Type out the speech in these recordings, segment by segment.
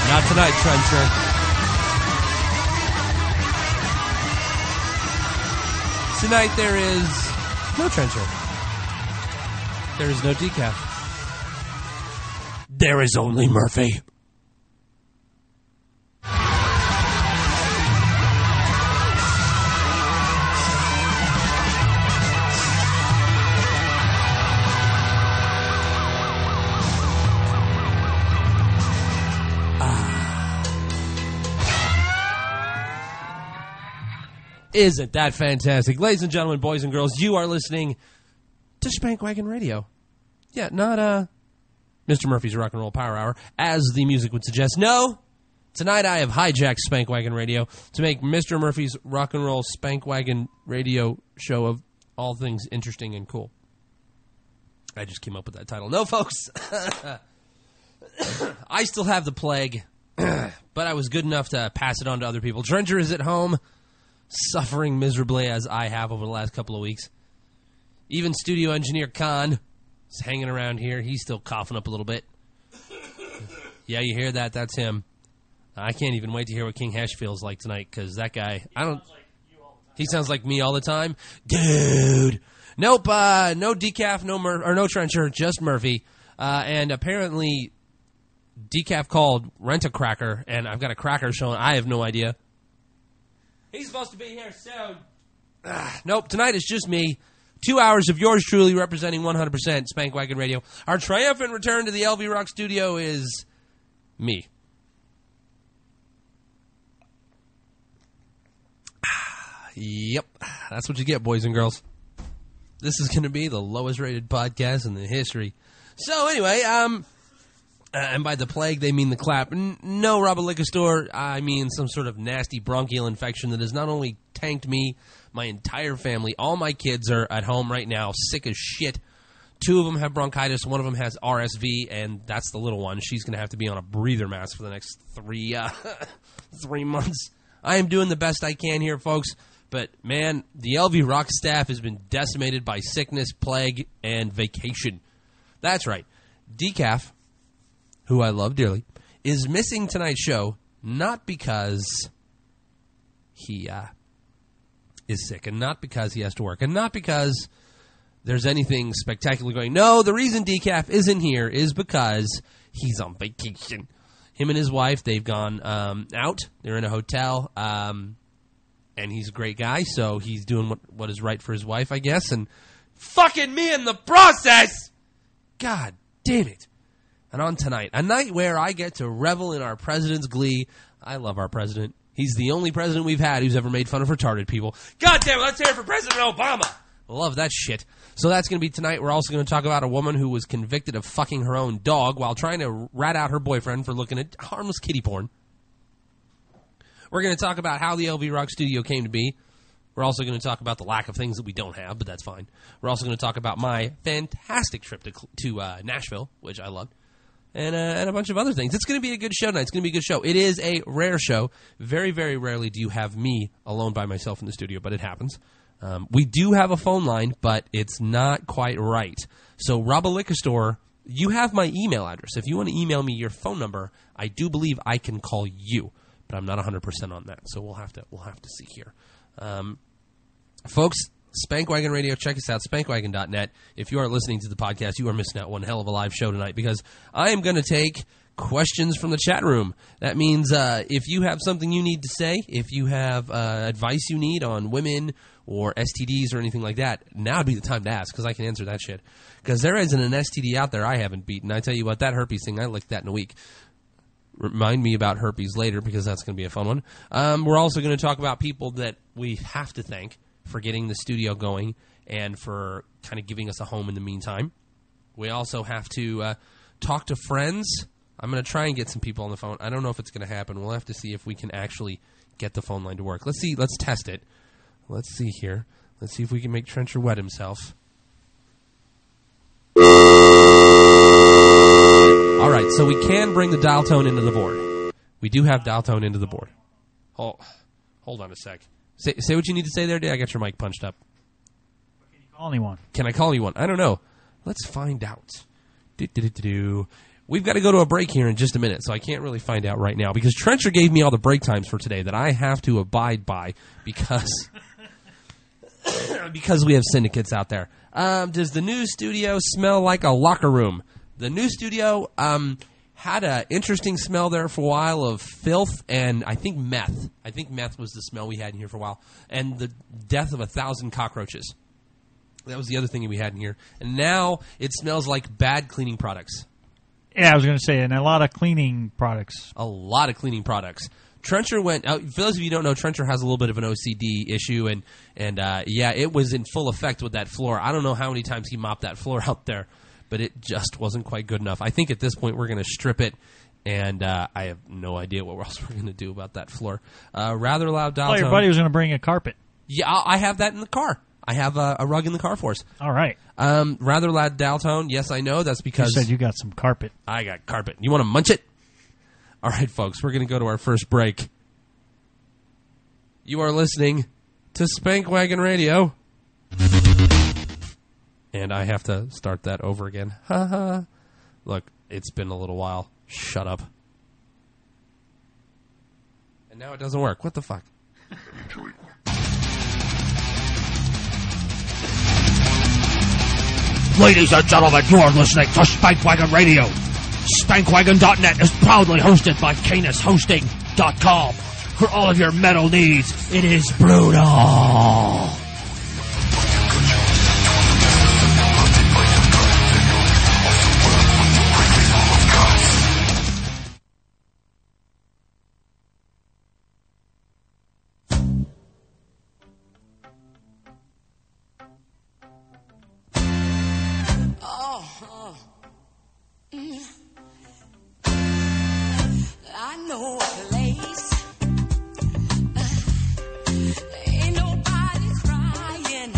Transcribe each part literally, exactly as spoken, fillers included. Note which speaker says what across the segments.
Speaker 1: Not tonight, Trencher. Tonight there is no Trencher. There is no decaf. There is only Murphy. Isn't that fantastic? Ladies and gentlemen, boys and girls, you are listening to Spankwagon Radio. Yeah, not uh, Mister Murphy's Rock and Roll Power Hour, as the music would suggest. No, tonight I have hijacked Spankwagon Radio to make Mister Murphy's Rock and Roll Spankwagon Radio show of all things interesting and cool. I just came up with that title. No, folks. I still have the plague, but I was good enough to pass it on to other people. Trencher is at home, suffering miserably as I have over the last couple of weeks. Even studio engineer Khan is hanging around here. He's still coughing up a little bit. Yeah, you hear that? That's him. I can't even wait to hear what King Hesh feels like tonight, because that guy, I don't... He sounds like me all the time. Dude! Nope, uh, no decaf, no Mur- or no Trencher, just Murphy. Uh, and apparently, decaf called Rent-A-Cracker, and I've got a cracker showing. I have no idea. He's supposed to be here soon. Ah, nope, tonight it's just me. Two hours of yours truly representing one hundred percent Spankwagon Radio. Our triumphant return to the L V Rock studio is me. Ah, yep, that's what you get, boys and girls. This is going to be the lowest rated podcast in the history. So anyway, um... Uh, and by the plague, they mean the clap. N- no, Rob a Liquor Store, I mean some sort of nasty bronchial infection that has not only tanked me, my entire family. All my kids are at home right now, sick as shit. Two of them have bronchitis. One of them has R S V, and that's the little one. She's going to have to be on a breather mask for the next three, uh, three months. I am doing the best I can here, folks. But, man, the L V Rock staff has been decimated by sickness, plague, and vacation. That's right. Decaf, who I love dearly, is missing tonight's show, not because he uh, is sick, and not because he has to work, and not because there's anything spectacular going. No, the reason Decaf isn't here is because he's on vacation. Him and his wife, they've gone um, out. They're in a hotel, um, and he's a great guy, so he's doing what, what is right for his wife, I guess, and fucking me in the process! God damn it. And on tonight, a night where I get to revel in our president's glee. I love our president. He's the only president we've had who's ever made fun of retarded people. God damn it, let's hear it for President Obama. Love that shit. So that's going to be tonight. We're also going to talk about a woman who was convicted of fucking her own dog while trying to rat out her boyfriend for looking at harmless kitty porn. We're going to talk about how the L V Rock studio came to be. We're also going to talk about the lack of things that we don't have, but that's fine. We're also going to talk about my fantastic trip to, to uh, Nashville, which I loved. And, uh, and a bunch of other things. It's going to be a good show tonight. It's going to be a good show. It is a rare show. Very, very rarely do you have me alone by myself in the studio, but it happens. Um, we do have a phone line, but it's not quite right. So, Rob a Liquor Store, you have my email address. If you want to email me your phone number, I do believe I can call you, but I'm not one hundred percent on that. So we'll have to we'll have to see here, um, folks. Spankwagon Radio, check us out, spankwagon dot net. If you are listening to the podcast, you are missing out one hell of a live show tonight because I am going to take questions from the chat room. That means uh, if you have something you need to say, if you have uh, advice you need on women or S T Ds or anything like that, now would be the time to ask because I can answer that shit. Because there isn't an S T D out there I haven't beaten. I tell you what, that herpes thing, I licked that in a week. Remind me about herpes later because that's going to be a fun one. Um, we're also going to talk about people that we have to thank for getting the studio going and for kind of giving us a home in the meantime. We also have to uh, talk to friends. I'm going to try and get some people on the phone. I don't know if it's going to happen. We'll have to see if we can actually get the phone line to work. Let's see. Let's test it. Let's see here. Let's see if we can make Trencher wet himself. All right, so we can bring the dial tone into the board. We do have dial tone into the board. Oh, hold on a sec. Say, say what you need to say there, Dave. I got your mic punched up.
Speaker 2: Can you call anyone?
Speaker 1: Can I call anyone? I don't know. Let's find out. Do, do, do, do, do. we've got to go to a break here in just a minute, so I can't really find out right now because Trencher gave me all the break times for today that I have to abide by because because we have syndicates out there. Um, does the new studio smell like a locker room? The new studio um, had an interesting smell there for a while of filth and I think meth. I think meth was the smell we had in here for a while, and the death of a thousand cockroaches. That was the other thing we had in here. And now it smells like bad cleaning products.
Speaker 2: Yeah, I was going to say, and a lot of cleaning products.
Speaker 1: A lot of cleaning products. Trencher went, uh, for those of you who don't know, Trencher has a little bit of an O C D issue, and, and uh, yeah, it was in full effect with that floor. I don't know how many times he mopped that floor out there, but it just wasn't quite good enough. I think at this point we're going to strip it, and uh, I have no idea what else we're going to do about that floor. Uh, rather loud dial
Speaker 2: Oh, your
Speaker 1: tone.
Speaker 2: buddy was going to bring a carpet.
Speaker 1: Yeah, I I have that in the car. I have a, a rug in the car for us.
Speaker 2: All right.
Speaker 1: Um, rather loud dial tone. Yes, I know. That's
Speaker 2: You
Speaker 1: because
Speaker 2: said you got some carpet.
Speaker 1: I got carpet. You want to munch it? All right, folks, we're going to go to our first break. You are listening to Spankwagon Radio. And I have to start that over again. Ha ha. Look, it's been a little while. Shut up. And now it doesn't work. What the fuck?
Speaker 3: Ladies and gentlemen, you're listening to Spankwagon Radio. Spankwagon dot net is proudly hosted by Canis Hosting dot com. For all of your metal needs, it is brutal.
Speaker 4: I know a place. Ain't nobody crying.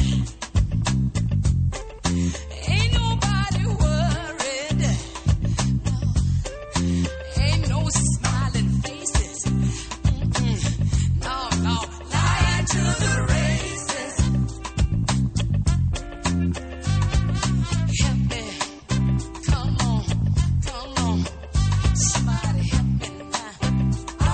Speaker 4: Ain't nobody worried. Ain't no smiling faces. Mm-mm. No, no, lying to the races. Help me. Come on, come on. Somebody help me now. I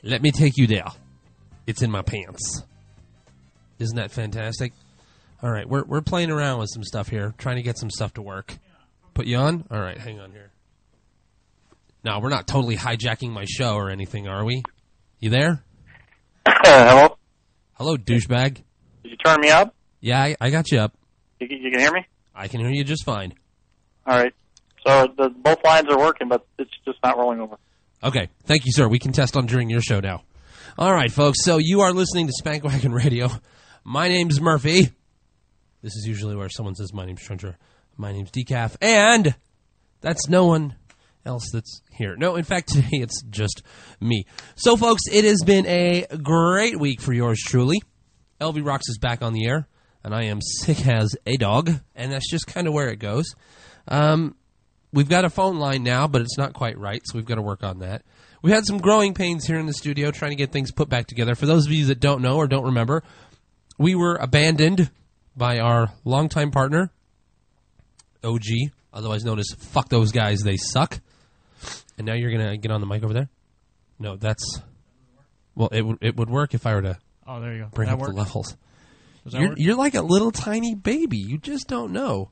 Speaker 1: Let me take you there. It's in my pants. Isn't that fantastic? All right, we're we're playing around with some stuff here, trying to get some stuff to work. Put you on? All right, hang on here. No, we're not totally hijacking my show or anything, are we? You there?
Speaker 5: Hello?
Speaker 1: Hello, douchebag.
Speaker 5: Did you turn me up?
Speaker 1: Yeah, I, I got you up.
Speaker 5: You, can- you can hear me?
Speaker 1: I can hear you just fine.
Speaker 5: All right. So the, both lines are working, but it's just not rolling over.
Speaker 1: Okay, thank you, sir. We can test on during your show now. All right, folks, so you are listening to Spankwagon Radio. My name's Murphy. This is usually where someone says, my name's Truncher. My name's Decaf. And that's no one else that's here. No, in fact, today it's just me. So, folks, it has been a great week for yours truly. L V Rocks is back on the air, and I am sick as a dog, and that's just kind of where it goes. Um, we've got a phone line now, but it's not quite right, so we've got to work on that. We had some growing pains here in the studio trying to get things put back together. For those of you that don't know or don't remember, we were abandoned by our longtime partner, O G, otherwise known as Fuck Those Guys, They Suck. And now you're going to get on the mic over there? No, that's... Well, it, w- it would work if I were to
Speaker 2: Oh, there you go.
Speaker 1: bring
Speaker 2: That
Speaker 1: up
Speaker 2: work?
Speaker 1: the levels.
Speaker 2: Does that
Speaker 1: You're,
Speaker 2: work?
Speaker 1: you're like a little tiny baby. You just don't know.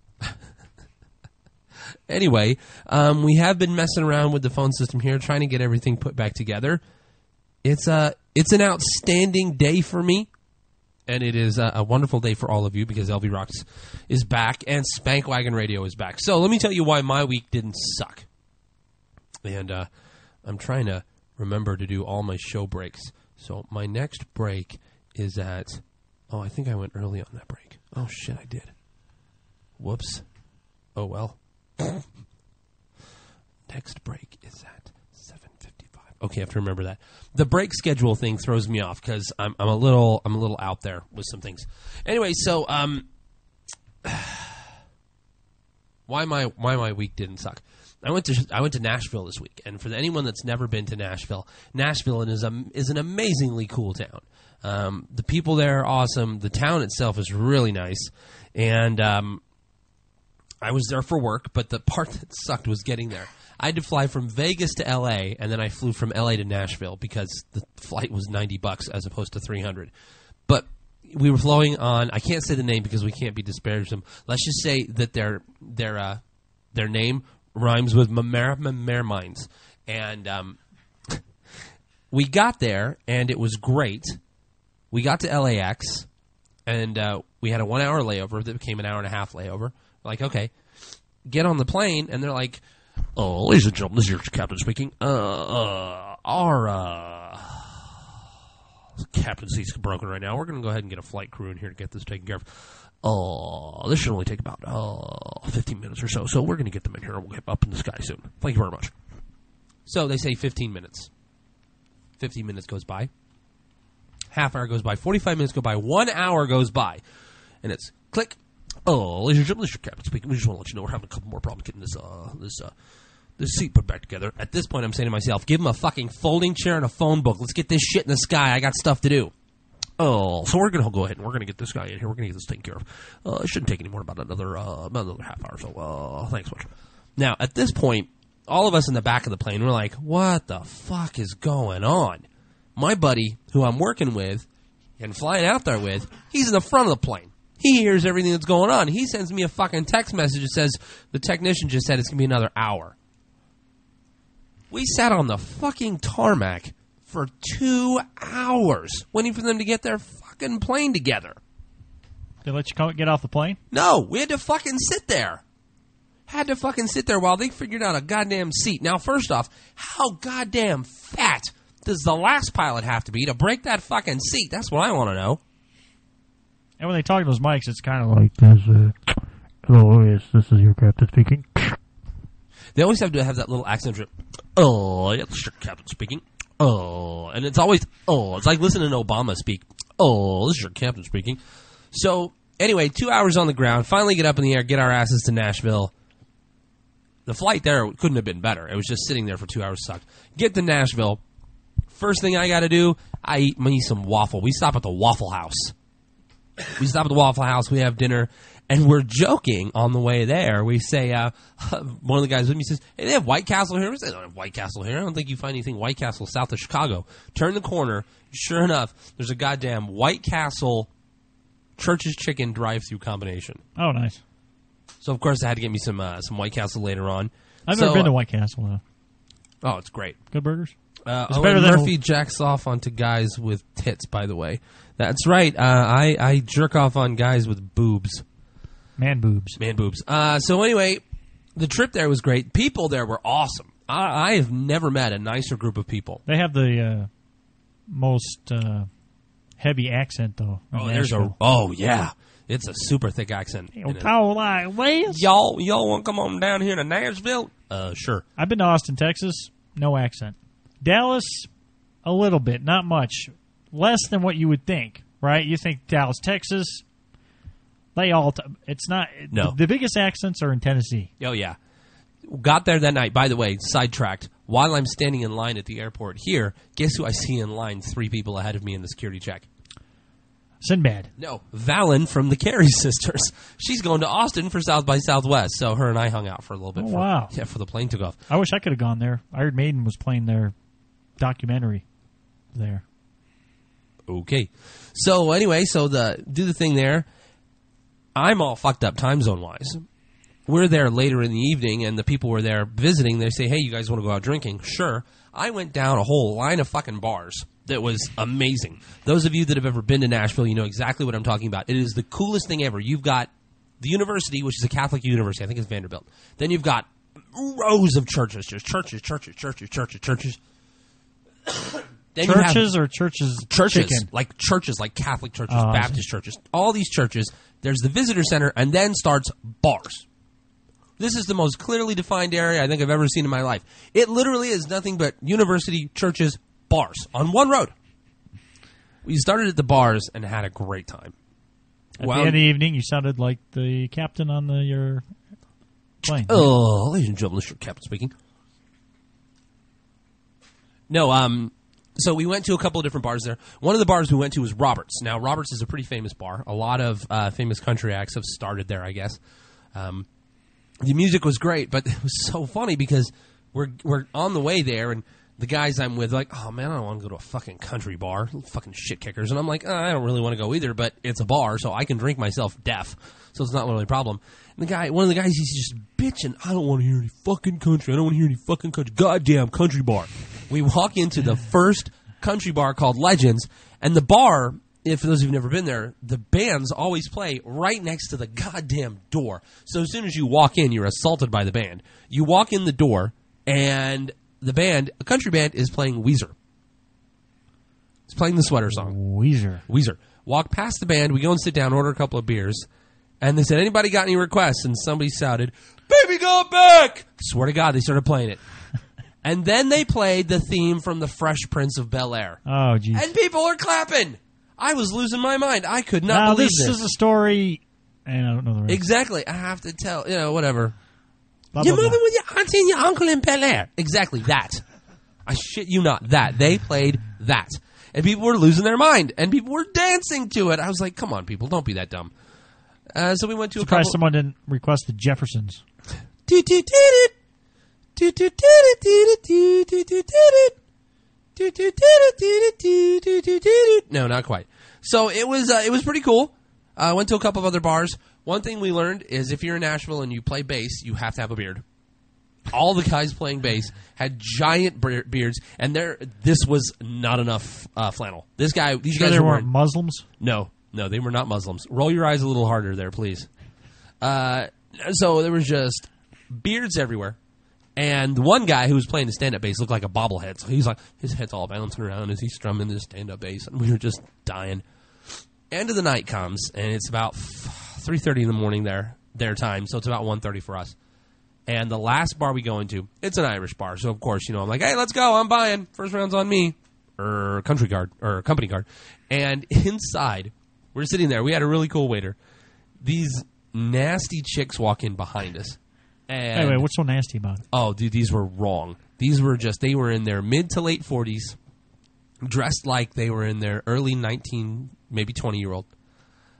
Speaker 1: Anyway, um, we have been messing around with the phone system here, trying to get everything put back together. It's a, it's an outstanding day for me, and it is a, a wonderful day for all of you because L V Rocks is back and Spankwagon Radio is back. So let me tell you why my week didn't suck. And uh, I'm trying to remember to do all my show breaks. So my next break is at... Oh, I think I went early on that break. Oh, shit, I did. Whoops. Oh, well. Next break is at seven fifty-five. Okay, I have to remember that. The break schedule thing throws me off because I'm, I'm a little I'm a little out there with some things. Anyway, so um, why my why my week didn't suck. I went to I went to Nashville this week, and for anyone that's never been to Nashville, Nashville is a, is an amazingly cool town. Um, the people there are awesome. The town itself is really nice, and um, I was there for work. But the part that sucked was getting there. I had to fly from Vegas to L A, and then I flew from L A to Nashville because the flight was ninety bucks as opposed to three hundred. But we were flowing on. I can't say the name because we can't be disparaging them. Let's just say that their their uh, their name rhymes with Mermines. And um, we got there, and it was great. We got to L A X, and uh, we had a one-hour layover that became an hour-and-a-half layover. We're like, okay, get on the plane, and they're like, oh, ladies and gentlemen, this is your captain speaking. Uh, uh, our uh, captain seat's broken right now. We're going to go ahead and get a flight crew in here to get this taken care of. Oh, this should only take about uh, fifteen minutes or so. So we're going to get them in here and we'll get up in the sky soon. Thank you very much. So they say fifteen minutes. fifteen minutes goes by. Half hour goes by. forty-five minutes go by. One hour goes by. And it's click. Oh, ladies and gentlemen, this is your captain speaking. We just want to let you know we're having a couple more problems getting this uh, this uh, this seat put back together. At this point, I'm saying to myself, give them a fucking folding chair and a phone book. Let's get this shit in the sky. I got stuff to do. Oh, so we're going to go ahead and we're going to get this guy in here. We're going to get this taken care of. Uh, it shouldn't take any more about another uh, about another half hour. So uh, thanks much. Now, at this point, all of us in the back of the plane, we're like, what the fuck is going on? My buddy, who I'm working with and flying out there with, he's in the front of the plane. He hears everything that's going on. He sends me a fucking text message that says, the technician just said it's going to be another hour. We sat on the fucking tarmac for two hours waiting for them to get their fucking plane together.
Speaker 2: They let you come get off the plane?
Speaker 1: No, we had to fucking sit there. Had to fucking sit there while they figured out a goddamn seat. Now, first off, how goddamn fat does the last pilot have to be to break that fucking seat? That's what I want to know.
Speaker 2: And when they talk to those mics, it's kind of like this. Uh, hello, yes, this is your captain speaking.
Speaker 1: They always have to have that little accent drip. Oh, yeah, this is your captain speaking. Oh, and it's always, oh, it's like listening to Obama speak. Oh, this is your captain speaking. So, anyway, two hours on the ground, finally get up in the air, get our asses to Nashville. The flight there couldn't have been better. It was just sitting there for two hours sucked. Get to Nashville. First thing I got to do, I eat me some waffle. We stop at the Waffle House. We stop at the Waffle House. We have dinner. And we're joking on the way there. We say, uh, one of the guys with me says, hey, they have White Castle here. We say, they don't have White Castle here. I don't think you find anything White Castle south of Chicago. Turn the corner. Sure enough, there's a goddamn White Castle Church's Chicken drive-through combination.
Speaker 2: Oh, nice.
Speaker 1: So, of course, I had to get me some uh, some White Castle later on.
Speaker 2: I've
Speaker 1: so,
Speaker 2: never been to White Castle, though.
Speaker 1: Oh, it's great.
Speaker 2: Good burgers?
Speaker 1: Uh,
Speaker 2: It's
Speaker 1: Owen
Speaker 2: better than-
Speaker 1: Murphy jacks off onto guys with tits, by the way. That's right. Uh, I, I jerk off on guys with boobs.
Speaker 2: Man boobs.
Speaker 1: Man boobs. Uh, so anyway, the trip there was great. People there were awesome. I, I have never met a nicer group of people.
Speaker 2: They have the uh, most uh, heavy accent, though. in
Speaker 1: Oh, there's a
Speaker 2: Nashville.
Speaker 1: oh yeah, it's a super thick accent.
Speaker 2: You
Speaker 1: And it-
Speaker 2: talk like this.
Speaker 1: Y'all, y'all want to come on down here to Nashville? Uh, sure.
Speaker 2: I've been to Austin, Texas. No accent. Dallas, a little bit, not much. Less than what you would think, right? You think Dallas, Texas. They all. T- it's not.
Speaker 1: No.
Speaker 2: The, the biggest accents are in Tennessee.
Speaker 1: Oh yeah. Got there that night. By the way, sidetracked. While I'm standing in line at the airport here, guess who I see in line? Three people ahead of me in the security check.
Speaker 2: Sinbad.
Speaker 1: No, Valen from the Carey Sisters. She's going to Austin for South by Southwest, so her and I hung out for a little bit.
Speaker 2: Oh,
Speaker 1: for,
Speaker 2: wow.
Speaker 1: Yeah, for the plane took off.
Speaker 2: I wish I could have gone there. Iron Maiden was playing their documentary there.
Speaker 1: Okay. So anyway, so the do the thing there. I'm all fucked up time zone wise. We're there later in the evening, and the people were there visiting. They say, hey, you guys want to go out drinking? Sure. I went down a whole line of fucking bars that was amazing. Those of you that have ever been to Nashville, you know exactly what I'm talking about. It is the coolest thing ever. You've got the university, which is a Catholic university. I think it's Vanderbilt. Then you've got rows of churches. Just churches, churches, churches, churches, churches. Then you have-
Speaker 2: Churches or churches?
Speaker 1: churches,
Speaker 2: Chicken?
Speaker 1: like churches, like Catholic churches,
Speaker 2: Oh, I see.
Speaker 1: Baptist churches, all these churches. There's the visitor center, and then starts bars. This is the most clearly defined area I think I've ever seen in my life. It literally is nothing but university, churches, bars on one road. We started at the bars and had a great time.
Speaker 2: At
Speaker 1: Well-
Speaker 2: the end of the evening, you sounded like the captain on the your plane.
Speaker 1: Oh, ladies and gentlemen, this is your captain speaking. No, um, so we went to a couple of different bars there. One of the bars we went to was Roberts. Now, Roberts is a pretty famous bar. A lot of uh, famous country acts have started there, I guess. Um, the music was great, but it was so funny because we're we're on the way there, and the guys I'm with are like, oh man, I don't want to go to a fucking country bar, fucking shit kickers. And I'm like, oh, I don't really want to go either, but it's a bar, so I can drink myself deaf, so it's not really a problem. And the guy, one of the guys, he's just bitching. I don't want to hear any fucking country. I don't want to hear any fucking country. Goddamn country bar. We walk into the first country bar called Legends, and the bar, if for those who've never been there, the bands always play right next to the goddamn door. So as soon as you walk in, you're assaulted by the band. You walk in the door, and the band, a country band, is playing Weezer. It's playing the Sweater Song.
Speaker 2: Weezer.
Speaker 1: Weezer. Walk past the band, we go and sit down, order a couple of beers, and they said, anybody got any requests? And somebody shouted, Baby Got Back! Swear to God, they started playing it. And then they played the theme from The Fresh Prince of Bel-Air.
Speaker 2: Oh, geez.
Speaker 1: And people are clapping! I was losing my mind. I could not
Speaker 2: Now,
Speaker 1: believe
Speaker 2: this
Speaker 1: this.
Speaker 2: is a story, and I don't know the rest.
Speaker 1: Exactly. I have to tell, you know, whatever.
Speaker 2: Blah,
Speaker 1: Your
Speaker 2: blah,
Speaker 1: mother
Speaker 2: blah.
Speaker 1: with your auntie and your uncle in Bel Air. Exactly that. I shit you not. That. They played that. And people were losing their mind. And people were dancing to it. I was like, come on, people. Don't be that dumb. Uh, so we went to a
Speaker 2: Surprised
Speaker 1: couple...
Speaker 2: someone didn't request the Jeffersons.
Speaker 1: No, not quite. So it was uh, it was pretty cool. I uh, went to a couple of other bars. One thing we learned is if you're in Nashville and you play bass, you have to have a beard. All the guys playing bass had giant be- beards, and there this was not enough uh, flannel. This guy, these
Speaker 2: Sure
Speaker 1: guys
Speaker 2: they
Speaker 1: were
Speaker 2: weren't
Speaker 1: wearing,
Speaker 2: Muslims?
Speaker 1: no, no, they were not Muslims. Roll your eyes a little harder there, please. Uh, so there was just beards everywhere. And the one guy who was playing the stand-up bass looked like a bobblehead. So he's like, his head's all bouncing around as he's strumming this stand-up bass. And we were just dying. End of the night comes, and it's about three thirty in the morning there, their time. So it's about one thirty for us. And the last bar we go into, it's an Irish bar. So, of course, you know, I'm like, hey, let's go. I'm buying. First round's on me. Or country guard. Or company guard. And inside, we're sitting there. We had a really cool waiter. These nasty chicks walk in behind us. And
Speaker 2: Anyway, what's so nasty about it?
Speaker 1: oh, dude, these were wrong. These were just, they were in their mid to late forties, dressed like they were in their early nineteen, maybe twenty-year-old.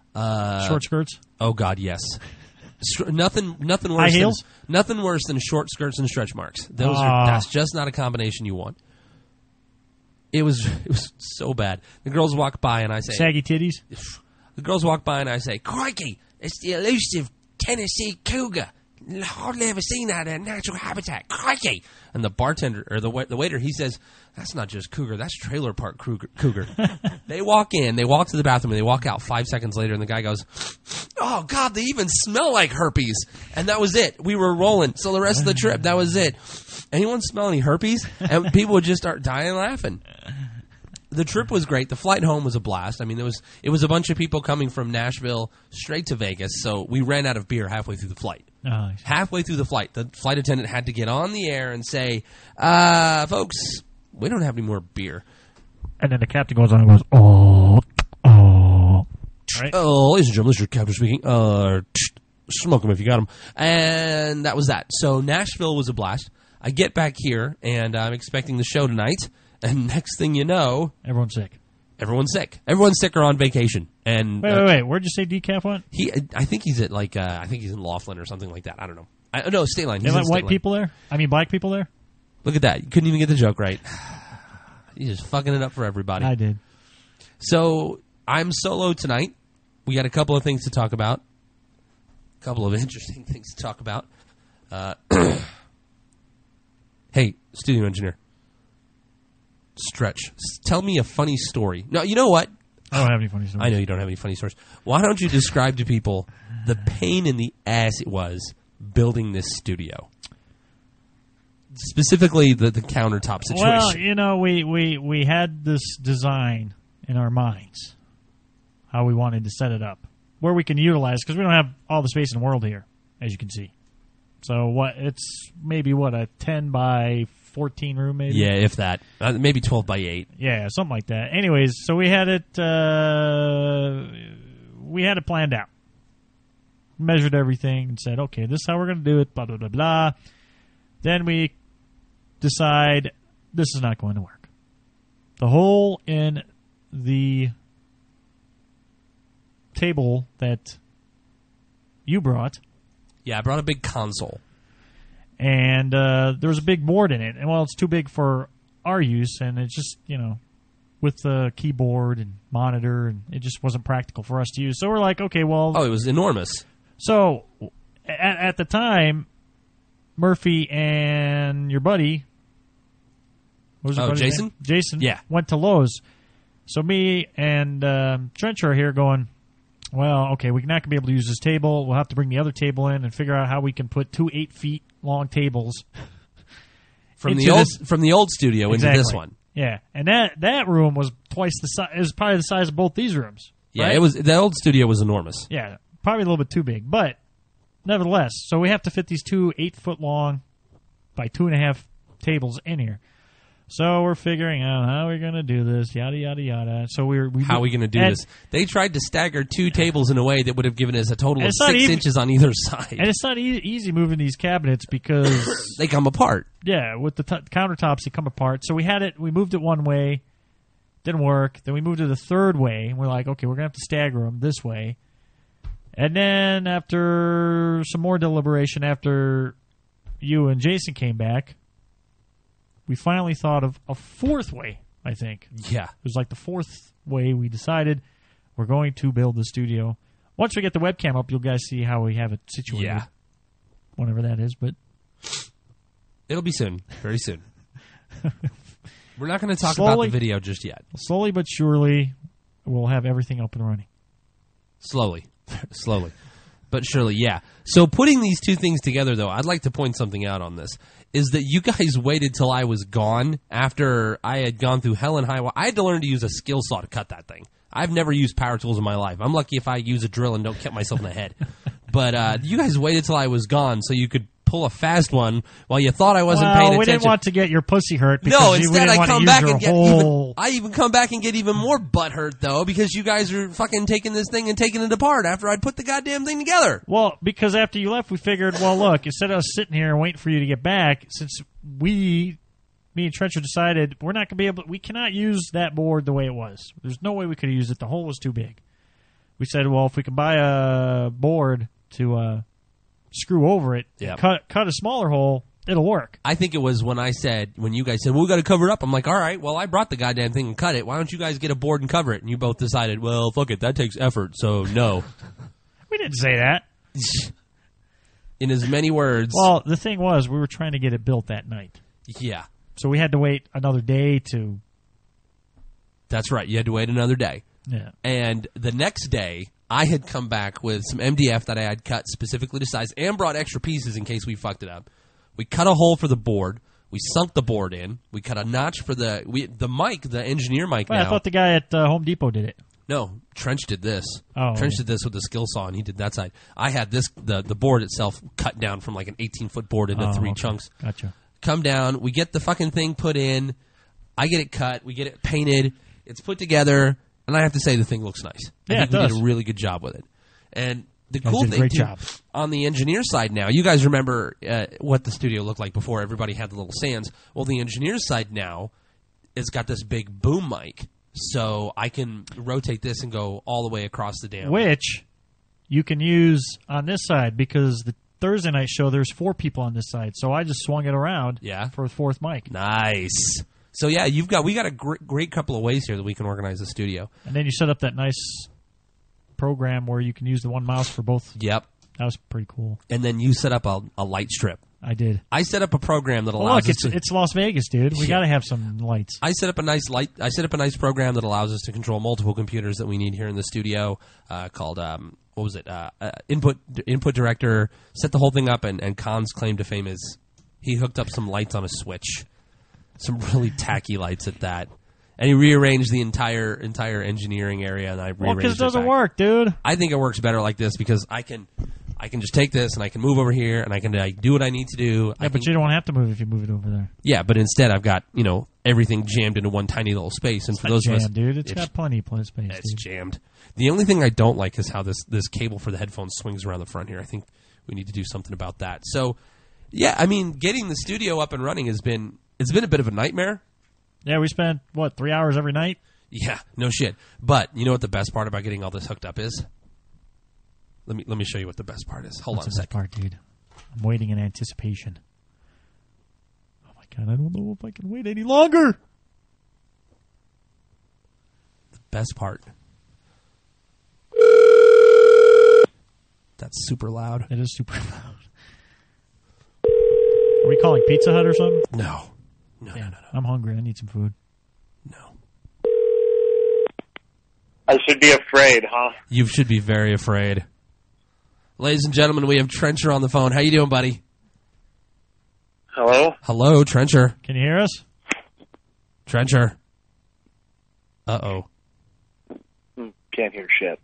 Speaker 1: Uh,
Speaker 2: Short skirts.
Speaker 1: Oh God, yes. Str- nothing, nothing worse.
Speaker 2: High heels?
Speaker 1: Than, nothing worse than short skirts and stretch marks. Those
Speaker 2: Ah.
Speaker 1: are. That's just not a combination you want. It was. It was so bad. The girls walk by and I say,
Speaker 2: Saggy titties.
Speaker 1: The girls walk by and I say, "Crikey, it's the elusive Tennessee cougar. Hardly ever seen that in natural habitat. Crikey!" And the bartender or the wa- the waiter, he says, "That's not just cougar. That's trailer park cougar." cougar. They walk in, they walk to the bathroom, and they walk out five seconds later, and the guy goes, "Oh God, they even smell like herpes." And that was it. We were rolling. So the rest of the trip, that was it. Anyone smell any herpes? And people would just start dying laughing. The trip was great. The flight home was a blast. I mean, there was it was a bunch of people coming from Nashville straight to Vegas, so we ran out of beer halfway through the flight.
Speaker 2: Oh,
Speaker 1: Halfway through the flight, the flight attendant had to get on the air and say, uh, folks, we don't have any more beer.
Speaker 2: and then the captain goes on and goes, oh, oh. Right?
Speaker 1: Oh, ladies and gentlemen, this is your captain speaking. Uh, smoke them if you got them. And that was that. So Nashville was a blast. I get back here, and I'm expecting the show tonight. And next thing you know,
Speaker 2: Everyone's sick.
Speaker 1: everyone's sick. Everyone's sick or on vacation. And
Speaker 2: Wait,
Speaker 1: uh,
Speaker 2: wait, wait. Where'd you say Decaf went?
Speaker 1: he, I think he's at like, uh, I think he's in Laughlin or something like that. I don't know. I, no, State Line.
Speaker 2: They
Speaker 1: He's
Speaker 2: let
Speaker 1: in State
Speaker 2: white
Speaker 1: Line.
Speaker 2: people there? I mean, black people there?
Speaker 1: Look at that. You couldn't even get the joke right. You're just fucking it up for everybody.
Speaker 2: I did.
Speaker 1: So I'm solo tonight. We got a couple of things to talk about. A couple of interesting things to talk about. Uh, hey, studio engineer. Stretch. S- Tell me a funny story. No, you know what?
Speaker 2: I don't have any funny stories.
Speaker 1: I know you don't have any funny stories. Why don't you describe to people the pain in the ass it was building this studio? Specifically, the, the countertop situation.
Speaker 2: Well, you know, we, we, we had this design in our minds, how we wanted to set it up, where we can utilize, because we don't have all the space in the world here, as you can see. So what? It's maybe, what, a ten by fourteen room, maybe?
Speaker 1: yeah, if that. Uh, maybe twelve by eight.
Speaker 2: Yeah, something like that. Anyways, so we had it, uh, we had it planned out. Measured everything and said, okay, this is how we're going to do it, blah, blah, blah, blah. Then we decide this is not going to work. The hole in the table that you brought,
Speaker 1: Yeah, I brought a big console.
Speaker 2: and uh, there was a big board in it. And, well, it's too big for our use, and it's just, you know, with the keyboard and monitor, and it just wasn't practical for us to use. So we're like, okay, well...
Speaker 1: Oh, it was enormous.
Speaker 2: So, at, at the time, Murphy and your buddy... What was your
Speaker 1: Oh,
Speaker 2: buddy's
Speaker 1: Jason?
Speaker 2: name? Jason
Speaker 1: Yeah.
Speaker 2: went to Lowe's. So me and um, Trencher are here going, well, okay, we're not going to be able to use this table. We'll have to bring the other table in and figure out how we can put two eight feet long tables
Speaker 1: From
Speaker 2: into
Speaker 1: the old
Speaker 2: this-
Speaker 1: from the old studio into this
Speaker 2: Exactly.
Speaker 1: one.
Speaker 2: Yeah, and that, that room was twice the size. It was probably the size of both these rooms.
Speaker 1: Yeah,
Speaker 2: right?
Speaker 1: it was the old studio was enormous.
Speaker 2: Yeah, probably a little bit too big, but nevertheless. So we have to fit these two eight foot long by two and a half tables in here. So we're figuring out how we're going to do this, yada yada yada. So we're we
Speaker 1: How are we going to do
Speaker 2: and,
Speaker 1: this? They tried to stagger two tables in a way that would have given us a total of
Speaker 2: It's not
Speaker 1: six
Speaker 2: even-
Speaker 1: inches on either side.
Speaker 2: And it's not e- easy moving these cabinets because
Speaker 1: They come apart.
Speaker 2: yeah, with the t- countertops they come apart. So we had it. We moved it one way, didn't work. Then we moved it the third way, and we're like, okay, we're gonna have to stagger them this way. And then after some more deliberation, after you and Jason came back, we finally thought of a fourth way. I think
Speaker 1: Yeah.
Speaker 2: it was like the fourth way we decided we're going to build the studio. Once we get the webcam up, you'll guys see how we have it situated.
Speaker 1: Yeah.
Speaker 2: Whenever that is, but
Speaker 1: It'll be soon. Very soon. We're not going to talk
Speaker 2: Slowly-
Speaker 1: about the video just yet.
Speaker 2: slowly but surely, we'll have everything up and running.
Speaker 1: Slowly. Slowly. But surely, yeah. So putting these two things together, though, I'd like to point something out on this, is that you guys waited till I was gone after I had gone through hell and high water. I had to learn to use a skill saw to cut that thing. I've never used power tools in my life. I'm lucky if I use a drill and don't cut myself in the head. But uh, you guys waited till I was gone so you could pull a fast one while you thought I wasn't
Speaker 2: well,
Speaker 1: paying
Speaker 2: we
Speaker 1: attention.
Speaker 2: didn't want to get your pussy hurt. Because
Speaker 1: No,
Speaker 2: you, we
Speaker 1: instead
Speaker 2: didn't
Speaker 1: I
Speaker 2: want to
Speaker 1: come
Speaker 2: use
Speaker 1: back
Speaker 2: your
Speaker 1: and get
Speaker 2: whole...
Speaker 1: even. I even come back and get even more butthurt though because you guys are fucking taking this thing and taking it apart after I'd put the goddamn thing together.
Speaker 2: Well, because after you left, we figured, well, look, instead of us sitting here and waiting for you to get back, since we, me and Trencher decided we're not going to be able, we cannot use that board the way it was. There's no way we could have used it. The hole was too big. we said, well, if we can buy a board to uh, screw over it,
Speaker 1: Yep.
Speaker 2: and cut cut a smaller hole, it'll work.
Speaker 1: I think it was when I said, when you guys said, well, we got to cover it up. I'm like, all right, well, I brought the goddamn thing and cut it. Why don't you guys get a board and cover it? And you both decided, well, fuck it, that takes effort, so no.
Speaker 2: We didn't say that.
Speaker 1: In as many words,
Speaker 2: Well, the thing was, we were trying to get it built that night.
Speaker 1: yeah,
Speaker 2: So we had to wait another day to...
Speaker 1: that's right. You had to wait another day.
Speaker 2: Yeah.
Speaker 1: And the next day, I had come back with some M D F that I had cut specifically to size and brought extra pieces in case we fucked it up. We cut a hole for the board. We sunk the board in. We cut a notch for the we the mic, the engineer mic
Speaker 2: Well,
Speaker 1: now.
Speaker 2: I thought the guy at uh, Home Depot did it.
Speaker 1: No, Trench did this.
Speaker 2: Oh,
Speaker 1: Trench
Speaker 2: yeah.
Speaker 1: did this with the skill saw, and he did that side. I had this the the board itself cut down from like an eighteen foot board into
Speaker 2: Oh,
Speaker 1: three
Speaker 2: okay.
Speaker 1: chunks.
Speaker 2: Gotcha.
Speaker 1: Come down. We get the fucking thing put in. I get it cut. We get it painted. It's put together, and I have to say the thing looks nice. I
Speaker 2: Yeah,
Speaker 1: think
Speaker 2: it
Speaker 1: we
Speaker 2: does.
Speaker 1: did a really good job with it. And the
Speaker 2: Guys
Speaker 1: cool
Speaker 2: did a
Speaker 1: thing
Speaker 2: great
Speaker 1: too,
Speaker 2: job.
Speaker 1: on the engineer side now, you guys remember uh, what the studio looked like before everybody had the little stands. Well, the engineer side now, it's got this big boom mic, so I can rotate this and go all the way across the damn.
Speaker 2: Which you can use on this side because the Thursday night show, there's four people on this side. So I just swung it around
Speaker 1: Yeah.
Speaker 2: for a fourth mic.
Speaker 1: Nice. So yeah, you've got we got a great, great couple of ways here that we can organize the studio.
Speaker 2: And then you set up that nice program where you can use the one mouse for both.
Speaker 1: Yep.
Speaker 2: That was pretty cool.
Speaker 1: And then you set up a, a light strip.
Speaker 2: I did.
Speaker 1: I set up a program that
Speaker 2: Well,
Speaker 1: allows
Speaker 2: look,
Speaker 1: us
Speaker 2: it's
Speaker 1: to.
Speaker 2: it's Las Vegas, dude. We
Speaker 1: Yeah.
Speaker 2: got to have some lights.
Speaker 1: I set up a nice light. I set up a nice program that allows us to control multiple computers that we need here in the studio. Uh, called um, what was it? Uh, uh, input input director. Set the whole thing up, and and Khan's claim to fame is he hooked up some lights on a switch, some really tacky lights at that, and he rearranged the entire entire engineering area. And I
Speaker 2: Well,
Speaker 1: rearranged
Speaker 2: because it
Speaker 1: it
Speaker 2: doesn't
Speaker 1: back.
Speaker 2: work, dude.
Speaker 1: I think it works better like this because I can. I can just take this and I can move over here and I can like, do what I need to do. I
Speaker 2: Yeah, but
Speaker 1: can-
Speaker 2: you don't have to move if you move it over there.
Speaker 1: yeah, but instead I've got you know everything jammed into one tiny little space. And for those
Speaker 2: Jam,
Speaker 1: of us,
Speaker 2: dude. It's
Speaker 1: it's-
Speaker 2: got plenty of pl- space.
Speaker 1: it's
Speaker 2: dude.
Speaker 1: jammed. The only thing I don't like is how this this cable for the headphones swings around the front here. I think we need to do something about that. So, yeah, I mean, getting the studio up and running has been it's been a bit of a nightmare.
Speaker 2: Yeah, we spent what three hours every night.
Speaker 1: Yeah, no shit. But you know what the best part about getting all this hooked up is? Let me let me show you what the best part is. Hold
Speaker 2: What's
Speaker 1: on a
Speaker 2: the best
Speaker 1: second.
Speaker 2: part, dude? I'm waiting in anticipation. Oh my god, I don't know if I can wait any longer.
Speaker 1: Best part. That's super loud.
Speaker 2: It is super loud. Are we calling Pizza Hut or something?
Speaker 1: No. No,
Speaker 2: Yeah,
Speaker 1: no, no,
Speaker 2: I'm hungry. I need some food.
Speaker 1: no. No.
Speaker 5: I should be afraid, huh?
Speaker 1: You should be very afraid. Ladies and gentlemen, we have Trencher on the phone. How you doing, buddy?
Speaker 5: Hello?
Speaker 1: Hello, Trencher.
Speaker 2: Can you hear us?
Speaker 1: Trencher. Uh-oh.
Speaker 5: Hmm, Can't hear shit.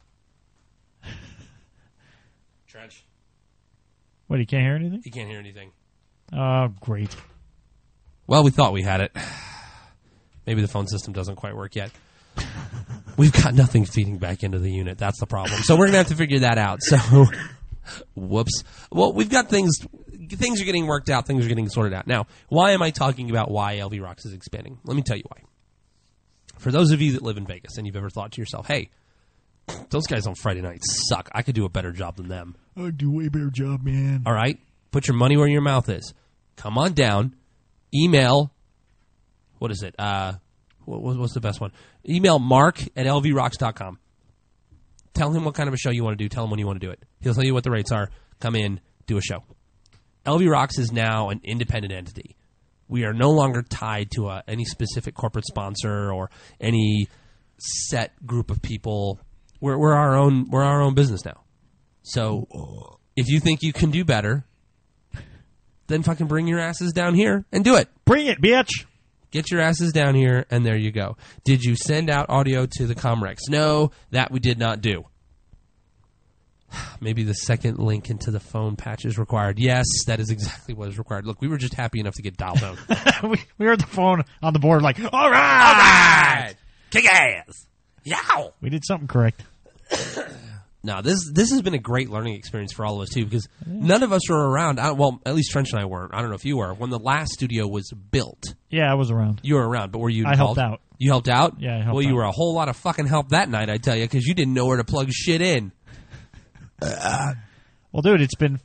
Speaker 1: Trench.
Speaker 2: What? You can't hear anything?
Speaker 1: He can't hear anything.
Speaker 2: Oh, great.
Speaker 1: Well, we thought we had it. Maybe the phone system doesn't quite work yet. We've got nothing feeding back into the unit. That's the problem. So we're going to have to figure that out. So, whoops. Well, we've got things. Things are getting worked out. Things are getting sorted out. Now, why am I talking about why L V Rocks is expanding? Let me tell you why. For those of you that live in Vegas and you've ever thought to yourself, hey, those guys on Friday nights suck. I could do a better job than them.
Speaker 2: I do way better job, man.
Speaker 1: All right? Put your money where your mouth is. Come on down. Email. What is it? Uh, what, what's the best one? Email mark at l v rocks dot com. Tell him what kind of a show you want to do. Tell him when you want to do it. He'll tell you what the rates are. Come in, do a show. L V Rocks is now an independent entity. We are no longer tied to a, any specific corporate sponsor or any set group of people. We're, we're our own. We're our own business now. So, if you think you can do better, then fucking bring your asses down here and do it.
Speaker 2: Bring it, bitch.
Speaker 1: Get your asses down here, and there you go. Did you send out audio to the Comrex? No, that we did not do. Maybe the second link into the phone patch is required. Yes, that is exactly what is required. Look, we were just happy enough to get dial tone.
Speaker 2: we, we heard the phone on the board like, all right.
Speaker 1: All right! Kick ass! Yow!
Speaker 2: We did something correct.
Speaker 1: No, this this has been a great learning experience for all of us too, because none of us were around. I, well, at least Trench and I weren't. I don't know if you were when the last studio was built.
Speaker 2: Yeah, I was around.
Speaker 1: You were around, but were you?
Speaker 2: I
Speaker 1: involved?
Speaker 2: helped out.
Speaker 1: You helped out.
Speaker 2: Yeah, I helped
Speaker 1: Well, you
Speaker 2: out.
Speaker 1: were a whole lot of fucking help that night, I tell you, because you didn't know where to plug shit in.
Speaker 2: Well, dude, it's been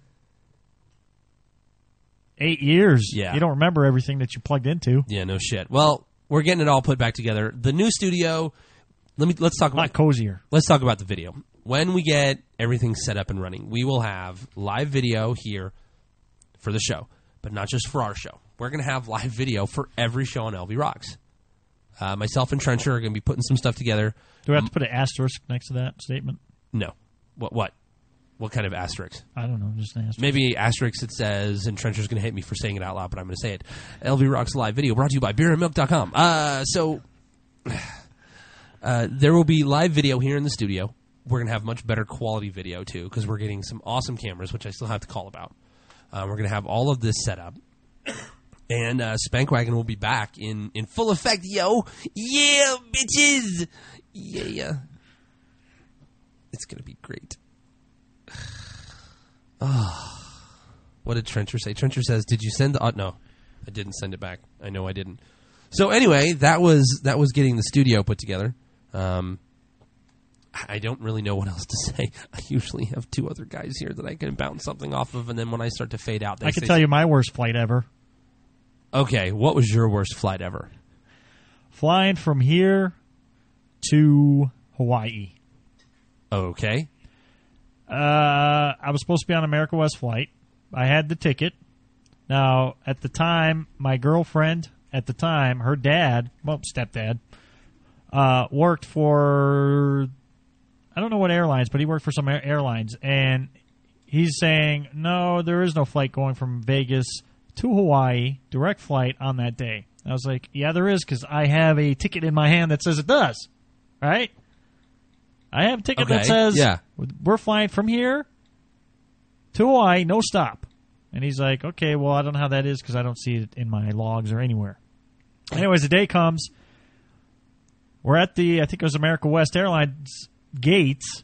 Speaker 2: eight years.
Speaker 1: Yeah.
Speaker 2: You don't remember everything that you plugged into.
Speaker 1: Yeah, no shit. Well, we're getting it all put back together. The new studio. Let me let's talk
Speaker 2: A lot
Speaker 1: about
Speaker 2: cozier.
Speaker 1: let's talk about the video. When we get everything set up and running, we will have live video here for the show, but not just for our show. We're going to have live video for every show on L V Rocks. Uh, myself and Trencher are going to be putting some stuff together.
Speaker 2: Do we have to put an asterisk next to that statement?
Speaker 1: No. What? What? What kind of asterisk?
Speaker 2: I don't know. Just an asterisk.
Speaker 1: Maybe asterisk it says, and Trencher's going to hate me for saying it out loud, but I'm going to say it. L V Rocks live video brought to you by beer and milk dot com. Uh, so uh, there will be live video here in the studio. We're going to have much better quality video, too, because we're getting some awesome cameras, which I still have to call about. Uh, we're going to have all of this set up. And uh, Spankwagon will be back in, in full effect, yo. Yeah, bitches. Yeah, yeah. It's going to be great. Oh. What did Trencher say? Trencher says, did you send the... Oh, no, I didn't send it back. I know I didn't. So anyway, that was that was getting the studio put together. Um, I don't really know what else to say. I usually have two other guys here that I can bounce something off of, and then when I start to fade out, they
Speaker 2: I can
Speaker 1: say
Speaker 2: tell you my worst flight ever.
Speaker 1: Okay, what was your worst flight ever?
Speaker 2: Flying from here to Hawaii.
Speaker 1: Okay.
Speaker 2: Uh, I was supposed to be on America West flight. I had the ticket. Now, at the time, my girlfriend, at the time, her dad, well, stepdad, uh, worked for, I don't know what airlines, but he worked for some air- airlines. And he's saying, no, there is no flight going from Vegas to Hawaii, direct flight on that day. I was like, yeah, there is, because I have a ticket in my hand that says it does. Right? I have a ticket
Speaker 1: Okay,
Speaker 2: that says
Speaker 1: yeah.
Speaker 2: we're flying from here to Hawaii, no stop. And he's like, okay, well, I don't know how that is because I don't see it in my logs or anywhere. Anyways, the day comes. We're at the, I think it was America West Airlines gates.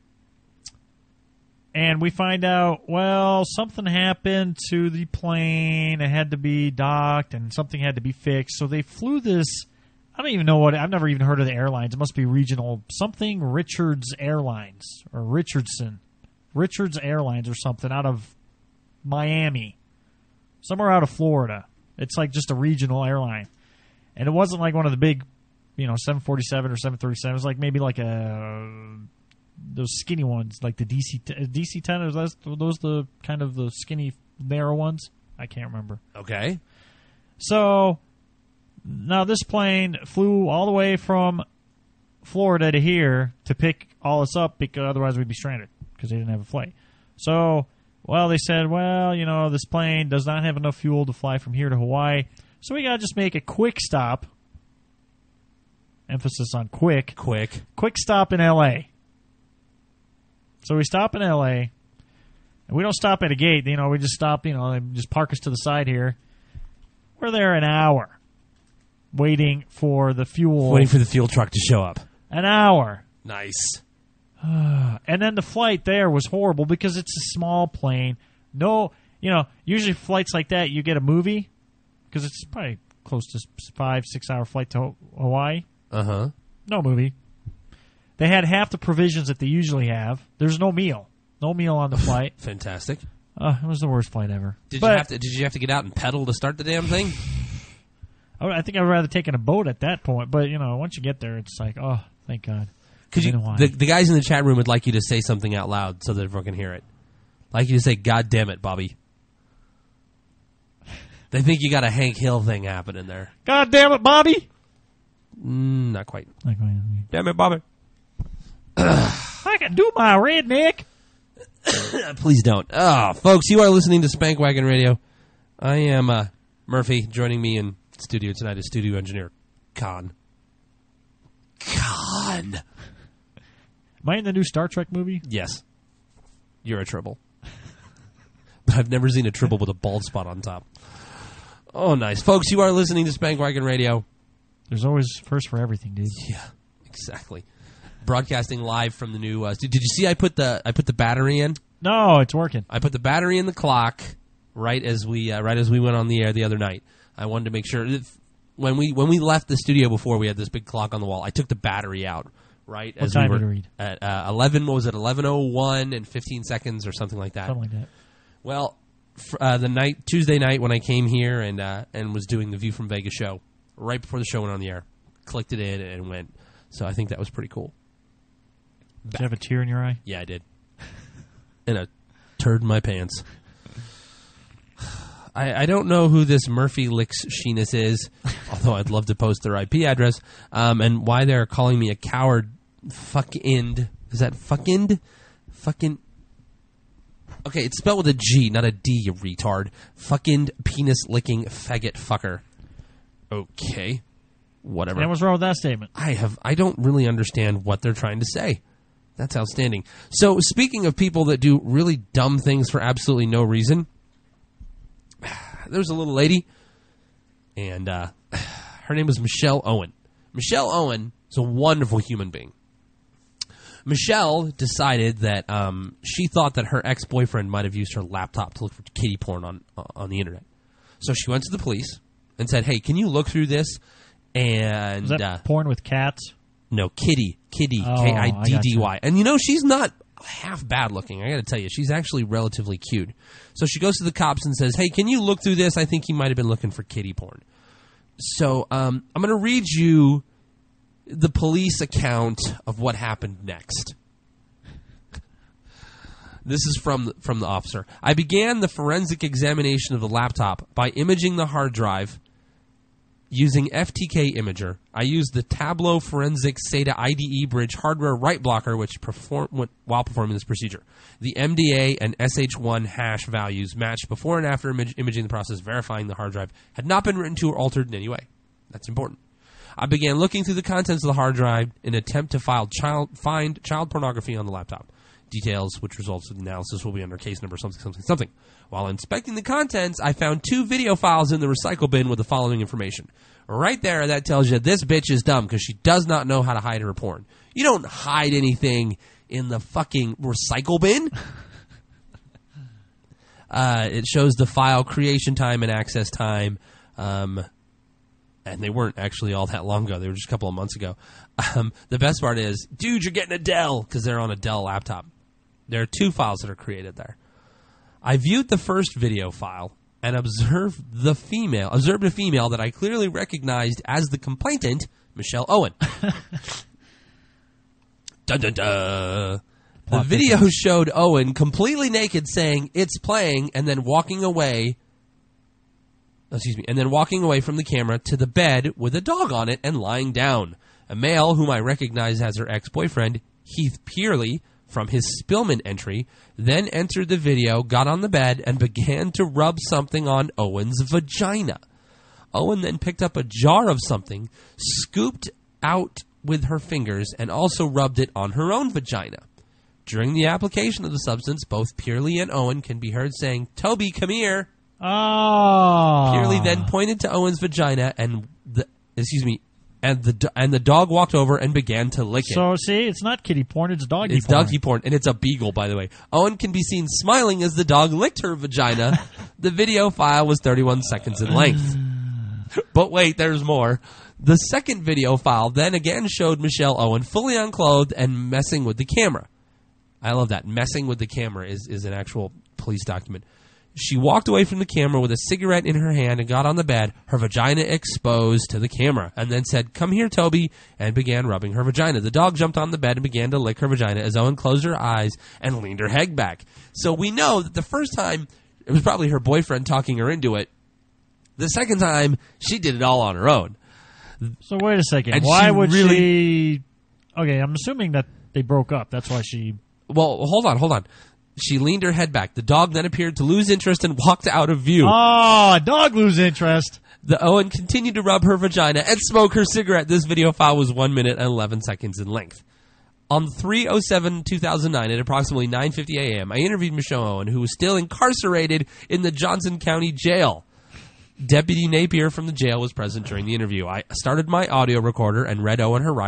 Speaker 2: And we find out, well, something happened to the plane. It had to be docked and something had to be fixed. So they flew this, I don't even know what, I've never even heard of the airlines. It must be regional, something Richards Airlines or Richardson. Richards Airlines or something out of Miami. Somewhere out of Florida. It's like just a regional airline. And it wasn't like one of the big, you know, seven forty-seven or seven thirty-seven. It was like maybe like a... those skinny ones, like the D C D C ten, are those, are those the kind of the skinny, narrow ones? I can't remember.
Speaker 1: Okay.
Speaker 2: So, now this plane flew all the way from Florida to here to pick all this up because otherwise we'd be stranded because they didn't have a flight. So, well, they said, well, you know, this plane does not have enough fuel to fly from here to Hawaii, so we got to just make a quick stop. Emphasis on quick.
Speaker 1: Quick.
Speaker 2: Quick stop in L A So we stop in L A, and we don't stop at a gate. You know, we just stop, you know, they just park us to the side here. We're there an hour waiting for the fuel.
Speaker 1: Waiting for the fuel truck to show up.
Speaker 2: An hour.
Speaker 1: Nice.
Speaker 2: And then the flight there was horrible because it's a small plane. No, you know, usually flights like that, you get a movie because it's probably close to five, six hour flight to Hawaii.
Speaker 1: Uh-huh.
Speaker 2: No movie. They had half the provisions that they usually have. There's no meal. No meal on the flight.
Speaker 1: Fantastic.
Speaker 2: Uh, it was the worst flight ever.
Speaker 1: Did
Speaker 2: But
Speaker 1: you have to did you have to get out and pedal to start the damn thing?
Speaker 2: I I think I'd rather taken a boat at that point. But, you know, once you get there, it's like, oh, thank God.
Speaker 1: Could you,
Speaker 2: In Hawaii.
Speaker 1: the, the guys in the chat room would like you to say something out loud so that everyone can hear it. Like you to say, God damn it, Bobby. They think you got a Hank Hill thing happening there.
Speaker 2: God damn it, Bobby!
Speaker 1: Mm, not quite.
Speaker 2: Like,
Speaker 1: Damn it, Bobby.
Speaker 2: I can do my redneck.
Speaker 1: Please don't. Oh, folks, you are listening to Spankwagon Radio. I am uh, Murphy. Joining me in studio tonight is studio engineer Khan. Khan.
Speaker 2: Am I in the new Star Trek movie?
Speaker 1: Yes. You're a tribble. But I've never seen a tribble with a bald spot on top. Oh, nice. Folks, you are listening to Spankwagon Radio.
Speaker 2: There's always first for everything, dude.
Speaker 1: Yeah, exactly. broadcasting live from the new. Uh, did, did you see? I put the I put the battery in.
Speaker 2: No, it's working.
Speaker 1: I put the battery in the clock right as we uh, right as we went on the air the other night. I wanted to make sure if, when we when we left the studio before we had this big clock on the wall. I took the battery out right
Speaker 2: What
Speaker 1: as
Speaker 2: time
Speaker 1: we were
Speaker 2: did it read?
Speaker 1: at uh, eleven. What was it? Eleven oh one and fifteen seconds or something like that.
Speaker 2: Something like that.
Speaker 1: Well, fr- uh, the night Tuesday night when I came here and uh, and was doing the View from Vegas show right before the show went on the air, clicked it in and went. So I think that was pretty cool.
Speaker 2: Did you have a tear in your eye?
Speaker 1: Yeah, I did. And a turd in my pants. I, I don't know who this Murphy Licks Sheenus is, although I'd love to post their I P address, um, and why they're calling me a coward. Fuckind. Is that fuckind? Fucking. Okay, it's spelled with a G, not a D, you retard. Fucking penis-licking faggot fucker. Okay. Whatever.
Speaker 2: And what's wrong with that statement?
Speaker 1: I have. I don't really understand what they're trying to say. That's outstanding. So, speaking of people that do really dumb things for absolutely no reason, there's a little lady, and uh, her name was Michelle Owen. Michelle Owen is a wonderful human being. Michelle decided that um, she thought that her ex-boyfriend might have used her laptop to look for kitty porn on uh, on the internet. So she went to the police and said, "Hey, can you look through this?" And
Speaker 2: Is that
Speaker 1: uh,
Speaker 2: porn with cats?
Speaker 1: no, Kitty, Kitty,
Speaker 2: Oh,
Speaker 1: K I D D Y.
Speaker 2: I gotcha.
Speaker 1: And you know, she's not half bad looking. I got to tell you, she's actually relatively cute. So she goes to the cops and says, "Hey, can you look through this? I think he might have been looking for kitty porn." So um, I'm going to read you the police account of what happened next. This is from from the officer. "I began the forensic examination of the laptop by imaging the hard drive using F T K Imager. I used the Tableau Forensic SATA I D E Bridge hardware write blocker which perform, while performing this procedure. The M D A and S H one hash values matched before and after image, imaging the process, verifying the hard drive had not been written to or altered in any way." That's important. "I began looking through the contents of the hard drive in an attempt to file child, find child pornography on the laptop. Details which results of the analysis will be under case number something, something, something. While inspecting the contents, I found two video files in the recycle bin with the following information." Right there, that tells you this bitch is dumb because she does not know how to hide her porn. You don't hide anything in the fucking recycle bin. uh, it shows the file creation time and access time. Um, and they weren't actually all that long ago. They were just a couple of months ago. Um, the best part is, dude, you're getting a Dell because they're on a Dell laptop. There are two files that are created there. "I viewed the first video file and observed the female, observed a female that I clearly recognized as the complainant, Michelle Owen." Dun dun dun. The video showed Owen completely naked saying, "It's playing," and then walking away. Excuse me, and then walking away from the camera to the bed with a dog on it and lying down. A male whom I recognize as her ex-boyfriend, Heath Pearley, from his Spillman entry, then entered the video, got on the bed, and began to rub something on Owen's vagina. Owen then picked up a jar of something, scooped out with her fingers, and also rubbed it on her own vagina. During the application of the substance, both Pearley and Owen can be heard saying, "Toby, come here."
Speaker 2: Oh.
Speaker 1: Pearley then pointed to Owen's vagina, and the excuse me, and the do- and the dog walked over and began to lick it.
Speaker 2: So, see, it's not kitty porn, it's doggy
Speaker 1: It's
Speaker 2: porn.
Speaker 1: doggy porn, and it's a beagle, by the way. Owen can be seen smiling as the dog licked her vagina. The video file was thirty-one seconds in length. But wait, there's more. The second video file then again showed Michelle Owen fully unclothed and messing with the camera. I love that. Messing with the camera is, is an actual police document. She walked away from the camera with a cigarette in her hand and got on the bed, her vagina exposed to the camera, and then said, "Come here, Toby," and began rubbing her vagina. The dog jumped on the bed and began to lick her vagina as Owen closed her eyes and leaned her head back. So we know that the first time, it was probably her boyfriend talking her into it. The second time, she did it all on her own.
Speaker 2: So, wait a second.
Speaker 1: And
Speaker 2: Why
Speaker 1: she
Speaker 2: would
Speaker 1: really-
Speaker 2: she... Okay, I'm assuming that they broke up. That's why she...
Speaker 1: Well, hold on, hold on. She leaned her head back. The dog then appeared to lose interest and walked out of view.
Speaker 2: Oh, dog lose interest.
Speaker 1: The Owen continued to rub her vagina and smoke her cigarette. This video file was one minute and eleven seconds in length. On three oh seven two thousand nine at approximately nine fifty a.m., I interviewed Michelle Owen, who was still incarcerated in the Johnson County Jail. Deputy Napier from the jail was present during the interview. I started my audio recorder and read Owen her right,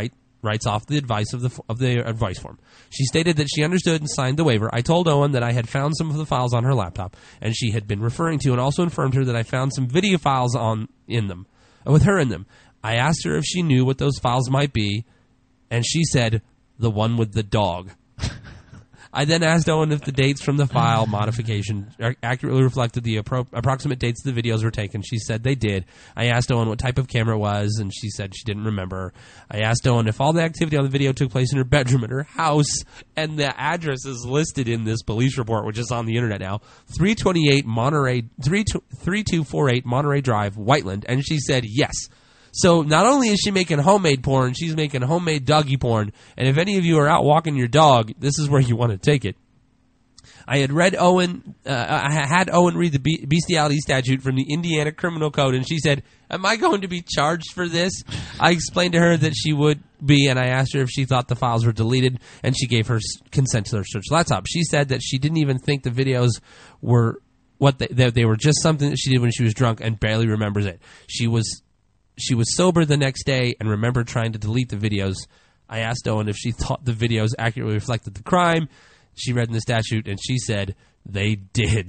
Speaker 1: writes off the advice of the of the advice form. She stated that she understood and signed the waiver. I told Owen that I had found some of the files on her laptop, and she had been referring to, and also informed her that I found some video files on in them, with her in them. I asked her if she knew what those files might be, and she said, the one with the dog. I then asked Owen if the dates from the file modification accurately reflected the appro- approximate dates the videos were taken. She said they did. I asked Owen what type of camera it was, and she said she didn't remember. I asked Owen if all the activity on the video took place in her bedroom at her house, and the address is listed in this police report, which is on the internet now. three twenty-eight Monterey, three two four eight Monterey Drive, Whiteland, and she said yes. So not only is she making homemade porn, she's making homemade doggy porn. And if any of you are out walking your dog, this is where you want to take it. I had read Owen, uh, I had Owen read the be- bestiality statute from the Indiana Criminal Code, and she said, am I going to be charged for this? I explained to her that she would be, and I asked her if she thought the files were deleted, and she gave her consent to search the laptop. She said that she didn't even think the videos were what they, they, they were just something that she did when she was drunk and barely remembers it. She was... She was sober the next day and remembered trying to delete the videos. I asked Owen if she thought the videos accurately reflected the crime. She read in the statute, and she said they did.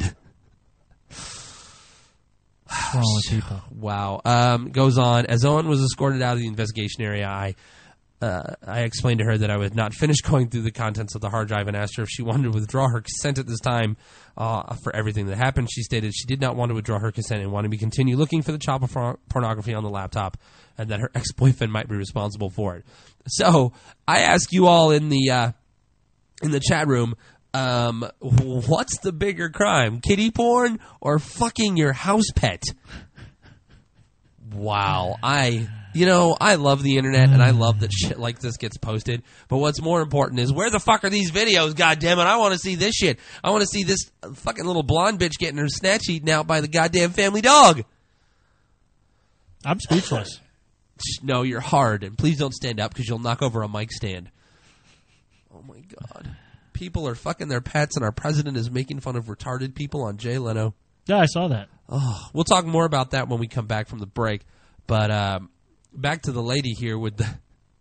Speaker 2: What's wrong with people?
Speaker 1: Wow. Um, goes on. As Owen was escorted out of the investigation area, I uh, I explained to her that I was not finished going through the contents of the hard drive and asked her if she wanted to withdraw her consent at this time uh, for everything that happened. She stated she did not want to withdraw her consent and wanted me to continue looking for the child por- pornography on the laptop, and that her ex-boyfriend might be responsible for it. So I ask you all in the uh, in the chat room, um, what's the bigger crime, kitty porn or fucking your house pet? Wow, I. You know, I love the internet, and I love that shit like this gets posted. But what's more important is, where the fuck are these videos, goddammit? I want to see this shit. I want to see this fucking little blonde bitch getting her snatch eaten out by the goddamn family dog.
Speaker 2: I'm speechless.
Speaker 1: No, you're hard, and please don't stand up because you'll knock over a mic stand. Oh, my God. People are fucking their pets, and our president is making fun of retarded people on Jay Leno.
Speaker 2: Yeah, I saw that.
Speaker 1: Oh, we'll talk more about that when we come back from the break. But, um... back to the lady here with the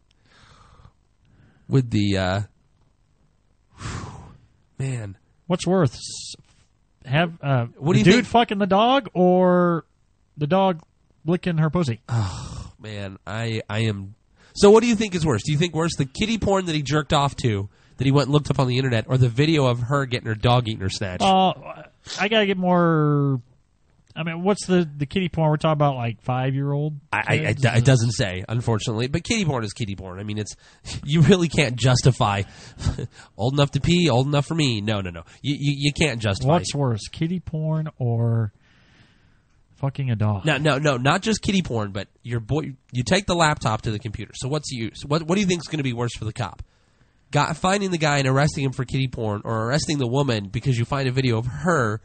Speaker 1: with the uh, whew, man.
Speaker 2: What's worse, have uh,
Speaker 1: What
Speaker 2: the
Speaker 1: do you
Speaker 2: dude
Speaker 1: think?
Speaker 2: fucking the dog or the dog licking her pussy?
Speaker 1: Oh man, I I am. So what do you think is worse? Do you think worse the kitty porn that he jerked off to, that he went and looked up on the internet, or the video of her getting her dog eating her snatch?
Speaker 2: Uh, I gotta get more. I mean, what's the, the kitty porn? We're talking about like five year old.
Speaker 1: I, I, I, it doesn't say, unfortunately, but kitty porn is kitty porn. I mean, it's you really can't justify old enough to pee, old enough for me. No, no, no. You you, you can't justify.
Speaker 2: What's worse, kitty porn or fucking a dog?
Speaker 1: No, no, no, not just kitty porn, but your boy. You take the laptop to the computer. So what's you? So what what do you think is going to be worse for the cop? Got, finding the guy and arresting him for kitty porn, or arresting the woman because you find a video of her.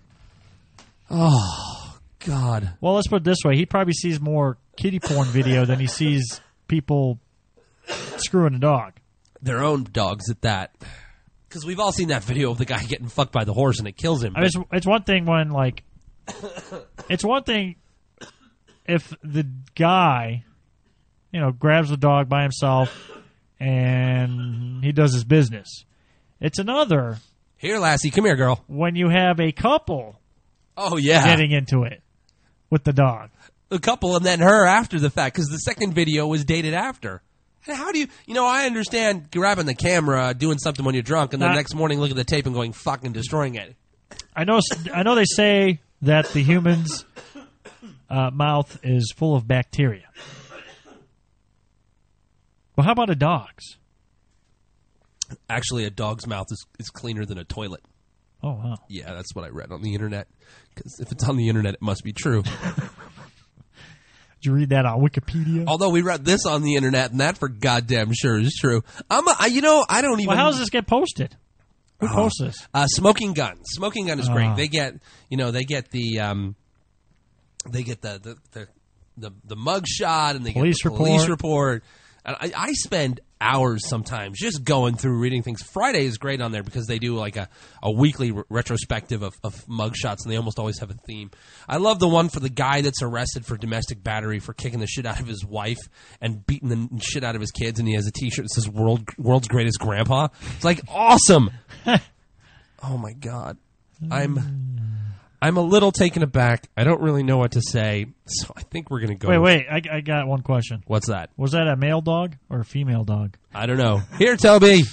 Speaker 1: Oh God.
Speaker 2: Well, let's put it this way: he probably sees more kitty porn video than he sees people screwing a dog.
Speaker 1: Their own dogs at that. Because we've all seen that video of the guy getting fucked by the horse and it kills him.
Speaker 2: I mean, it's, it's one thing when like, it's one thing if the guy, you know, grabs the dog by himself and he does his business. It's another.
Speaker 1: Here, Lassie, come here, girl.
Speaker 2: When you have a couple.
Speaker 1: Oh, yeah.
Speaker 2: Getting into it with the dog.
Speaker 1: The couple and then her after the fact, because the second video was dated after. And how do you, you know, I understand grabbing the camera, doing something when you're drunk, and then
Speaker 2: Not,
Speaker 1: the next morning looking at the tape and going fucking destroying it.
Speaker 2: I know I know they say that the human's uh, mouth is full of bacteria. But how about a dog's?
Speaker 1: Actually, a dog's mouth is, is cleaner than a toilet.
Speaker 2: Oh, wow.
Speaker 1: Yeah, that's what I read on the internet. Because if it's on the internet, it must be true.
Speaker 2: Did you read that on Wikipedia?
Speaker 1: Although we read this on the internet, and that for goddamn sure is true. I'm, a, I, you know, I don't even.
Speaker 2: Well, how does this get posted? Who
Speaker 1: oh.
Speaker 2: posts this?
Speaker 1: Uh, Smoking Gun. Smoking Gun is great.
Speaker 2: Oh.
Speaker 1: They get, you know, they get the, um, they get the the the, the, the mug shot, and they
Speaker 2: Police
Speaker 1: get the police
Speaker 2: report.
Speaker 1: report. And I, I spend hours sometimes just going through reading things. Friday is great on there because they do like a, a weekly re- retrospective of, of mugshots, and they almost always have a theme. I love the one for the guy that's arrested for domestic battery for kicking the shit out of his wife and beating the shit out of his kids, and he has a T-shirt that says "World World's Greatest Grandpa." It's like awesome. Oh my god, I'm. I'm a little taken aback. I don't really know what to say, so I think we're going to go.
Speaker 2: Wait, wait. I, I got one question.
Speaker 1: What's that?
Speaker 2: Was that a male dog or a female dog?
Speaker 1: I don't know. Here, Toby.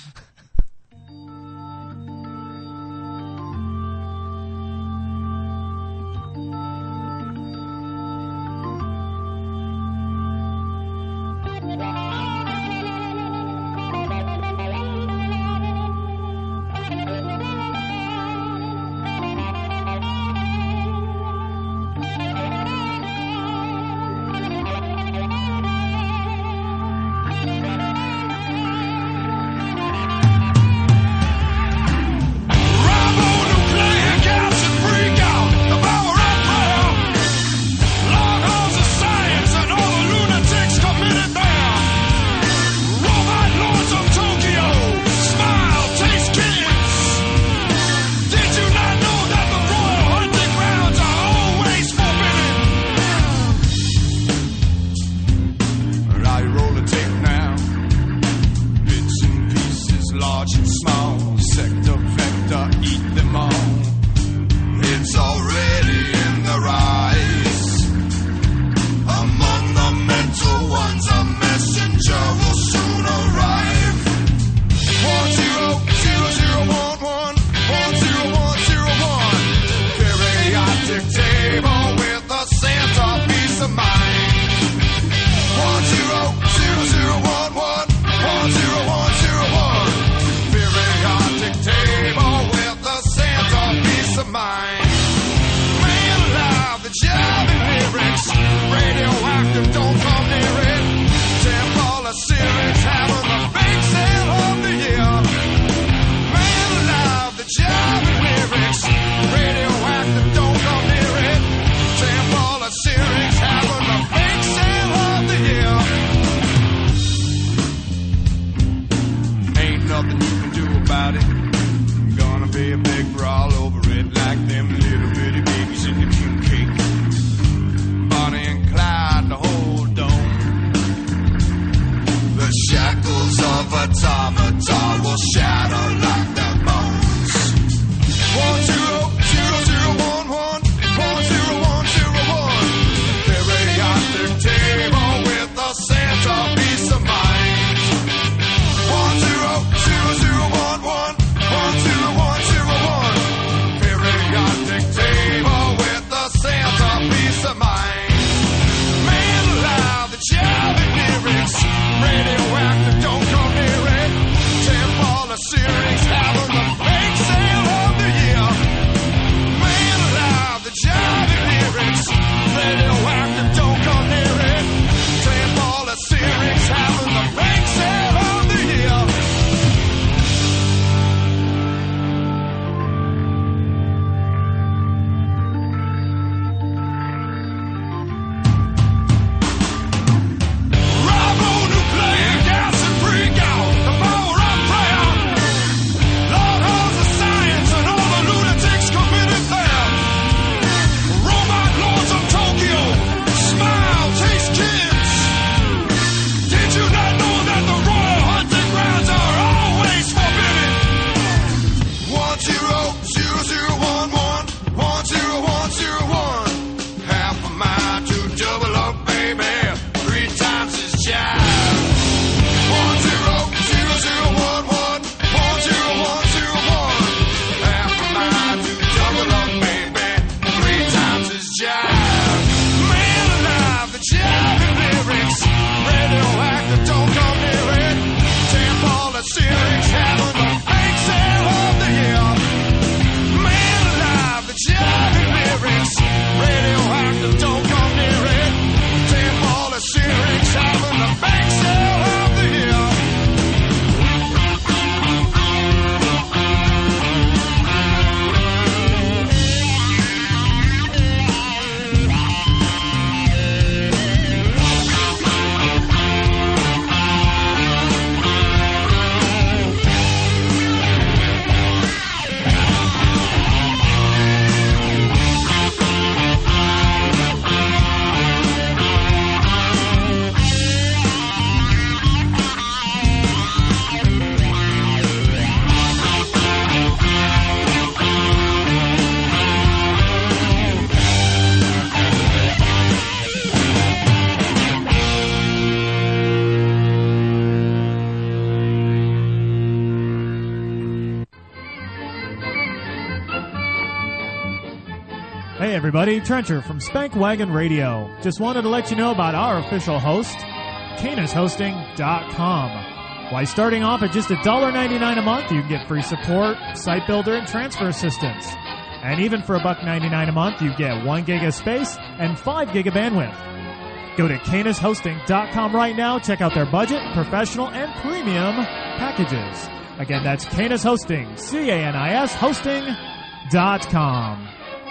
Speaker 2: Hey everybody, Trencher from Spank Wagon Radio. Just wanted to let you know about our official host, Canis Hosting dot com. Why, starting off at just one dollar ninety-nine a month, you can get free support, site builder, and transfer assistance. And even for a buck ninety-nine a month, you get one gig of space and five gig of bandwidth. Go to Canis Hosting dot com right now. Check out their budget, professional, and premium packages. Again, that's Canis Hosting, C A N I S Hosting dot com.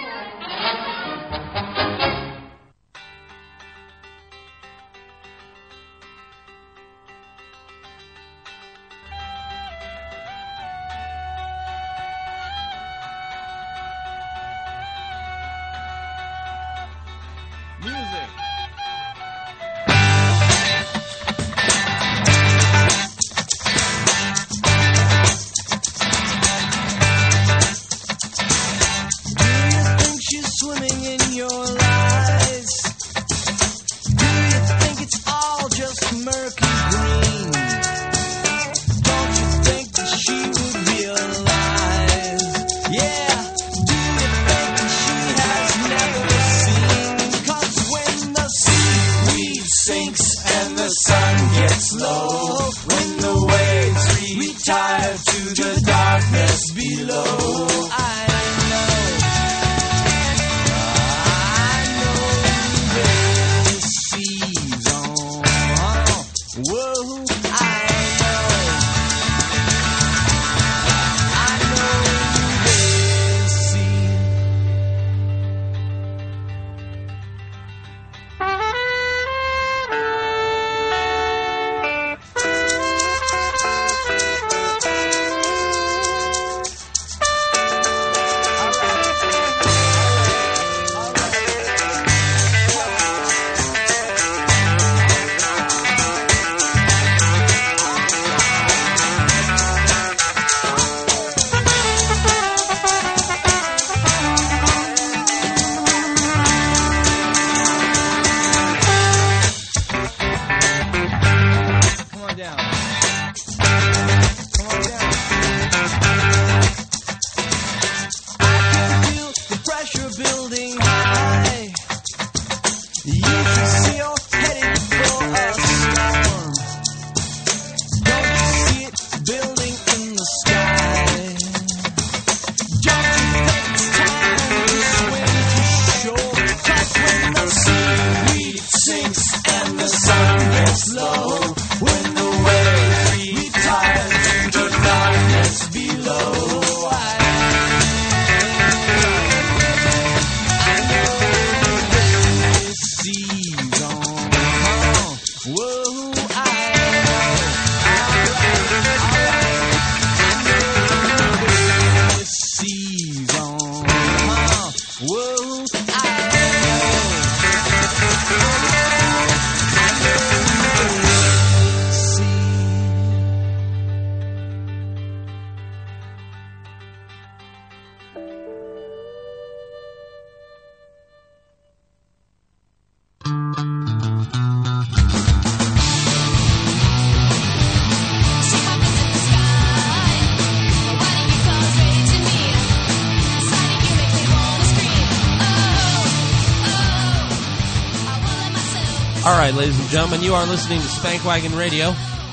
Speaker 1: All right, ladies and gentlemen, you are listening to Spank Wagon Radio.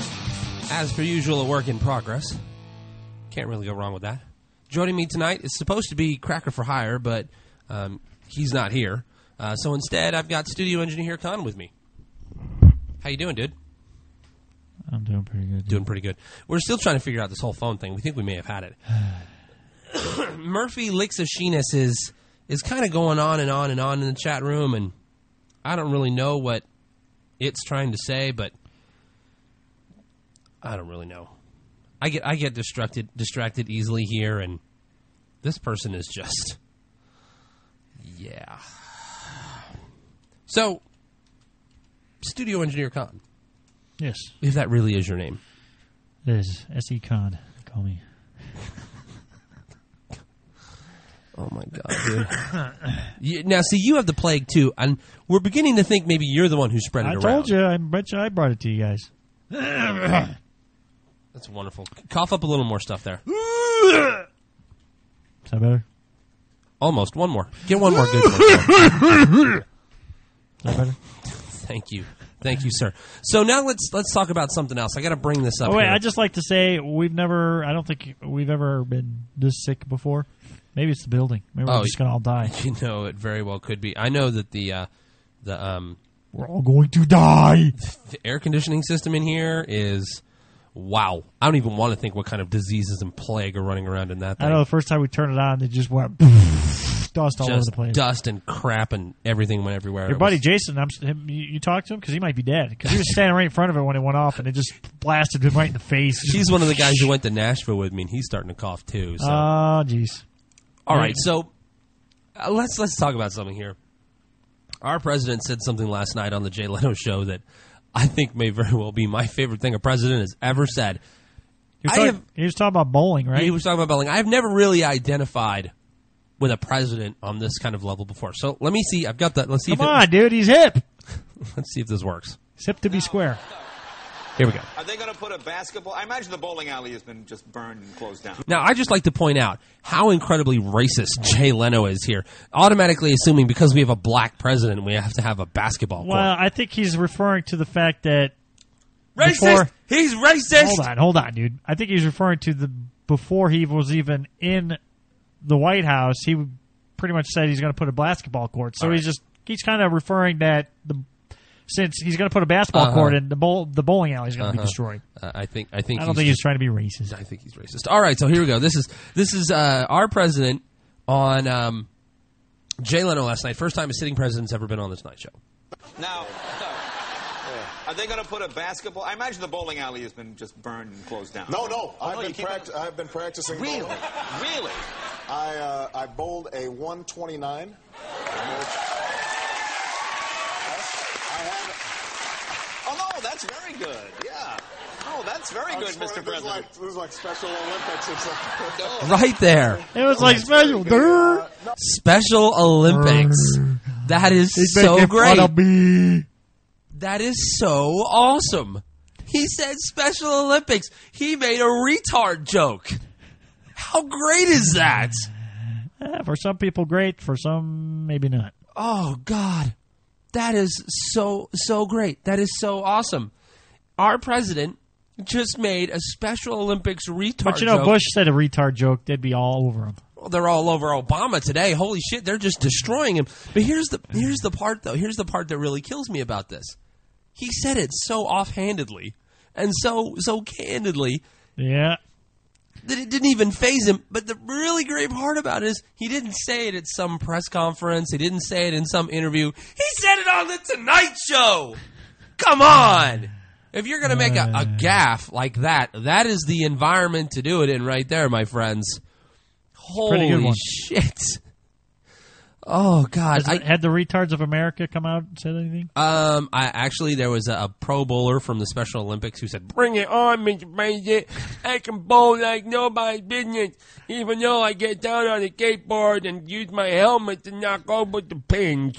Speaker 1: As per usual, a work in progress. Can't really go wrong with that. Joining me tonight is supposed to be Cracker for Hire, but um, he's not here. Uh, so instead, I've got studio engineer Con with me. How you doing, dude?
Speaker 2: I'm doing pretty good. Dude.
Speaker 1: Doing pretty good. We're still trying to figure out this whole phone thing. We think we may have had it. Murphy Lixashinas is is kind of going on and on and on in the chat room, and I don't really know what it's trying to say, but I don't really know. I get I get distracted distracted easily here, and this person is just yeah. So, studio engineer Con.
Speaker 2: Yes.
Speaker 1: If that really is your name.
Speaker 2: It is. S E Con. Call me.
Speaker 1: Oh, my God, dude. you, now, see, you have the plague, too, and we're beginning to think maybe you're the one who spread it
Speaker 2: I
Speaker 1: around.
Speaker 2: told you. I bet you I brought it to you guys.
Speaker 1: That's wonderful. Cough up a little more stuff there.
Speaker 2: Is that better?
Speaker 1: Almost. One more. Get one more good one.
Speaker 2: Is that better?
Speaker 1: Thank you. Thank you, sir. So now let's let's talk about something else. I got to bring this up.
Speaker 2: Oh, wait,
Speaker 1: here.
Speaker 2: I'd just like to say we've never, I don't think we've ever been this sick before. Maybe it's the building. Maybe
Speaker 1: Oh,
Speaker 2: we're just going to all die.
Speaker 1: You know, it very well could be. I know that the uh, the um,
Speaker 2: We're all going to die.
Speaker 1: the air conditioning system in here is wow. I don't even want to think what kind of diseases and plague are running around in that thing.
Speaker 2: I know the first time we turned it on, it just went dust all over
Speaker 1: Just
Speaker 2: the place.
Speaker 1: dust and crap and everything went everywhere.
Speaker 2: Your
Speaker 1: It
Speaker 2: buddy
Speaker 1: was-
Speaker 2: Jason, I'm, him, you, you talked to him because he might be dead because he was standing right in front of it when it went off and it just blasted him right in the face.
Speaker 1: He's one of the guys who went to Nashville with me, and he's starting to cough too. So,
Speaker 2: Oh, jeez.
Speaker 1: all right. So uh, let's let's talk about something here. Our president said something last night on the Jay Leno show that I think may very well be my favorite thing a president has ever said.
Speaker 2: He was,
Speaker 1: I
Speaker 2: talking,
Speaker 1: have-
Speaker 2: he was talking about bowling, right?
Speaker 1: He was talking about bowling. I've never really identified with a president on this kind of level before. So let me see. I've got that. Let's see.
Speaker 2: Come
Speaker 1: if
Speaker 2: on,
Speaker 1: it,
Speaker 2: dude. He's hip.
Speaker 1: Let's see if this works.
Speaker 2: He's hip to be square.
Speaker 1: Here we go.
Speaker 6: Are they going to put a basketball? I imagine the bowling alley has been just burned and closed down.
Speaker 1: Now, I just like to point out how incredibly racist Jay Leno is here. Automatically assuming because we have a black president, we have to have a basketball court.
Speaker 2: Well, I think he's referring to the fact that
Speaker 1: Racist!
Speaker 2: before-
Speaker 1: He's racist!
Speaker 2: Hold on, hold on, dude. I think he's referring to the before he was even in the White House. He pretty much said he's going to put a basketball court. So
Speaker 1: All right.
Speaker 2: he's just he's kind of referring that the since he's going to put a basketball
Speaker 1: Uh-huh.
Speaker 2: court in the bowl, the bowling alley is going to be
Speaker 1: Uh-huh.
Speaker 2: destroyed.
Speaker 1: Uh, I think I think
Speaker 2: I don't
Speaker 1: he's
Speaker 2: think he's
Speaker 1: just-
Speaker 2: trying to be racist.
Speaker 1: I think he's racist. All right, so here we go. This is this is uh, our president on um, Jay Leno last night. First time a sitting president's ever been on this night show.
Speaker 6: Now, are they going to put a basketball? I imagine the bowling alley has been just burned and closed down.
Speaker 7: No, no.
Speaker 6: Oh,
Speaker 7: I've
Speaker 6: no, you
Speaker 7: been
Speaker 6: keep
Speaker 7: pract-
Speaker 6: it-
Speaker 7: I've been practicing.
Speaker 6: Really?
Speaker 7: bowling.
Speaker 6: Really?
Speaker 7: I uh, I bowled a one twenty-nine.
Speaker 6: Oh, no, that's very good. Yeah. Oh, that's very good, Mister
Speaker 7: This is
Speaker 6: President.
Speaker 7: like, this is like Special Olympics or something.
Speaker 6: Oh.
Speaker 1: Right there,
Speaker 2: It was like special. Durr.
Speaker 1: Special Olympics. That is
Speaker 2: He's
Speaker 1: so
Speaker 2: making
Speaker 1: great.
Speaker 2: fun of me.
Speaker 1: That is so awesome. He said Special Olympics. He made a retard joke. How great is that?
Speaker 2: Eh, for some people, great. For some, maybe not.
Speaker 1: Oh, God. That is so, so great. That is so awesome. Our president just made a Special Olympics retard
Speaker 2: But you know,
Speaker 1: joke.
Speaker 2: Bush said a retard joke. They'd be all over him.
Speaker 1: Well, they're all over Obama today. Holy shit, they're just destroying him. But here's the here's the part though. Here's the part that really kills me about this. He said it so offhandedly and so so candidly
Speaker 2: Yeah.
Speaker 1: that it didn't even faze him. But the really great part about it is he didn't say it at some press conference. He didn't say it in some interview. He said it on the Tonight Show. Come on. If you're going to make a, a gaffe like that, that is the environment to do it in right there, my friends.
Speaker 2: Pretty good
Speaker 1: Holy
Speaker 2: one.
Speaker 1: shit. Oh, God.
Speaker 2: Has
Speaker 1: I,
Speaker 2: it- had the retards of America come out and said anything?
Speaker 1: um, I actually, there was a, a pro bowler from the Special Olympics who said, "Bring it on, Mister President. I can bowl like nobody's business, even though I get down on a skateboard and use my helmet to knock over the pins."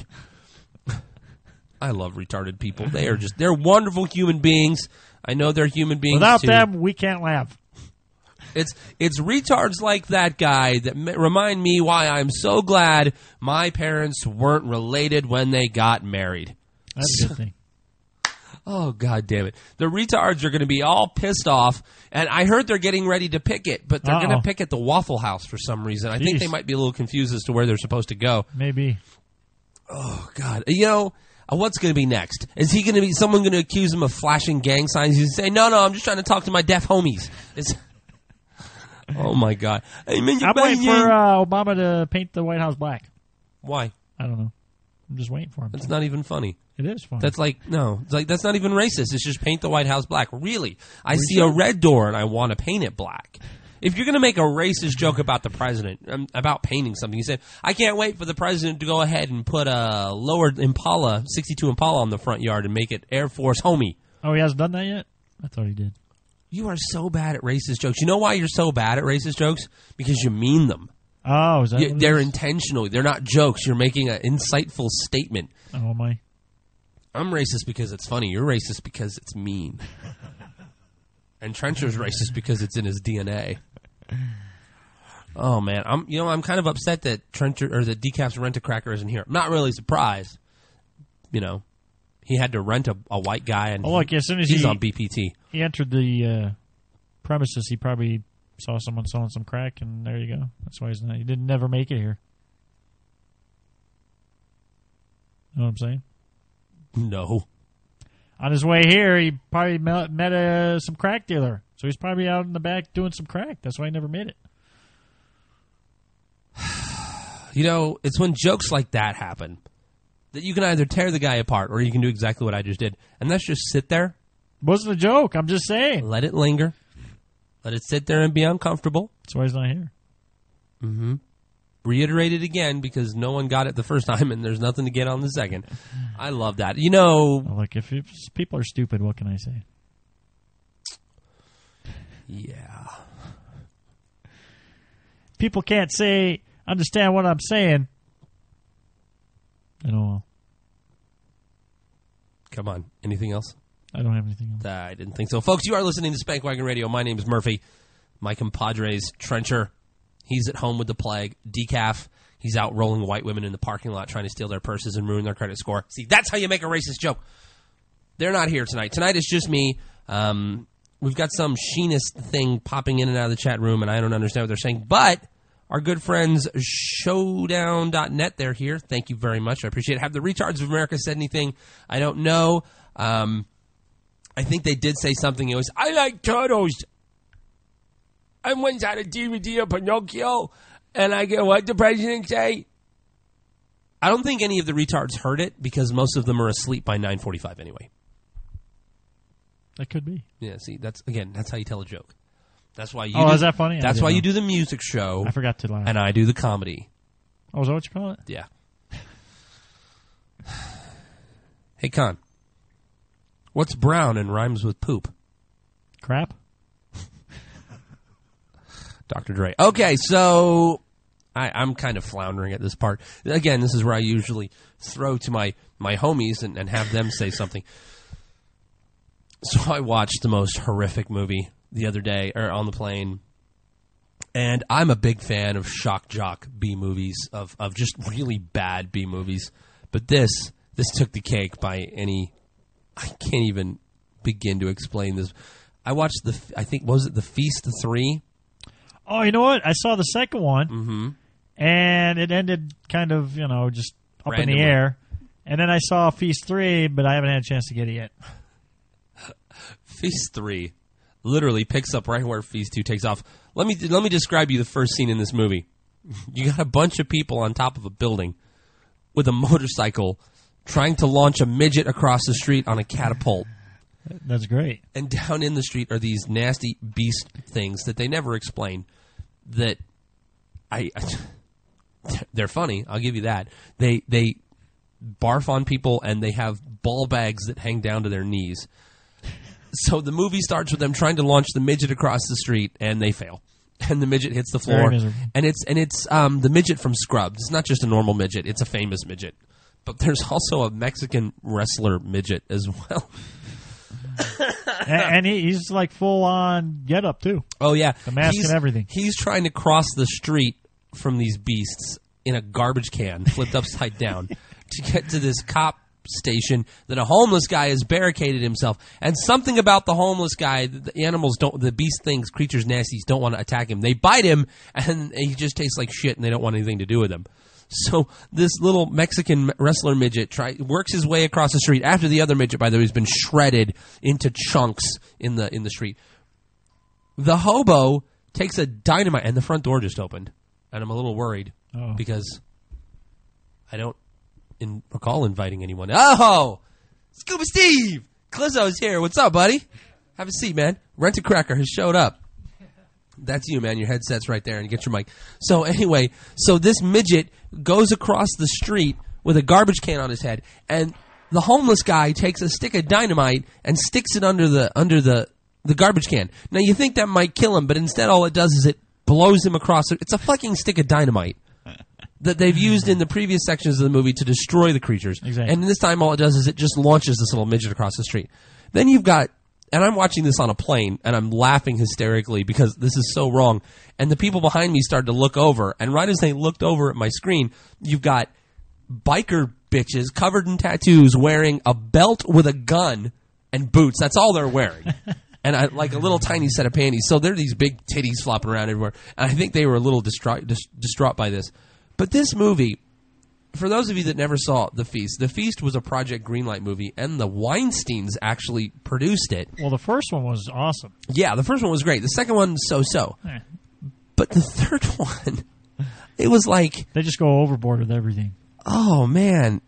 Speaker 1: I love retarded people. They are just, they're wonderful human beings. I know they're human beings
Speaker 2: Without
Speaker 1: too.
Speaker 2: them, we can't laugh.
Speaker 1: It's it's retards like that guy that m- remind me why I'm so glad my parents weren't related when they got married.
Speaker 2: That's a good thing.
Speaker 1: Oh, God damn it. The retards are going to be all pissed off, and I heard they're getting ready to picket, but they're
Speaker 2: Uh-oh.
Speaker 1: going to picket the Waffle House for some reason. I think
Speaker 2: Jeez.
Speaker 1: they might be a little confused as to where they're supposed to go.
Speaker 2: Maybe.
Speaker 1: Oh, God. You know, uh, what's going to be next? Is he going to be, someone going to accuse him of flashing gang signs? He's going to say, no, no, I'm just trying to talk to my deaf homies. It's, oh, my God. Hey, man,
Speaker 2: I'm waiting for uh, Obama to paint the White House black.
Speaker 1: Why?
Speaker 2: I don't know. I'm just waiting for him.
Speaker 1: That's not even funny.
Speaker 2: It is fun.
Speaker 1: That's like, no, it's like, that's not even racist. It's just paint the White House black. Really? I
Speaker 2: We
Speaker 1: see
Speaker 2: should.
Speaker 1: a red door and I want to paint it black. If you're going to make a racist joke about the president, um, about painting something, you said, I can't wait for the president to go ahead and put a lowered Impala, sixty-two Impala on the front yard and make it Air Force homie.
Speaker 2: Oh, he hasn't done that yet? I thought he did.
Speaker 1: You are so bad at racist jokes. You know why you're so bad at racist jokes? Because you mean them.
Speaker 2: Oh, is that
Speaker 1: You,
Speaker 2: what it
Speaker 1: they're
Speaker 2: is?
Speaker 1: intentional. They're not jokes. You're making an insightful statement.
Speaker 2: Oh, my.
Speaker 1: I'm racist because it's funny. You're racist because it's mean. And Trencher's racist because it's in his D N A. Oh man, I'm you know I'm kind of upset that Trencher or the Decaf's Rent-A-Cracker isn't here. I'm not really surprised. You know, he had to rent a, a white guy, and
Speaker 2: Oh, look, as soon as
Speaker 1: he's
Speaker 2: he,
Speaker 1: on B P T.
Speaker 2: he entered the uh, premises, he probably saw someone selling some crack, and there you go. That's why he's not. He didn't never make it here. You know what I'm saying?
Speaker 1: No,
Speaker 2: On his way here, he probably met, met a, some crack dealer. So he's probably out in the back doing some crack. That's why he never made it.
Speaker 1: you know it's when jokes like that happen that you can either tear the guy apart or you can do exactly what I just did, and that's just sit there,
Speaker 2: Wasn't a joke. I'm just saying.
Speaker 1: let it linger, let it sit there and be uncomfortable.
Speaker 2: That's why he's not here.
Speaker 1: Mm-hmm. Reiterate it again because no one got it the first time, and there's nothing to get on the second. I love that. You know,
Speaker 2: Well, look, if, if people are stupid, what can I say?
Speaker 1: yeah.
Speaker 2: People can't say, understand what I'm saying. I don't know.
Speaker 1: Come on. Anything else?
Speaker 2: I don't have anything else.
Speaker 1: I didn't think so. Folks, you are listening to Spank Wagon Radio. My name is Murphy. My compadres, Trencher. He's at home with the plague. Decaf. He's out rolling white women in the parking lot trying to steal their purses and ruin their credit score. See, that's how you make a racist joke. They're not here tonight. Tonight is just me. Um, we've got some Sheenist thing popping in and out of the chat room, and I don't understand what they're saying. But our good friends, showdown dot net, they're here. Thank you very much. I appreciate it. Have the retards of America said anything? I don't know. Um, I think they did say something. It was, I like turtles. I once had a D V D of Pinocchio, and I get what the president say. I don't think any of the retards heard it because most of them are asleep by nine forty-five anyway.
Speaker 2: That could be.
Speaker 1: Yeah, see, that's again, that's how you tell a joke. That's why you.
Speaker 2: Oh,
Speaker 1: do,
Speaker 2: is that funny? I
Speaker 1: That's
Speaker 2: didn't
Speaker 1: why
Speaker 2: know.
Speaker 1: you do the music show.
Speaker 2: I forgot to laugh.
Speaker 1: And I do the comedy.
Speaker 2: Oh, is that what you call it?
Speaker 1: Yeah. Hey, Con. What's brown and rhymes with poop?
Speaker 2: Crap?
Speaker 1: Doctor Dre. Okay, so I, I'm kind of floundering at this part. Again, this is where I usually throw to my, my homies and, and have them say something. So I watched the most horrific movie the other day, or on the plane, and I'm a big fan of shock jock B movies, of, of just really bad B movies. But this, this took the cake by any, I can't even begin to explain this. I watched the, I think, what was it The Feast three?
Speaker 2: Oh, you know what? I saw the second one,
Speaker 1: Mm-hmm.
Speaker 2: and it ended kind of, you know, just up in
Speaker 1: Randomly.
Speaker 2: the air. And then I saw Feast three, but I haven't had a chance to get it yet.
Speaker 1: Feast three literally picks up right where Feast two takes off. Let me let me describe you the first scene in this movie. You got a bunch of people on top of a building with a motorcycle trying to launch a midget across the street on a catapult.
Speaker 2: That's great.
Speaker 1: And down in the street are these nasty beast things that they never explain. That I, they're funny. I'll give you that. They they barf on people and they have ball bags that hang down to their knees. So the movie starts with them trying to launch the midget across the street, and they fail. And the midget hits the floor.
Speaker 2: Very miserable.
Speaker 1: And it's and it's um, the midget from Scrubs. It's not just a normal midget; it's a famous midget. But there's also a Mexican wrestler midget as well.
Speaker 2: and and he, he's like full on get up too.
Speaker 1: Oh yeah,
Speaker 2: The mask
Speaker 1: he's,
Speaker 2: and everything.
Speaker 1: He's trying to cross the street from these beasts in a garbage can flipped upside down to get to this cop station that a homeless guy has barricaded himself. And something about the homeless guy, the animals don't, the beast things, creatures, nasties don't want to attack him. They bite him, and he just tastes like shit, and they don't want anything to do with him. So this little Mexican wrestler midget try, works his way across the street after the other midget, by the way, has been shredded into chunks in the in the street. The hobo takes a dynamite, and the front door just opened, and I'm a little worried
Speaker 2: Oh.
Speaker 1: because I don't in, recall inviting anyone. Oh, Scuba Steve, Clizzo's here. What's up, buddy? Have a seat, man. Rent-A-Cracker has showed up. That's you, man. Your headset's right there, and you get your mic. So anyway, so this midget goes across the street with a garbage can on his head, and the homeless guy takes a stick of dynamite and sticks it under the under the, the garbage can. Now you think that might kill him, but instead all it does is it blows him across. It's a fucking stick of dynamite that they've used in the previous sections of the movie to destroy the creatures.
Speaker 2: Exactly.
Speaker 1: And this time all it does is it just launches this little midget across the street. Then you've got And I'm watching this on a plane, and I'm laughing hysterically because this is so wrong. And the people behind me started to look over, and right as they looked over at my screen, you've got biker bitches covered in tattoos wearing a belt with a gun and boots. That's all they're wearing. And I, like a little tiny set of panties. So there are these big titties flopping around everywhere. And I think they were a little distraught, dis- distraught by this. But this movie, for those of you that never saw The Feast, The Feast was a Project Greenlight movie, and the Weinsteins actually produced it.
Speaker 2: Well, the first one was awesome.
Speaker 1: Yeah, the first one was great. The second one, so-so.
Speaker 2: Eh.
Speaker 1: But the third one, it was like,
Speaker 2: They just go overboard with everything.
Speaker 1: oh, man.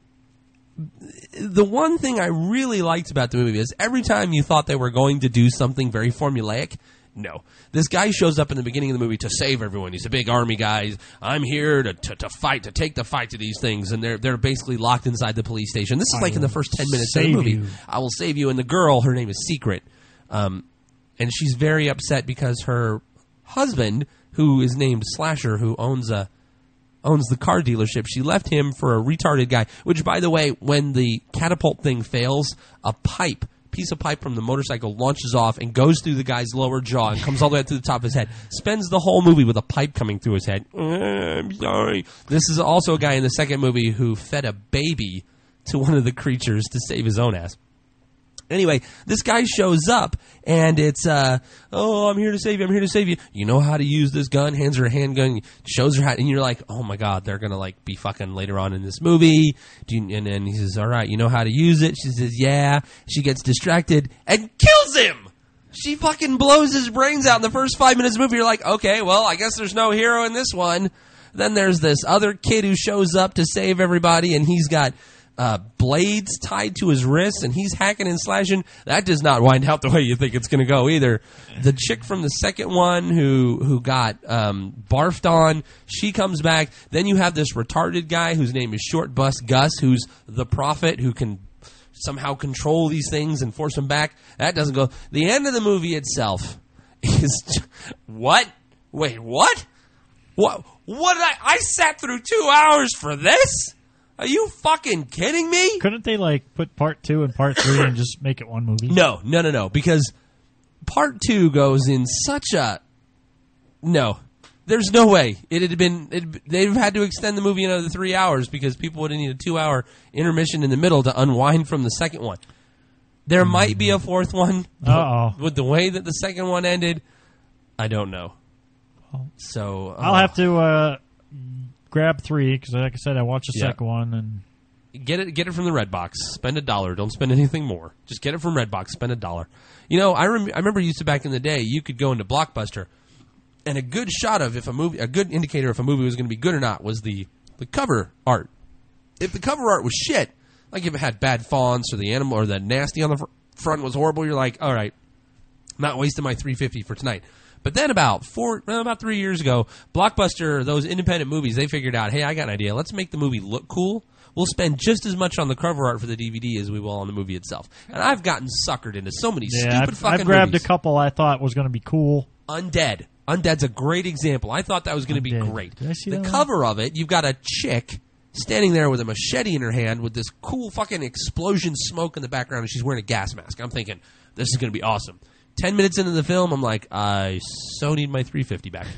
Speaker 1: The one thing I really liked about the movie is every time you thought they were going to do something very formulaic, no. This guy shows up in the beginning of the movie to save everyone. He's a big army guy. He's, I'm here to, to, to fight, to take the fight to these things. And they're they're basically locked inside the police station. This is
Speaker 2: I
Speaker 1: like in the
Speaker 2: will
Speaker 1: first ten minutes of the
Speaker 2: save
Speaker 1: movie.
Speaker 2: you.
Speaker 1: I will save you. And the girl, her name is Secret. Um, and she's very upset because her husband, who is named Slasher, who owns a owns the car dealership, she left him for a retarded guy, which, by the way, when the catapult thing fails, a pipe, piece of pipe from the motorcycle launches off and goes through the guy's lower jaw and comes all the way up to the top of his head. Spends the whole movie with a pipe coming through his head. Uh, I'm sorry. This is also a guy in the second movie who fed a baby to one of the creatures to save his own ass. Anyway, this guy shows up, and it's, uh, oh, I'm here to save you, I'm here to save you. You know how to use this gun? Hands her a handgun, shows her how, and you're like, oh my god, they're gonna, like, be fucking later on in this movie. Do you, and then he says, all right, you know how to use it? She says, yeah. She gets distracted and kills him! She fucking blows his brains out in the first five minutes of the movie. You're like, okay, well, I guess there's no hero in this one. Then there's this other kid who shows up to save everybody, and he's got Uh, blades tied to his wrists, and he's hacking and slashing. That does not wind out the way you think it's going to go either. The chick from the second one who who got um, barfed on, she comes back. Then you have this retarded guy whose name is Short Bus Gus, who's the prophet who can somehow control these things and force them back. That doesn't go. The end of the movie itself is what? Wait, what? What? What did I? I sat through two hours for this? Are you fucking kidding me?
Speaker 2: Couldn't they, like, put part two and part three and just make it one movie?
Speaker 1: No, no, no, no. Because part two goes in such a... No. There's no way. It had been... It, they've had to extend the movie another three hours because people would have needed a two-hour intermission in the middle to unwind from the second one. There mm. might be a fourth one.
Speaker 2: Uh-oh.
Speaker 1: With the way that the second one ended, I don't know. So... Uh,
Speaker 2: I'll have to... Uh, grab three because, like I said, I watched the
Speaker 1: Yeah.
Speaker 2: second one and
Speaker 1: Get it, get it from the Redbox. Spend a dollar. Don't spend anything more. Just get it from Redbox. Spend a dollar. You know, I, rem- I remember used to back in the day. You could go into Blockbuster, and a good shot of if a movie, a good indicator if a movie was going to be good or not was the the cover art. If the cover art was shit, like if it had bad fonts or the animal or the nasty on the fr- front was horrible, you're like, all right, I'm not wasting my three fifty for tonight. But then about four, well, about three years ago, Blockbuster, those independent movies, they figured out, hey, I got an idea. Let's make the movie look cool. We'll spend just as much on the cover art for the D V D as we will on the movie itself. And I've gotten suckered into so many
Speaker 2: yeah,
Speaker 1: stupid
Speaker 2: I've,
Speaker 1: fucking
Speaker 2: I've grabbed
Speaker 1: movies.
Speaker 2: a couple I thought was going to be cool.
Speaker 1: Undead. Undead's a great example. I thought that was going to be
Speaker 2: Undead.
Speaker 1: great.
Speaker 2: Did I see
Speaker 1: the
Speaker 2: that one?
Speaker 1: cover of it, you've got a chick standing there with a machete in her hand with this cool fucking explosion smoke in the background, and she's wearing a gas mask. I'm thinking, this is going to be awesome. Ten minutes into the film, I'm like, I so need my three fifty back.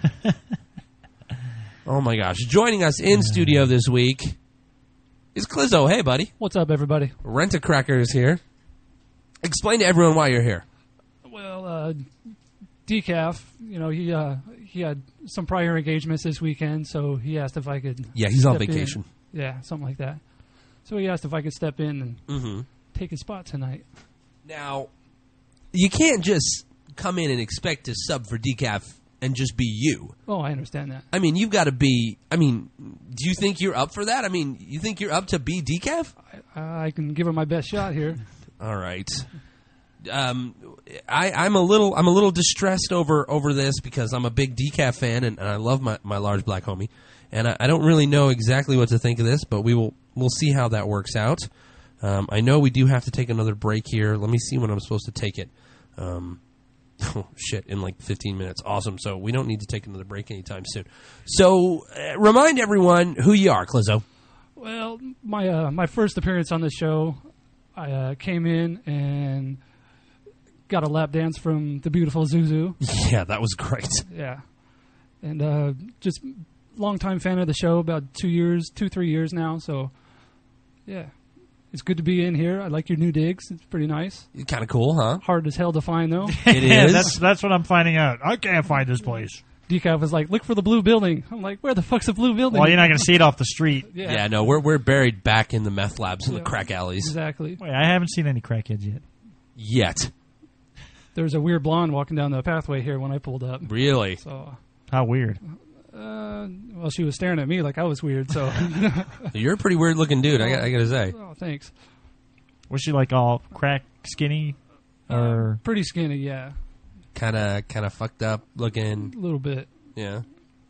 Speaker 1: Oh my gosh. Joining us in studio this week is Clizzo. Hey, buddy.
Speaker 8: What's up, everybody?
Speaker 1: Rent-A-Cracker is here. Explain to everyone why you're here.
Speaker 8: Well, uh, Decaf, you know, he uh, he had some prior engagements this weekend, so he asked if I could.
Speaker 1: Yeah, he's on
Speaker 8: step in.
Speaker 1: vacation.
Speaker 8: Yeah, something like that. So he asked if I could step in and
Speaker 1: Mm-hmm.
Speaker 8: take his spot tonight.
Speaker 1: Now, you can't just come in and expect to sub for Decaf and just be you.
Speaker 8: Oh, I understand that.
Speaker 1: I mean, you've got to be... I mean, do you think you're up for that? I mean, you think you're up to be Decaf?
Speaker 8: I, I can give her my best shot here.
Speaker 1: All right. Um, I, I'm a little I'm a little distressed over, over this because I'm a big Decaf fan and, and I love my, my large black homie. And I, I don't really know exactly what to think of this, but we will we'll see how that works out. Um, I know we do have to take another break here. Let me see when I'm supposed to take it. Um, oh, shit, in like fifteen minutes. Awesome. So we don't need to take another break anytime soon. So uh, remind everyone who you are, Clizzo.
Speaker 8: Well, my uh, my first appearance on the show, I uh, came in and got a lap dance from the beautiful Zuzu.
Speaker 1: Yeah, that was great.
Speaker 8: Yeah. And uh, just longtime fan of the show, about two years, two, three years now. So, yeah. It's good to be in here. I like your new digs. It's pretty nice.
Speaker 1: Kind of cool, huh?
Speaker 8: Hard as hell to find, though.
Speaker 1: It
Speaker 2: Yeah,
Speaker 1: is.
Speaker 2: that's that's what I'm finding out. I can't find this place.
Speaker 8: Decaf was like, look for the blue building. I'm like, where the fuck's the blue building?
Speaker 2: Well, you're not going to see it off the street.
Speaker 8: Yeah,
Speaker 1: Yeah, no, we're we're buried back in the meth labs in the
Speaker 8: Yeah.
Speaker 1: crack alleys.
Speaker 8: exactly.
Speaker 2: Wait, I haven't seen any crackheads yet.
Speaker 1: Yet.
Speaker 8: There was a weird blonde walking down the pathway here when I pulled up.
Speaker 1: Really?
Speaker 8: So,
Speaker 2: How weird.
Speaker 8: uh, well, she was staring at me like I was weird. So,
Speaker 1: You're a pretty weird looking dude, I, got- I gotta say.
Speaker 8: oh, thanks.
Speaker 2: Was she like all crack skinny? Or
Speaker 8: Pretty skinny, yeah,
Speaker 1: Kind of kind of fucked up looking.
Speaker 8: a little bit.
Speaker 1: Yeah.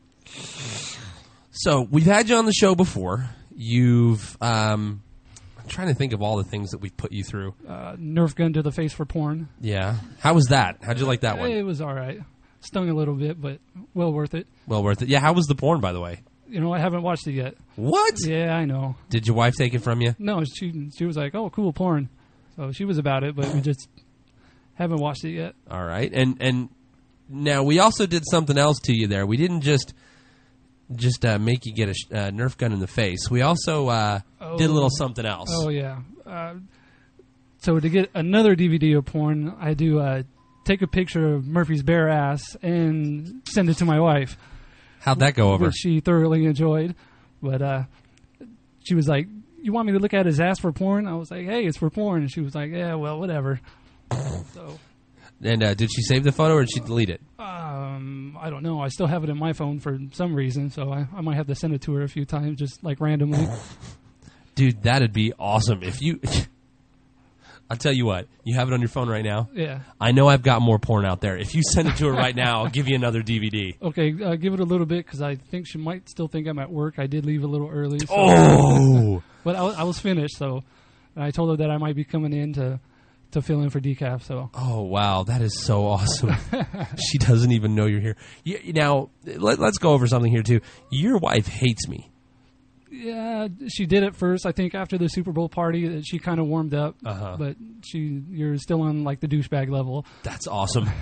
Speaker 1: So, we've had you on the show before. You've, um, I'm trying to think of all the things that we've put you through.
Speaker 8: Uh, Nerf gun to the face for porn.
Speaker 1: Yeah. How was that? How'd you like that one?
Speaker 8: It was all right. Stung a little bit, but well worth it.
Speaker 1: Well worth it. Yeah, how was the porn, by the way?
Speaker 8: You know, I haven't watched it yet.
Speaker 1: What?
Speaker 8: Yeah, I know.
Speaker 1: Did your wife take it from you?
Speaker 8: No, she she was like, "Oh, cool porn," so she was about it, but we just haven't watched it yet.
Speaker 1: All right. And and now we also did something else to you there. We didn't just just uh, make you get a sh- uh, Nerf gun in the face. We also uh,
Speaker 8: Oh.
Speaker 1: did a little something else.
Speaker 8: Oh yeah. Uh, so to get another D V D of porn, I do uh, take a picture of Murphy's bare ass and send it to my wife,
Speaker 1: How'd that go over?
Speaker 8: which she thoroughly enjoyed. But uh, she was like, "You want me to look at his ass for porn?" I was like, "Hey, it's for porn." And she was like, "Yeah, well, whatever." So
Speaker 1: And uh, did she save the photo or did she delete it?
Speaker 8: um, I don't know. I still have it in my phone for some reason, so I, I might have to send it to her a few times, just like randomly.
Speaker 1: Dude, that'd be awesome if you. I'll tell you what. You have it on your phone right now.
Speaker 8: Yeah.
Speaker 1: I know I've got more porn out there. If you send it to her right now, I'll give you another D V D.
Speaker 8: Okay, uh, give it a little bit because I think she might still think I'm at work. I did leave a little early. So.
Speaker 1: Oh,
Speaker 8: But I, was- I was finished, so and I told her that I might be coming in to, to fill in for decaf. So
Speaker 1: oh, wow, that is so awesome. She doesn't even know you're here. You, now, let, let's go over something here too. Your wife hates me.
Speaker 8: yeah, she did it first. I think after the Super Bowl party, that she kind of warmed up.
Speaker 1: Uh-huh.
Speaker 8: But she, you're still on like the douchebag level.
Speaker 1: That's awesome.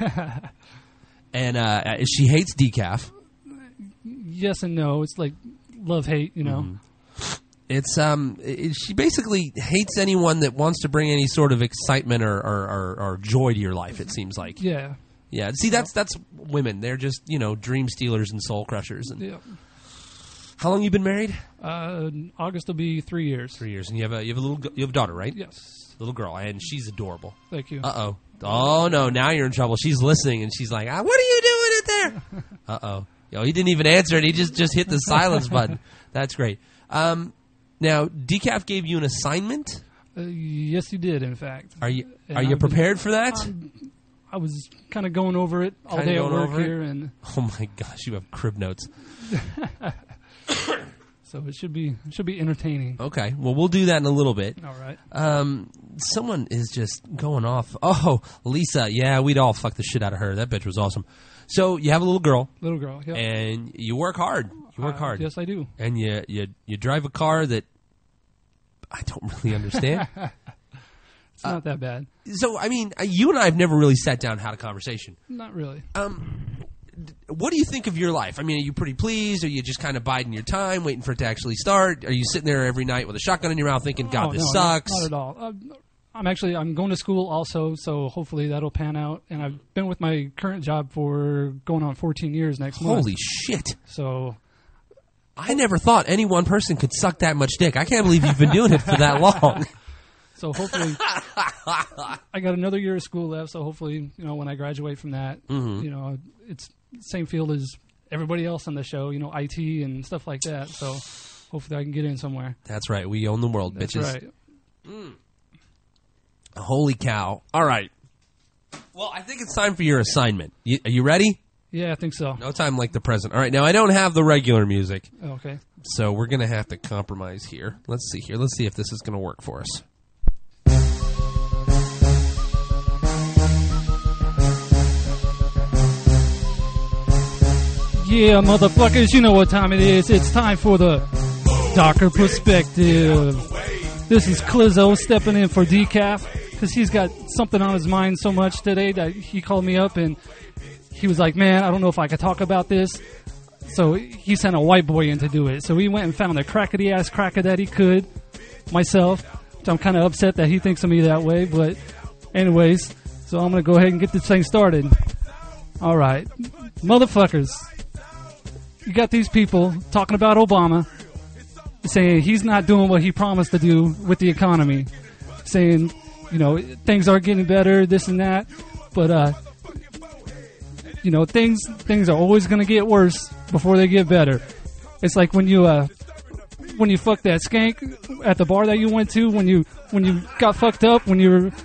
Speaker 1: And uh, she hates decaf.
Speaker 8: Yes and no. It's like love hate, you know.
Speaker 1: Mm-hmm. It's um, it, she basically hates anyone that wants to bring any sort of excitement or, or, or, or joy to your life. It seems like.
Speaker 8: Yeah.
Speaker 1: Yeah. See, that's that's women. They're just you know dream stealers and soul crushers. And
Speaker 8: Yeah.
Speaker 1: how long you been married?
Speaker 8: Uh, August will be three years.
Speaker 1: Three years. And you have a you have a little g- you have a daughter, right?
Speaker 8: Yes.
Speaker 1: Little girl, and she's adorable.
Speaker 8: Thank you.
Speaker 1: Uh oh. Oh no! Now you're in trouble. She's listening, and she's like, ah, "What are you doing it there?" Uh oh. Yo, he didn't even answer, and he just just hit the silence button. That's great. Um, now, Decaf gave you an assignment.
Speaker 8: Uh, yes, you did. In fact.
Speaker 1: Are you
Speaker 8: And
Speaker 1: are you
Speaker 8: I've been-
Speaker 1: prepared for that?
Speaker 8: Um, I was kind of going over it all
Speaker 1: Kinda
Speaker 8: day at
Speaker 1: going
Speaker 8: work
Speaker 1: over it?
Speaker 8: here, and
Speaker 1: Oh my gosh, you have crib notes.
Speaker 8: so it should be it should be entertaining.
Speaker 1: Okay, well we'll do that in a little bit.
Speaker 8: All right.
Speaker 1: Um, someone is just going off. Oh, Lisa, yeah, we'd all fuck the shit out of her. That bitch was awesome. So you have a little girl,
Speaker 8: Little girl. Yep.
Speaker 1: and you work hard. You work
Speaker 8: Uh,
Speaker 1: hard.
Speaker 8: Yes, I do.
Speaker 1: And you you you drive a car that I don't really understand.
Speaker 8: It's not that bad.
Speaker 1: So I mean, uh, you and I have never really sat down and had a conversation.
Speaker 8: Not really.
Speaker 1: Um, d- what do you think of your life? I mean, are you pretty pleased? Are you just kind of biding your time, waiting for it to actually start? Are you sitting there every night with a shotgun in your mouth, thinking, "God,
Speaker 8: Oh,
Speaker 1: this
Speaker 8: no,
Speaker 1: sucks"?
Speaker 8: Not, not at all. Uh, I'm actually I'm going to school also, so hopefully that'll pan out. And I've been with my current job for going on fourteen years next month.
Speaker 1: Holy shit!
Speaker 8: So
Speaker 1: I never thought any one person could suck that much dick. I can't believe you've been doing it for that long.
Speaker 8: so hopefully I got another year of school left. So hopefully, you know, when I graduate from that,
Speaker 1: Mm-hmm.
Speaker 8: you know, it's same field as everybody else on the show. You know, I T and stuff like that. So hopefully I can get in somewhere.
Speaker 1: That's right. We own the world,
Speaker 8: That's
Speaker 1: bitches.
Speaker 8: right.
Speaker 1: Holy cow! All right. Well, I think it's time for your assignment. You, are you ready?
Speaker 8: Yeah, I think so.
Speaker 1: No time like the present. All right. Now I don't have the regular music.
Speaker 8: Okay.
Speaker 1: So we're going to have to compromise here. Let's see here. Let's see if this is going to work for us.
Speaker 8: Yeah, motherfuckers, you know what time it is. It's time for the Darker Perspective. This is Clizzo stepping in for Decaf. because he's got something on his mind so much today that he called me up and he was like, man, I don't know if I could talk about this. So he sent a white boy in to do it. So we went and found the crackety-ass cracker that he could, myself. Which I'm kind of upset that he thinks of me that way. But anyways, so I'm going to go ahead and get this thing started. All right. Motherfuckers. You got these people talking about Obama, saying he's not doing what he promised to do with the economy. Saying, you know, things are getting better, this and that. But, uh... you know, things things are always going to get worse before they get better. It's like when you uh, when you fucked that skank at the bar that you went to, when you when you got fucked up, when you were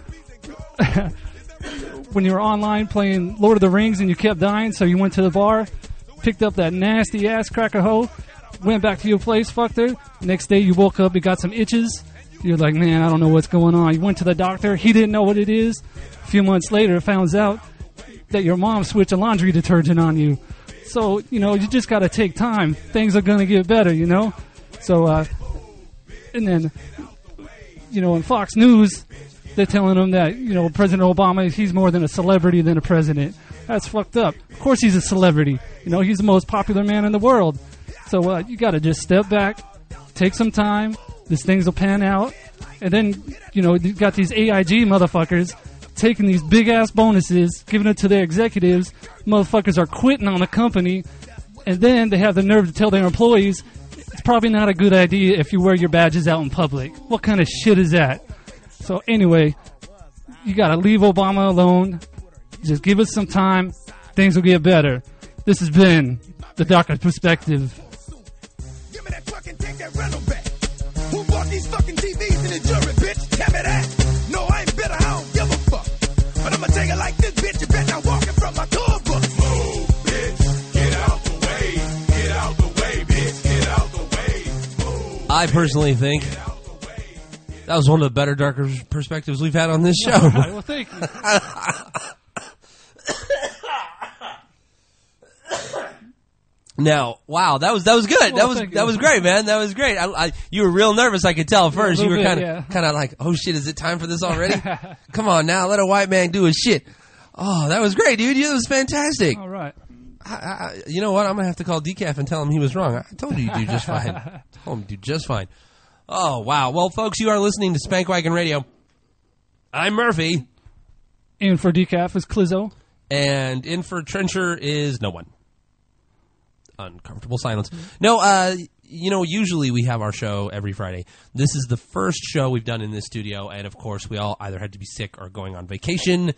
Speaker 8: when you were online playing Lord of the Rings and you kept dying, so you went to the bar, picked up that nasty ass cracker hoe, went back to your place, fucked her. Next day you woke up, you got some itches. You're like, man, I don't know what's going on. You went to the doctor, he didn't know what it is. A few months later, found out that your mom switched a laundry detergent on you. So, you know, you just got to take time. Things are going to get better, you know? So, uh, and then, you know, in Fox News, they're telling them that, you know, President Obama, he's more than a celebrity than a president. That's fucked up. Of course he's a celebrity. You know, he's the most popular man in the world. So, uh, you got to just step back, take some time. These things will pan out. And then, you know, you got these A I G motherfuckers taking these big-ass bonuses, giving it to their executives. Motherfuckers are quitting on the company, and then they have the nerve to tell their employees, it's probably not a good idea if you wear your badges out in public. What kind of shit is that? So anyway, you got to leave Obama alone. Just give us some time. Things will get better. This has been The Doctor's Perspective.
Speaker 9: Give me that fucking take that rental back. Who bought these fucking T Vs in the jury, bitch? Tell me that. No, I ain't bitter. I don't give a fuck. But I'ma take it like this, bitch. You bet not walking from my tour book. Move, bitch. Get out the way. Get out the way, bitch. Get out the way. Move.
Speaker 1: I personally think that was one of the better, darker perspectives we've had on this show.
Speaker 8: All right, well, thank you.
Speaker 1: Now, wow, that was that was good.
Speaker 8: Well,
Speaker 1: that was
Speaker 8: thank you.
Speaker 1: that was great, man. That was great. I, I, you were real nervous. I could tell at first.
Speaker 8: Yeah, a
Speaker 1: you were
Speaker 8: little
Speaker 1: kind of
Speaker 8: bit, yeah.
Speaker 1: kind of like, oh shit, is it time for this already? Come on now, let a white man do his shit. Oh, that was great, dude. It was fantastic.
Speaker 8: All right.
Speaker 1: I, I, you know what? I'm gonna have to call Decaf and tell him he was wrong. I told you you do just fine. I told him you do just fine. Oh wow. Well, folks, you are listening to Spank Wagon Radio. I'm Murphy,
Speaker 8: And for Decaf is Clizzo.
Speaker 1: and in for Trencher is no one. Uncomfortable silence. No, uh, you know, usually we have our show every Friday. This is the first show we've done in this studio, and of course, we all either had to be sick or going on vacation.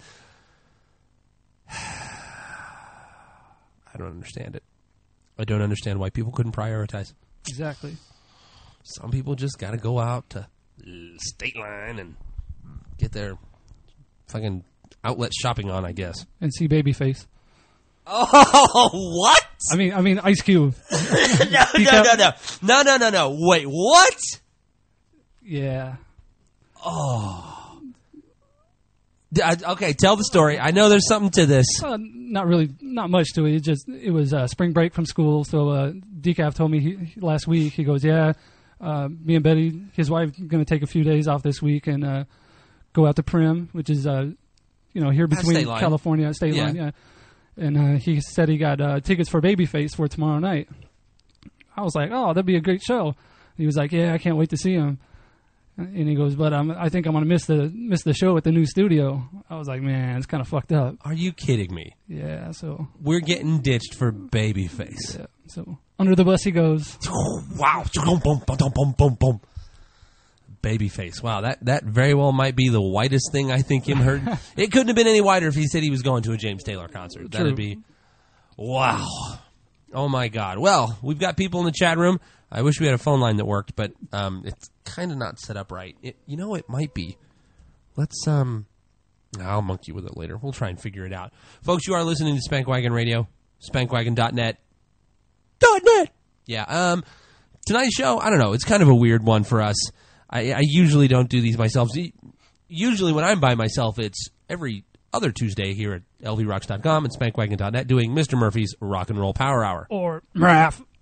Speaker 1: I don't understand it. I don't understand why people couldn't prioritize.
Speaker 8: Exactly.
Speaker 1: Some people just got to go out to State Line and get their fucking outlet shopping on, I guess.
Speaker 8: And see Babyface.
Speaker 1: Oh, what?
Speaker 8: I mean, I mean Ice Cube.
Speaker 1: no, no, no, no, no, no, no, no. Wait, what?
Speaker 8: Yeah.
Speaker 1: Oh. D- I- okay, tell the story. I know there's something to this.
Speaker 8: Uh, not really, not much to it. It just it was uh, spring break from school. So uh, Decaf told me he, last week. He goes, "Yeah, uh, me and Betty, his wife, going to take a few days off this week and uh, go out to Prim, which is uh, you know here between
Speaker 1: State Line.
Speaker 8: California and State
Speaker 1: Yeah.
Speaker 8: Line." Yeah. And uh, he said he got uh, tickets for Babyface for tomorrow night. I was like, "Oh, that'd be a great show." He was like, "Yeah, I can't wait to see him." And he goes, "But um, I think I'm gonna miss the miss the show at the new studio." I was like, "Man, it's kind of fucked up."
Speaker 1: Are you kidding me?
Speaker 8: Yeah. So
Speaker 1: We're getting ditched for Babyface.
Speaker 8: yeah. So under the bus he goes.
Speaker 1: Wow. Boom, boom, boom, boom, boom, boom. Babyface. Wow, that, that very well might be the whitest thing I think him heard. It couldn't have been any whiter if he said he was going to a James Taylor concert.
Speaker 8: True.
Speaker 1: That'd be... Wow. Oh, my God. Well, we've got people in the chat room. I wish we had a phone line that worked, but um, it's kind of not set up right. It, you know, it might be. Let's... um. I'll monkey with it later. We'll try and figure it out. Folks, you are listening to Spank Wagon Radio. Spankwagon dot net. Dot net. Yeah. Um. Tonight's show, I don't know. It's kind of a weird one for us. I, I usually don't do these myself. Usually when I'm by myself, it's every other Tuesday here at L V rocks dot com and Spankwagon dot net doing Mister Murphy's Rock and Roll Power Hour.
Speaker 8: Or Raph.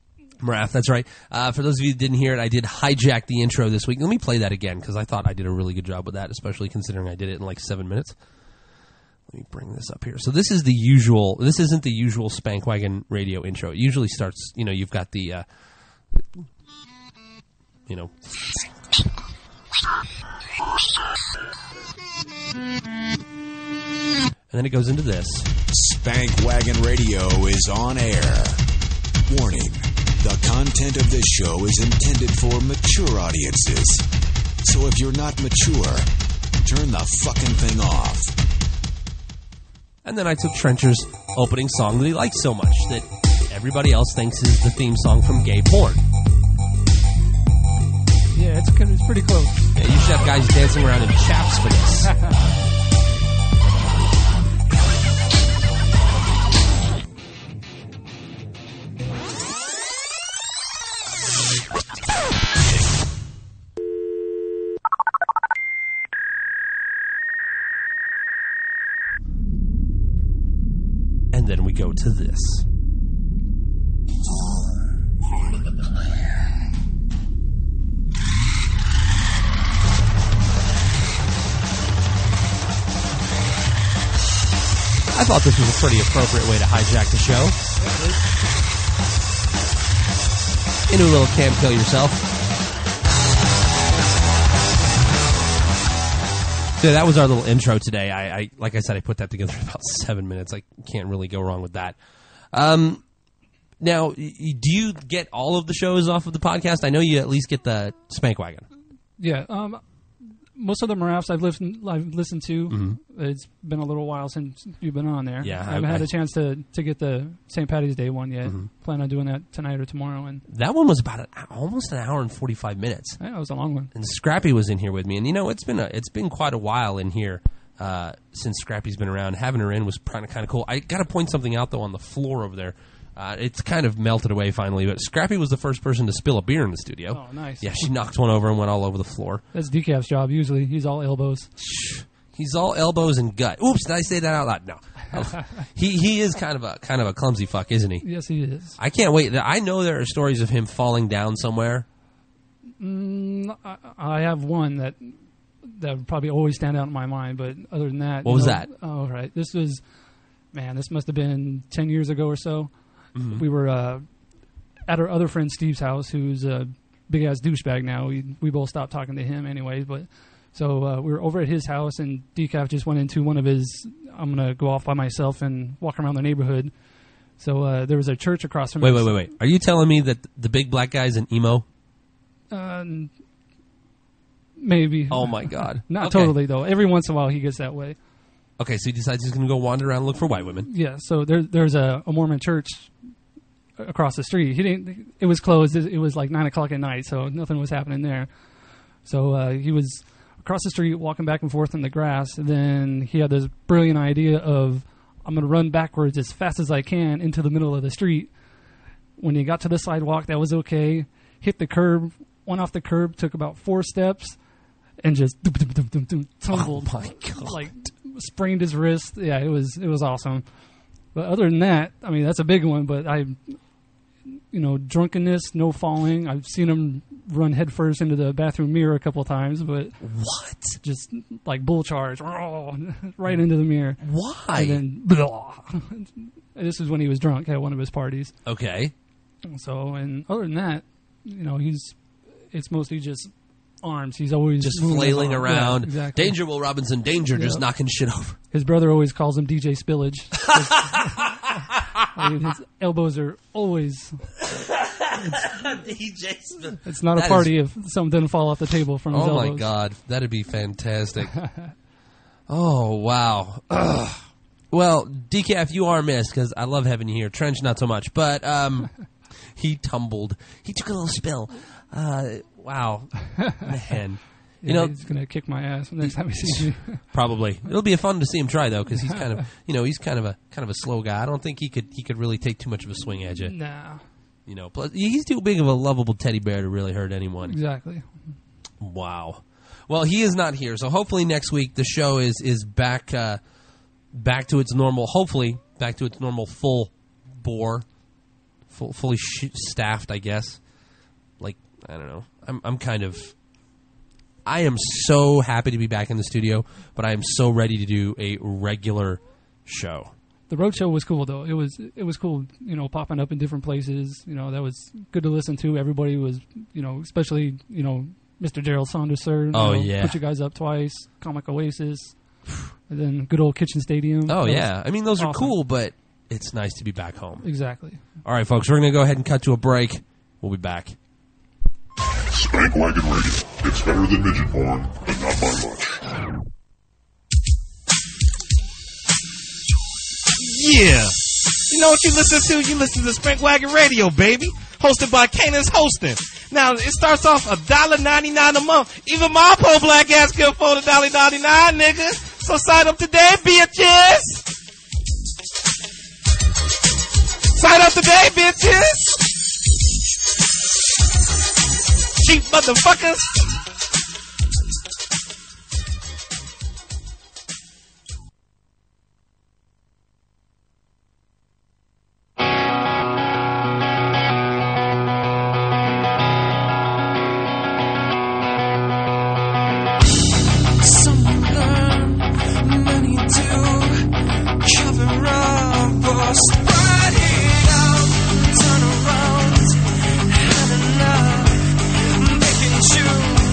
Speaker 1: Marath, that's right. Uh, for those of you who didn't hear it, I did hijack the intro this week. Let me play that again, because I thought I did a really good job with that, especially considering I did it in like seven minutes. Let me bring this up here. So this is the usual, this isn't the usual Spankwagon radio intro. It usually starts, you know, you've got the, uh, you know. And then it goes into this.
Speaker 10: Spankwagon Radio is on air. Warning, the content of this show is intended for mature audiences. So if you're not mature, turn the fucking thing off.
Speaker 1: And then I took Trencher's opening song that he likes so much that everybody else thinks is the theme song from gay porn.
Speaker 8: Yeah, it's, it's pretty close.
Speaker 1: Yeah, you should have guys dancing around in chaps for this. And then we go to this. I thought this was a pretty appropriate way to hijack the show. Into a little Camp Kill Yourself. So that was our little intro today. I, I like I said, I put that together in about seven minutes. I can't really go wrong with that. Um, now, y- do you get all of the shows off of the podcast? I know you at least get the Spankwagon.
Speaker 8: Yeah, um, most of the Maraths I've listened, I've listened to.
Speaker 1: Mhm.
Speaker 8: It's been a little while since you've been on there.
Speaker 1: Yeah,
Speaker 8: I haven't
Speaker 1: I-
Speaker 8: had
Speaker 1: I-
Speaker 8: a chance to, to get the Saint Patty's Day one yet.
Speaker 1: Mhm.
Speaker 8: Plan on doing that tonight or tomorrow. And
Speaker 1: That one was about an, almost an hour and forty-five minutes.
Speaker 8: yeah, that was a long one.
Speaker 1: And Scrappy was in here with me, and you know it's been a, it's been quite a while in here uh, since Scrappy's been around. Having her in was kind of kind of cool. I got to point something out though on the floor over there. Uh, it's kind of melted away finally, but Scrappy was the first person to spill a beer in the studio.
Speaker 8: Oh, nice.
Speaker 1: Yeah, she knocked one over and went all over the floor.
Speaker 8: That's Decaf's job usually. He's all elbows.
Speaker 1: He's all elbows and gut. Oops, did I say that out loud? No. Oh, he he is kind of a kind of a clumsy fuck, isn't he?
Speaker 8: Yes, he is.
Speaker 1: I can't wait. I know there are stories of him falling down somewhere.
Speaker 8: Mm, I, I have one that that would probably always stand out in my mind, but other than that,
Speaker 1: What
Speaker 8: you
Speaker 1: was
Speaker 8: know,
Speaker 1: that?
Speaker 8: Oh, right. This was, man. This must have been ten years ago or so.
Speaker 1: Mhm.
Speaker 8: We were uh, at our other friend Steve's house, who's a big ass douchebag now. We we both stopped talking to him anyways, but. So uh, we were over at his house, and Decaf just went into one of his, I'm going to go off by myself and walk around the neighborhood. So uh, there was a church across from
Speaker 1: Wait,
Speaker 8: us.
Speaker 1: wait, wait, wait. Are you telling me that the big black guy's an emo?
Speaker 8: Um, maybe.
Speaker 1: Oh, my God.
Speaker 8: Not
Speaker 1: Okay.
Speaker 8: totally, though. Every once in a while, he gets that way.
Speaker 1: Okay, so he decides he's going to go wander around and look for white women.
Speaker 8: Yeah, so there, there's a, a Mormon church across the street. He didn't. It was closed. It was like nine o'clock at night, so nothing was happening there. So uh, he was across the street, walking back and forth in the grass. And then he had this brilliant idea of, I'm going to run backwards as fast as I can into the middle of the street. When he got to the sidewalk, that was okay. Hit the curb, went off the curb, took about four steps, and just doom, doom, doom, doom, doom, tumbled.
Speaker 1: Oh, my God.
Speaker 8: Like, sprained his wrist. Yeah, it was it was awesome. But other than that, I mean, that's a big one. But I, you know, drunkenness, no falling. I've seen him run headfirst into the bathroom mirror a couple of times, but
Speaker 1: what?
Speaker 8: Just like bull charge, right into the mirror.
Speaker 1: Why?
Speaker 8: And then, blah. This is when he was drunk at one of his parties.
Speaker 1: Okay.
Speaker 8: So, and other than that, you know, he's it's mostly just arms. He's always
Speaker 1: Just
Speaker 8: moving
Speaker 1: flailing
Speaker 8: his arm.
Speaker 1: around.
Speaker 8: Yeah, exactly.
Speaker 1: Danger, Will Robinson, danger, just
Speaker 8: Yeah.
Speaker 1: knocking shit over.
Speaker 8: His brother always calls him D J Spillage. I mean, his elbows are always.
Speaker 1: D J Spillage.
Speaker 8: It's not
Speaker 1: That
Speaker 8: a party
Speaker 1: is-
Speaker 8: if something doesn't fall off the table from his
Speaker 1: Oh,
Speaker 8: elbows.
Speaker 1: my God. That'd be fantastic. Oh, wow. Ugh. Well, Decaf, you are missed because I love having you here. Trench, not so much. But um, he tumbled. He took a little spill. Uh, wow. Man.
Speaker 8: Yeah,
Speaker 1: You know,
Speaker 8: he's gonna kick my ass next time he sees me.
Speaker 1: probably it'll be fun to see him try though, because he's kind of, you know, he's kind of a kind of a slow guy. I don't think he could he could really take too much of a swing at you.
Speaker 8: Nah,
Speaker 1: You know, plus he's too big of a lovable teddy bear to really hurt anyone.
Speaker 8: exactly.
Speaker 1: Wow. Well, he is not here, so hopefully next week the show is is back uh, back to its normal. Hopefully back to its normal full bore, full, fully sh- staffed, I guess. Like, I don't know. I'm I'm kind of. I am so happy to be back in the studio, but I am so ready to do a regular show.
Speaker 8: The road show was cool, though. It was it was cool, you know, popping up in different places. You know, that was good to listen to. Everybody was, you know, especially, you know, Mister Gerald Saunders, sir.
Speaker 1: Oh,
Speaker 8: know,
Speaker 1: yeah.
Speaker 8: Put you guys up twice. Comic Oasis. And then good old Kitchen Stadium.
Speaker 1: Oh,
Speaker 8: That
Speaker 1: yeah.
Speaker 8: was
Speaker 1: I mean, those are
Speaker 8: awesome.
Speaker 1: cool, but it's nice to be back home.
Speaker 8: Exactly.
Speaker 1: All right, folks, we're going to go ahead and cut to a break. We'll be back.
Speaker 11: Spank Wagon Radio. It's better than midget porn, but not by much.
Speaker 12: Yeah. You know what you listen to? You listen to Spank Wagon Radio, baby. Hosted by Kanan's Hosting. Now, it starts off a dollar ninety-nine a month. Even my poor black ass can afford a dollar ninety-nine, nigga. So sign up today, bitches. Sign up today, bitches. Cheap motherfuckers.
Speaker 4: Someone learn money to cover up or spread it out, turn around, had enough, making sure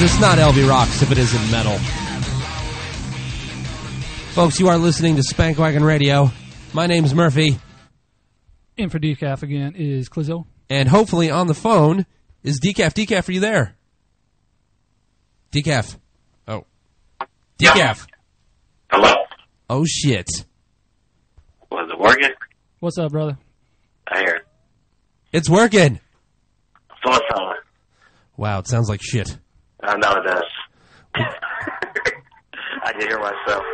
Speaker 1: it's not L V Rocks if it isn't metal. Folks, you are listening to Spank Wagon Radio. My name's Murphy.
Speaker 8: In for Decaf again is Clizzo.
Speaker 1: And hopefully on the phone is Decaf. Decaf, are you there? Decaf. Oh. Decaf.
Speaker 13: Hello?
Speaker 1: Oh, shit.
Speaker 13: Was it working?
Speaker 8: What's up, brother?
Speaker 13: I hear it.
Speaker 1: It's working.
Speaker 13: So what's on?
Speaker 1: Wow, it sounds like shit.
Speaker 13: I know it does. I can hear myself.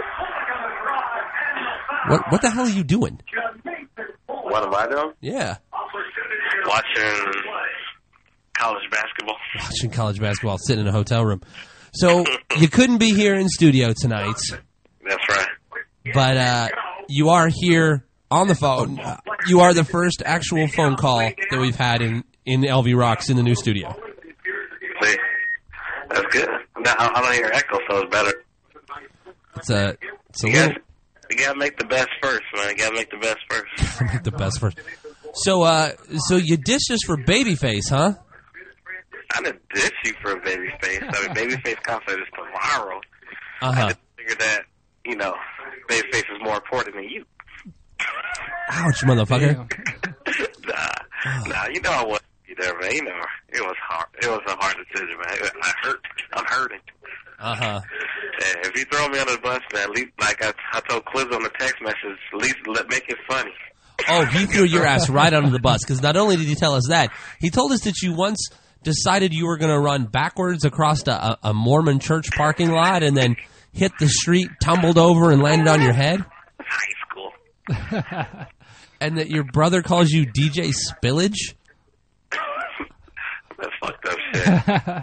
Speaker 1: What What the hell are you doing?
Speaker 13: What am I doing?
Speaker 1: Yeah.
Speaker 13: Watching college basketball.
Speaker 1: Watching college basketball, sitting in a hotel room. So, you couldn't be here in studio tonight.
Speaker 13: That's right.
Speaker 1: But uh, you are here on the phone. Uh, you are the first actual phone call that we've had in, in L V Rocks in the new studio.
Speaker 13: See? That's good. Now, I don't hear echo, so it's better.
Speaker 1: It's a, it's a
Speaker 13: you,
Speaker 1: little...
Speaker 13: gotta, you gotta make the best first, man. You gotta make the best first.
Speaker 1: Make the best first. So, uh, so you ditched us for Babyface, huh?
Speaker 13: I didn't dish you for a Babyface. I mean, Babyface concert is tomorrow.
Speaker 1: Uh-huh.
Speaker 13: I just figured that, you know, Babyface is more important than you.
Speaker 1: Ouch, motherfucker.
Speaker 13: nah, nah, you know I wasn't be there, man. You know, it was hard. It was a hard decision, man. I hurt. I'm hurting.
Speaker 1: Uh-huh.
Speaker 13: And if you throw me under the bus, man, at least, like I, I told Cliz on the text message, at least let make it funny.
Speaker 1: Oh, he threw your ass right under the bus, because not only did he tell us that, he told us that you once decided you were going to run backwards across a, a Mormon church parking lot and then hit the street, tumbled over, and landed on your head?
Speaker 13: That's high school.
Speaker 1: And that your brother calls you D J Spillage?
Speaker 13: That's fucked up shit.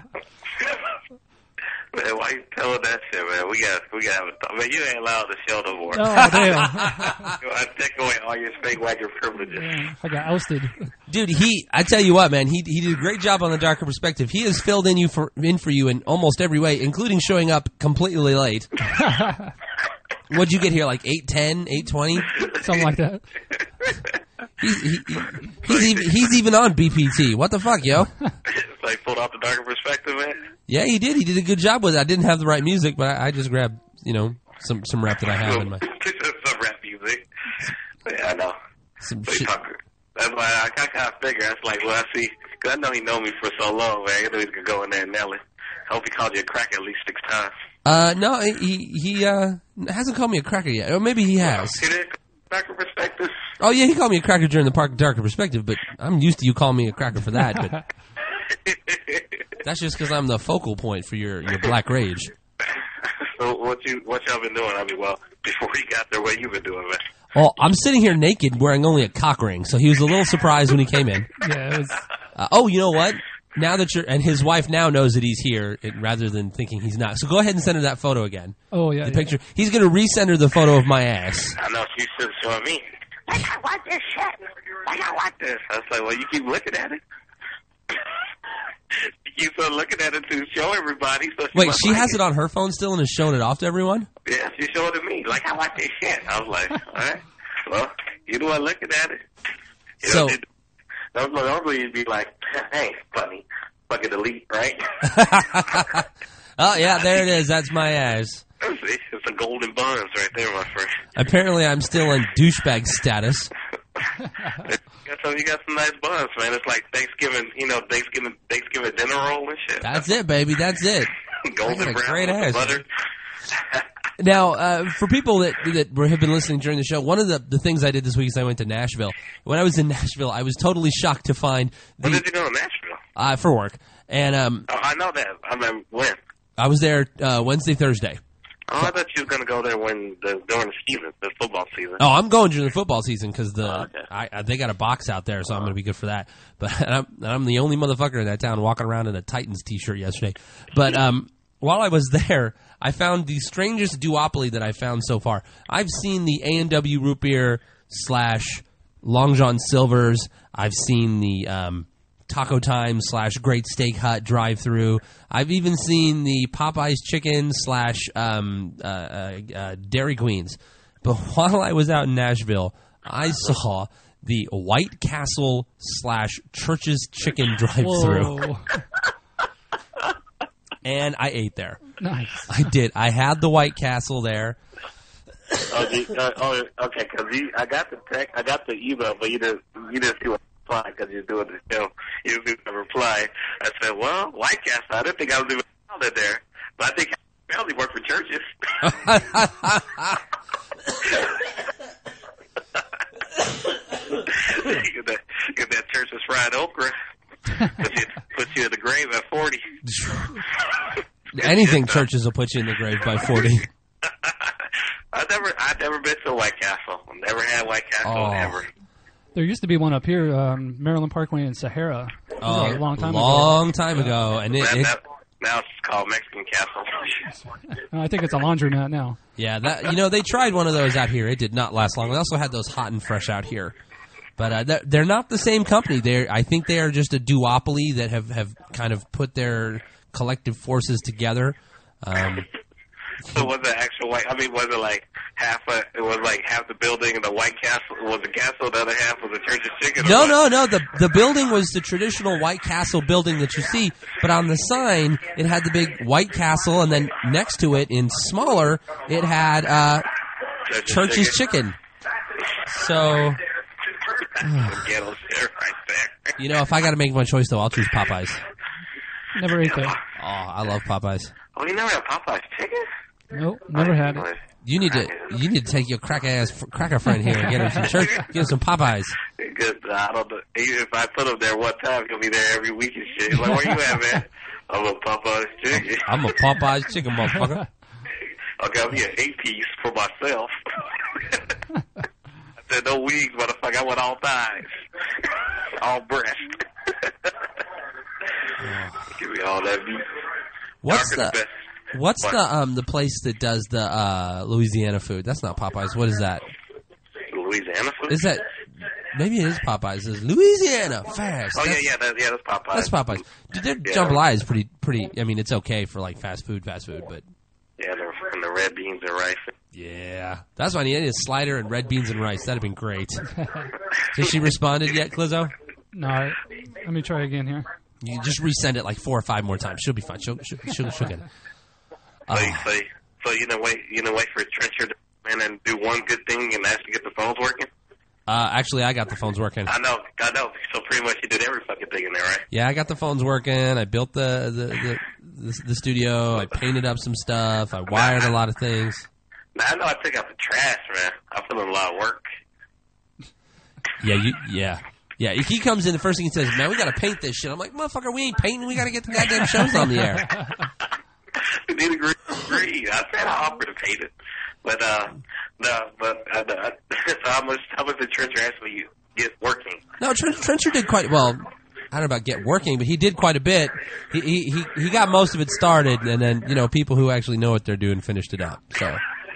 Speaker 13: Man, why you telling that shit, man? We got, we got to have a th- man, you ain't allowed to show no more.
Speaker 8: Oh, damn.
Speaker 13: I take away all your Spank Wagon privileges.
Speaker 8: Yeah, I got ousted.
Speaker 1: Dude, he, I tell you what, man, he he did a great job on The Darker Perspective. He has filled in you for in for you in almost every way, including showing up completely late. What'd you get here, like eight ten, eight twenty?
Speaker 8: Something like that.
Speaker 1: He's, he, he, he's, even, he's even on B P T. What the fuck, yo?
Speaker 13: It's like pulled off The Darker Perspective, man.
Speaker 1: Yeah, he did. He did a good job with it. I didn't have the right music, but I, I just grabbed, you know, some, some rap that I have in my...
Speaker 13: Some rap music. Yeah, I know.
Speaker 1: Some
Speaker 13: so
Speaker 1: shit.
Speaker 13: Talk, that's why I, I kind of figure. That's like, well, I see, because I know he know me for so long, man. I know he's going to go in there and nail it. I hope he called you a cracker at least six times.
Speaker 1: Uh, no, he he uh hasn't called me a cracker yet. Or maybe he has.
Speaker 13: He did Darker Perspective.
Speaker 1: Oh, yeah, he called me a cracker during the Park Darker Perspective, but I'm used to you calling me a cracker for that, but... That's just because I'm the focal point for your, your black rage.
Speaker 13: So what you what y'all been doing? I mean, well, before he got there, what you been doing, man?
Speaker 1: Well, I'm sitting here naked wearing only a cock ring, so he was a little surprised when he came in.
Speaker 8: Yeah, it was...
Speaker 1: Uh, oh, you know what? Now that you're... And his wife now knows that he's here, it, rather than thinking he's not. So go ahead and send her that photo again.
Speaker 8: Oh, yeah,
Speaker 1: The
Speaker 8: yeah.
Speaker 1: picture. He's going to resend her the photo of my ass.
Speaker 13: I know she should show me. Like, I want this shit. Like, I want this. I was like, well, you keep looking at it. You keep on looking at it to show everybody. So she
Speaker 1: Wait,
Speaker 13: must
Speaker 1: she
Speaker 13: like
Speaker 1: has it on her phone still and is showing it off to everyone?
Speaker 13: Yeah, she showed it to me. Like, I want this shit. I was like, all right. Well, you the one looking at it. You
Speaker 1: So-
Speaker 13: know, it, normally, normally you'd be like, hey, funny. Fucking delete, right?
Speaker 1: Oh, yeah, there it is. That's my ass.
Speaker 13: See, it's the golden buns right there, my friend.
Speaker 1: Apparently, I'm still in douchebag status.
Speaker 13: So you got some nice buns, man. It's like Thanksgiving, you know, Thanksgiving Thanksgiving dinner roll and shit.
Speaker 1: That's it, baby. That's it.
Speaker 13: Golden
Speaker 1: I got a
Speaker 13: brown
Speaker 1: great
Speaker 13: with
Speaker 1: ass.
Speaker 13: butter.
Speaker 1: Now, uh, for people that that were, have been listening during the show, one of the, the things I did this week is I went to Nashville. When I was in Nashville, I was totally shocked to find the,
Speaker 13: When did you go to Nashville?
Speaker 1: uh, for work, and um,
Speaker 13: Oh, I know that. I mean, when?
Speaker 1: I was there uh, Wednesday, Thursday.
Speaker 13: Oh, I thought you was gonna go there when the during the season, the football season.
Speaker 1: Oh, I'm going during the football season because the
Speaker 13: Oh, okay.
Speaker 1: I, I, they got a box out there, so I'm going to be good for that. But and I'm, and I'm the only motherfucker in that town walking around in a Titans t-shirt yesterday. But um, while I was there, I found the strangest duopoly that I've found so far. I've seen the A and W Root Beer slash Long John Silver's. I've seen the um, Taco Time slash Great Steak Hut drive-through. I've even seen the Popeyes Chicken slash um, uh, uh, uh, Dairy Queens. But while I was out in Nashville, I saw the White Castle slash Church's Chicken drive-through.
Speaker 8: Whoa.
Speaker 1: and I ate there.
Speaker 8: Nice.
Speaker 1: I did. I had the White Castle there.
Speaker 13: Oh, you, uh, oh okay, because I got the text, I got the email, but you didn't, you didn't see what reply because you're doing the show. You didn't see the reply. I said, well, White Castle, I didn't think I was even found it there, but I think I only work for churches. get, that, get that church's fried okra. Put you, put you in the grave at forty.
Speaker 1: Anything churches will put you in the grave by forty.
Speaker 13: I've never, I've never been to White Castle. Never had White Castle
Speaker 1: Oh.
Speaker 13: ever.
Speaker 8: There used to be one up here, um, Maryland Parkway in Sahara. This
Speaker 1: Oh,
Speaker 8: was a long time
Speaker 1: long
Speaker 8: ago.
Speaker 1: time ago, and it,
Speaker 13: Now-
Speaker 1: it
Speaker 13: now, now it's called Mexican Castle.
Speaker 8: Uh, I think it's a laundromat now.
Speaker 1: yeah, that you know they tried one of those out here. It did not last long. They also had those hot and fresh out here, but uh, they're- they're not the same company. They're I think they are just a duopoly that have, have kind of put their collective forces together. Um,
Speaker 13: So was it actual white? I mean, was it like half a? It was like half the building and the White Castle was the castle. The other half was the Church of Chicken. or
Speaker 1: No,
Speaker 13: what?
Speaker 1: no, no. The the building was the traditional White Castle building that you see, but on the sign it had the big White Castle, and then next to it, in smaller, it had uh,
Speaker 13: Church's
Speaker 1: Church's Chicken. So,
Speaker 13: Ghetto shit right there.
Speaker 1: you know, if I got to make my choice, though, I'll choose Popeyes.
Speaker 8: Never ate there.
Speaker 1: Oh, I love Popeyes.
Speaker 13: Oh, you never had Popeye's chicken?
Speaker 8: Nope, never had it.
Speaker 1: You need to you need to take your cracker ass cracker friend here and get him some church, get him some Popeyes.
Speaker 13: Good. I don't know. Even if I put him there one time, he'll be there every week and shit. He's like, where you at, man? I'm a Popeye's chicken.
Speaker 1: I'm a Popeyes chicken motherfucker.
Speaker 13: Okay, I'll be an eight piece for myself. I said no wings, motherfucker. I want all thighs, all breast. Give me all that meat.
Speaker 1: What's
Speaker 13: Darker
Speaker 1: the
Speaker 13: best.
Speaker 1: What's
Speaker 13: What?
Speaker 1: the um the place that does the uh, Louisiana food? That's not Popeyes. What is that?
Speaker 13: Louisiana food?
Speaker 1: Is that maybe it is Popeyes? It's Louisiana fast.
Speaker 13: Oh
Speaker 1: That's-
Speaker 13: yeah, yeah, that, yeah. That's Popeyes.
Speaker 1: That's Popeyes. Dude, their
Speaker 13: Yeah.
Speaker 1: jambalaya is pretty pretty. I mean, it's okay for like fast food, fast food, but
Speaker 13: Yeah, the, and the red beans and rice.
Speaker 1: yeah, that's why I needed a slider and red beans and rice. That'd have been great. Has she responded yet, Clizzo?
Speaker 8: No, let me try again here.
Speaker 1: You just resend it like four or five more times. She'll be fine. She'll she'll she'll, she'll get it.
Speaker 13: So, you- so, you- so you know, wait, you know, wait for Trencher to come in and do one good thing and actually get the phones working.
Speaker 1: Uh, actually, I got the phones working.
Speaker 13: I know, I know. So pretty much you did every fucking thing in there, right?
Speaker 1: Yeah, I got the phones working. I built the the, the, the, the studio. I painted up some stuff. I wired a lot of things.
Speaker 13: Now I know I took out the trash, man. I put in a lot of work.
Speaker 1: Yeah, you yeah. Yeah, he comes in, the first thing he says, man, we got to paint this shit. I'm like, motherfucker, we ain't painting. We got to get the goddamn shows on the air.
Speaker 13: We need to agree. agree. I said I offered to paint it, but uh, no, but uh, no. So how much? How much did Trencher actually get working?
Speaker 1: No, Tren- Trencher did quite well. I don't know about get working, but he did quite a bit. He, he he he got most of it started, and then you know people who actually know what they're doing finished it up. So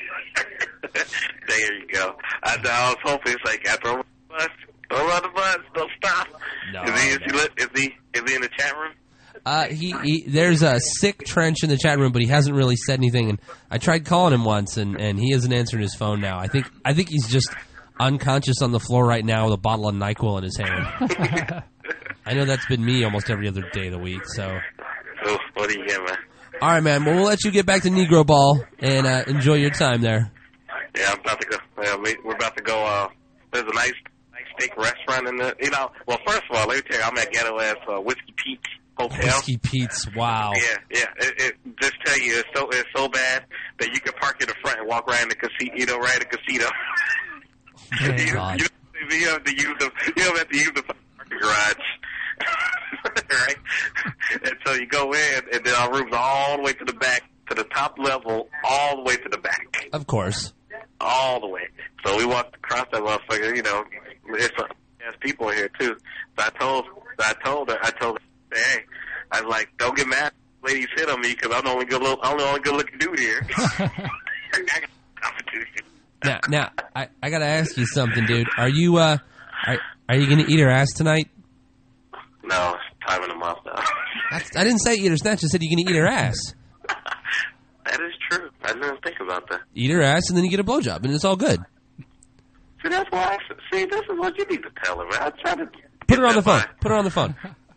Speaker 13: There you go. I, I was hoping it's like after the bus, throw on the bus, don't stop.
Speaker 1: No,
Speaker 13: is he is,
Speaker 1: no.
Speaker 13: he, lit- is he is he in the chat room?
Speaker 1: uh, he, he there's a sick Trench in the chat room, but he hasn't really said anything. And I tried calling him once, and, and he isn't answering his phone now. I think I think he's just unconscious on the floor right now with a bottle of NyQuil in his hand. I know that's been me almost every other day of the week. So,
Speaker 13: So what do you get, man?
Speaker 1: all right, man. Well, we'll let you get back to Negro Ball and uh, enjoy your time there.
Speaker 13: Yeah, I'm about to go. Yeah, we, we're about to go. Uh, there's a nice, nice steak restaurant in the. You know, well, first of all, let me tell you, I'm at ghetto ass uh, Whiskey Pete's Hotel.
Speaker 1: Whiskey Pete's, wow.
Speaker 13: Yeah, yeah. It, it just tell you, it's so it's so bad that you can park in the front and walk right in the casino. You know, right in the casino.
Speaker 1: Oh,
Speaker 13: you,
Speaker 1: God.
Speaker 13: you, you have to use the. You don't have to use the parking garage. Right, and so you go in, and then our rooms all the way to the back, to the top level, all the way to the back,
Speaker 1: Of course.
Speaker 13: all the way. So we walked across that motherfucker. You know, there's some ass people in here too. So I told, so I told her, I told her, hey, I was like, don't get mad, ladies hit on me because I'm the only good, little, I'm the only good looking dude here. I got competition.
Speaker 1: Now, now I, I got to ask you something, dude. Are you uh, are, are you going to eat her ass tonight?
Speaker 13: No, it's time in the month now.
Speaker 1: That's, I didn't say eat her snatch. I said you're going to eat her ass.
Speaker 13: That is true. I didn't think about that.
Speaker 1: Eat her ass, and then you get a blowjob, and it's all good.
Speaker 13: See, that's why. I, see, this is what you need to tell her, man. I try to
Speaker 1: Put her on the phone. Put her on the phone.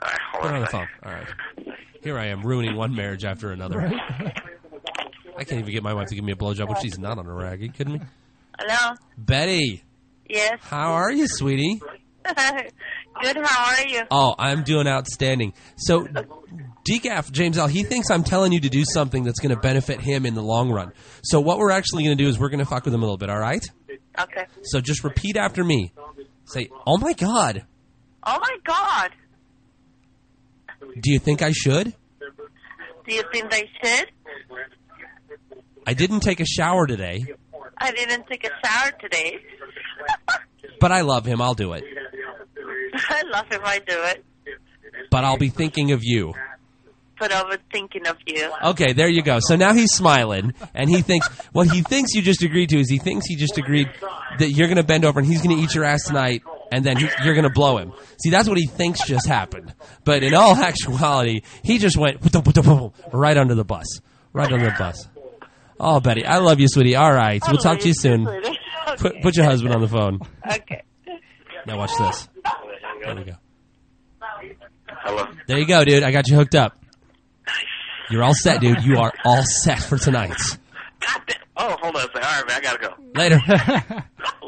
Speaker 13: right, hold
Speaker 1: Get
Speaker 13: on
Speaker 1: on
Speaker 13: a
Speaker 1: the phone. All right. Here I am ruining one marriage after another. I can't even get my wife to give me a blowjob when she's not on a rag. Are you kidding me?
Speaker 14: Hello?
Speaker 1: Betty.
Speaker 14: Yes?
Speaker 1: How are you, sweetie?
Speaker 14: Good, how are you?
Speaker 1: Oh, I'm doing outstanding. So, Decaf, James L., he thinks I'm telling you to do something that's going to benefit him in the long run. So what we're actually going to do is we're going to fuck with him a little bit, all right?
Speaker 14: Okay.
Speaker 1: So just repeat after me. Say, oh, my God.
Speaker 14: Oh, my God.
Speaker 1: Do you think I should?
Speaker 14: Do you think I should?
Speaker 1: I didn't take a shower today,
Speaker 14: I didn't take a shower today.
Speaker 1: but I love him. I'll do it.
Speaker 14: I love if I do it.
Speaker 1: But I'll be thinking of you.
Speaker 14: But I was thinking of you.
Speaker 1: Okay, there you go. So now he's smiling, and he thinks, what he thinks you just agreed to is he thinks he just agreed that you're going to bend over and he's going to eat your ass tonight, and then he, you're going to blow him. See, that's what he thinks just happened. But in all actuality, he just went right under the bus. Right under the bus. Oh, Betty, I love you, sweetie. All right, we'll talk to you soon. Put, put your husband on the phone.
Speaker 14: Okay.
Speaker 1: Now watch this. There we go.
Speaker 13: Hello.
Speaker 1: There you go, dude. I got you hooked up. You're all set, dude. You are all set for tonight.
Speaker 13: Oh, hold on a second. All right, man, I gotta go.
Speaker 1: Later.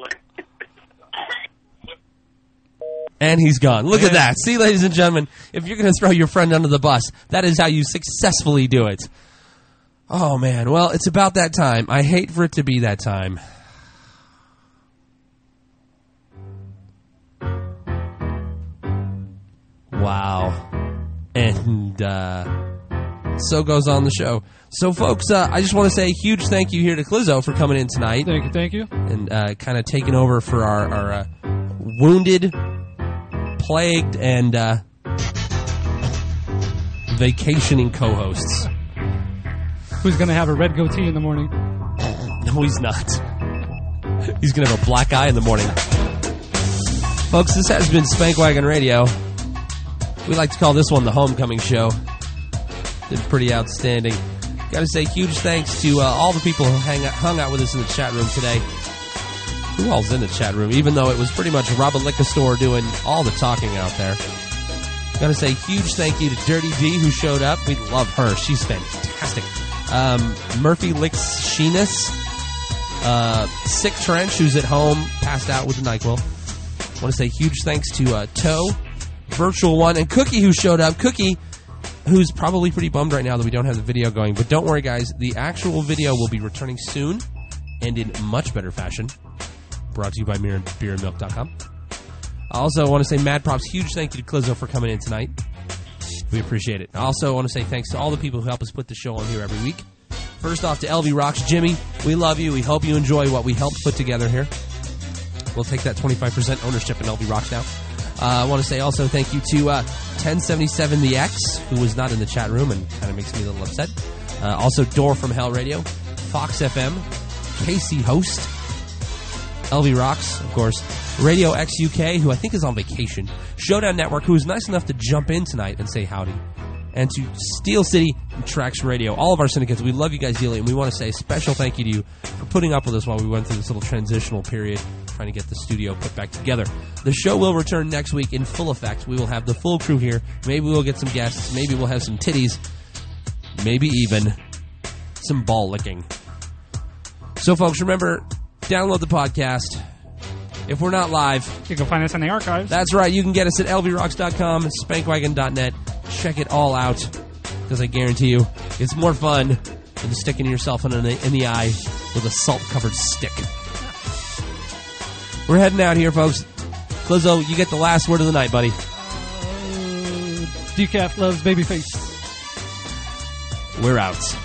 Speaker 1: And he's gone. Look at that. See, ladies and gentlemen, if you're going to throw your friend under the bus, that is how you successfully do it. Oh, man. Well, it's about that time. I hate for it to be that time. Wow. And uh, so goes on the show. So, folks, uh, I just want to say a huge thank you here to Clizzo for coming in tonight.
Speaker 8: Thank you, thank you.
Speaker 1: And uh, kind of taking over for our, our uh, wounded, plagued, and uh, vacationing co-hosts.
Speaker 8: Who's going to have a red goatee in the morning?
Speaker 1: No, he's not. He's going to have a black eye in the morning. Folks, this has been Spankwagon Radio. We like to call this one the homecoming show. Did pretty outstanding. Got to say huge thanks to uh, all the people who hang out, hung out with us in the chat room today. Who all's in the chat room, even though it was pretty much Robert Liquor Store doing all the talking out there. Got to say huge thank you to Dirty D, who showed up. We love her. She's fantastic. Um, Murphy Licks Sheenus. Uh, Sick Trench, who's at home, passed out with the NyQuil. Want to say huge thanks to uh, Toe, Virtual One, and Cookie, who showed up. Cookie, who's probably pretty bummed right now that we don't have the video going. But don't worry, guys. The actual video will be returning soon and in much better fashion. Brought to you by beer and milk dot com. I also want to say mad props. Huge thank you to Clizzo for coming in tonight. We appreciate it. I also want to say thanks to all the people who help us put the show on here every week. First off to L V Rocks. Jimmy, we love you. We hope you enjoy what we helped put together here. We'll take that twenty-five percent ownership in L V Rocks now. Uh, I want to say also thank you to uh, ten seventy-seven The X, who was not in the chat room and kind of makes me a little upset. Uh, also Door from Hell Radio, Fox F M, K C Host, L V Rocks, of course, Radio X U K, who I think is on vacation, Showdown Network, who was nice enough to jump in tonight and say howdy, and to Steel City and Trax Radio, all of our syndicates. We love you guys dearly, and we want to say a special thank you to you for putting up with us while we went through this little transitional period, trying to get the studio put back together. The show will return next week in full effect. We will have the full crew here. Maybe we'll get some guests. Maybe we'll have some titties. Maybe even some ball licking. So, folks, remember, download the podcast. If we're not live,
Speaker 8: you can find us in the archives.
Speaker 1: That's right. You can get us at L V rocks dot com, spankwagon dot net. Check it all out, because I guarantee you it's more fun than sticking yourself in the, in the eye with a salt-covered stick. We're heading out here, folks. Clizzo, you get the last word of the night, buddy.
Speaker 8: Uh, Decaf loves Babyface.
Speaker 1: We're out.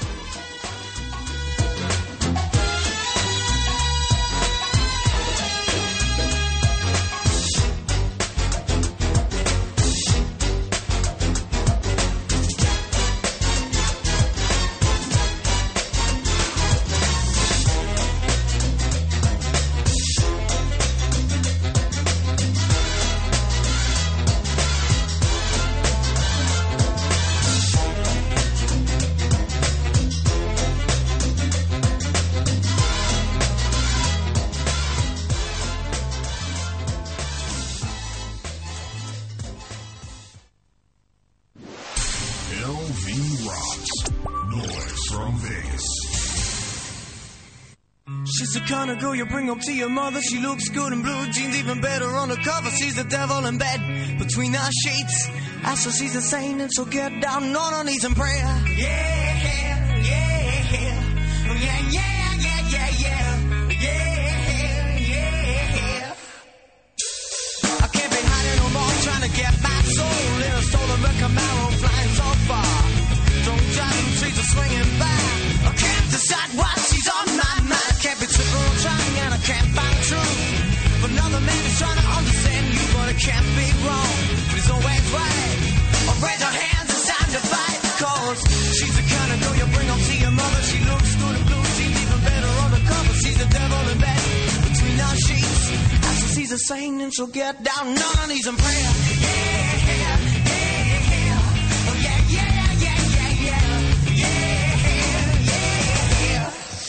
Speaker 15: She's the kind of girl you bring home to your mother. She looks good in blue jeans, even better on the cover. Sees the devil in bed between our sheets. Ask her she's a saint and she'll get down on her knees and pray. Yeah, yeah, yeah, yeah, yeah, yeah, yeah, yeah, yeah, yeah. I can't be hiding no more, trying to get my soul in a stolen red Camaro, flying so far. Don't drive them trees are swinging by. I can't decide why she's on my mind. Can't be tripping or trying and I can't find the truth. But another man is trying to understand you, but it can't be wrong. But he's always right. Or raise her hands, it's time to fight. Cause she's the kind of girl you bring home to your mother. She looks good in blue jeans, even better on the cover. She's the devil in bed between our sheets. After she's a saint and she'll get down on her knees and pray. Yeah, yeah, yeah, yeah. Oh, yeah, yeah, yeah, yeah, yeah. Yeah, yeah, yeah.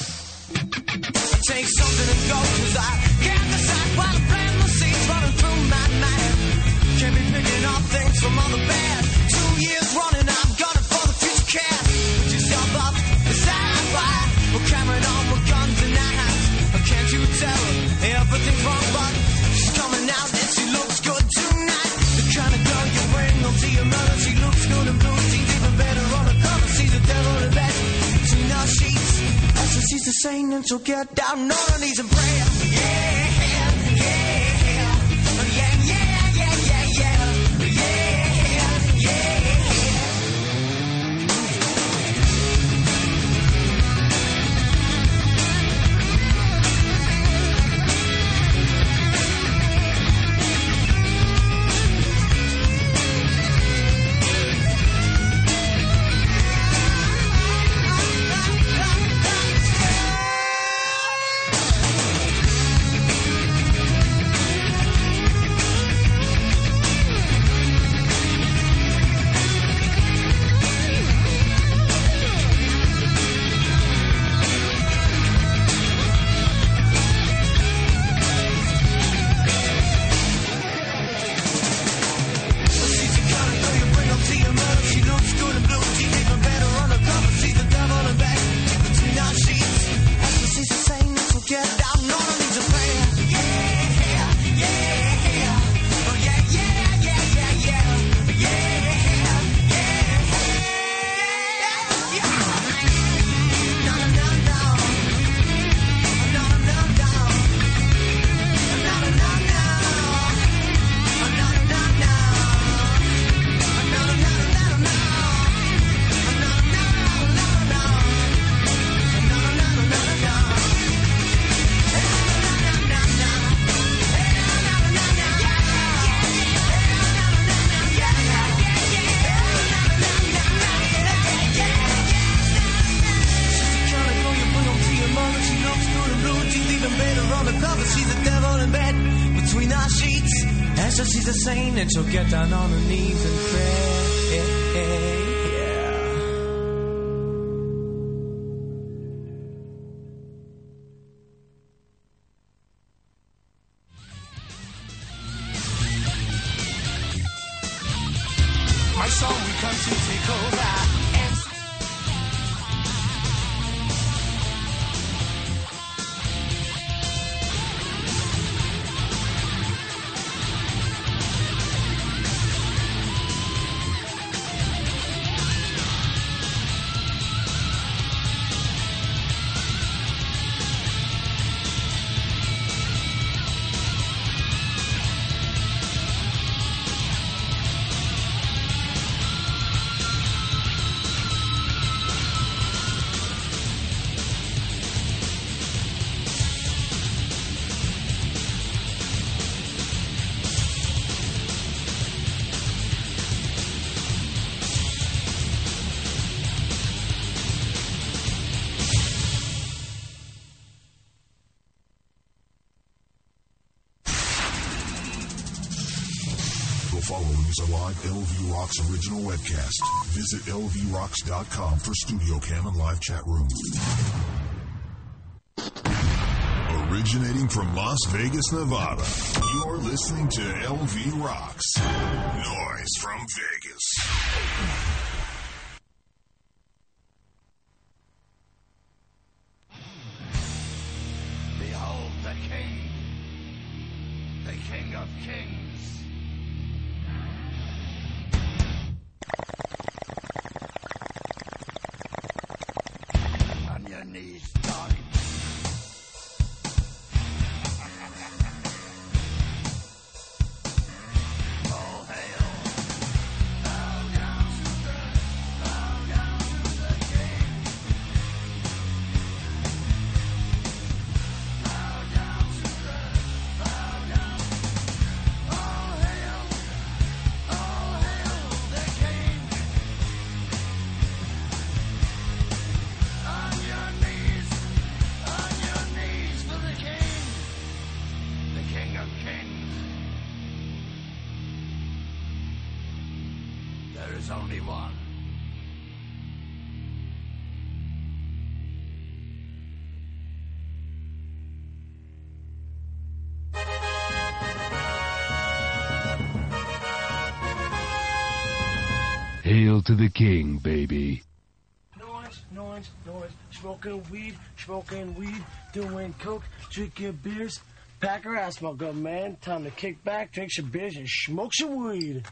Speaker 15: Take something and go, cause I can't decide why the plan the seeds running through my mind. Can't be picking up things from all the bad. Two years running, I've got it for the future cat. Put yourself up, decide why. We're carrying on with guns in our hands. Or can't you tell everything's wrong, but she's coming out and she looks good tonight. The kind of girl you bring home to your mother. She looks good in blue jeans, even better on the cover. She's the devil in bed between our sheets. So she's the saint and she'll get down on her knees and pray. Yeah, yeah, yeah. Oh, yeah, yeah, yeah, yeah, yeah. Yeah, yeah, yeah. So she's a saint and she'll get down on her knees and pray. My song we come to take over.
Speaker 11: Following is a live L V Rocks original webcast. Visit L V rocks dot com for studio cam and live chat room. Originating from Las Vegas, Nevada, you're listening to L V Rocks. Noise from Vegas.
Speaker 3: King of Kings. On your knees, dog. All hail. Bow down to the, bow down to the king. Bow down to the, bow down. All hail, all hail the king. On your knees, on your knees for the king, the King of Kings. There is only one.
Speaker 16: Hail to the king, baby.
Speaker 17: Noise, noise, noise. Smoking weed, smoking weed, doing coke, drinking beers. Pack her ass, smoke up, man. Time to kick back, drink some beers, and smoke some weed.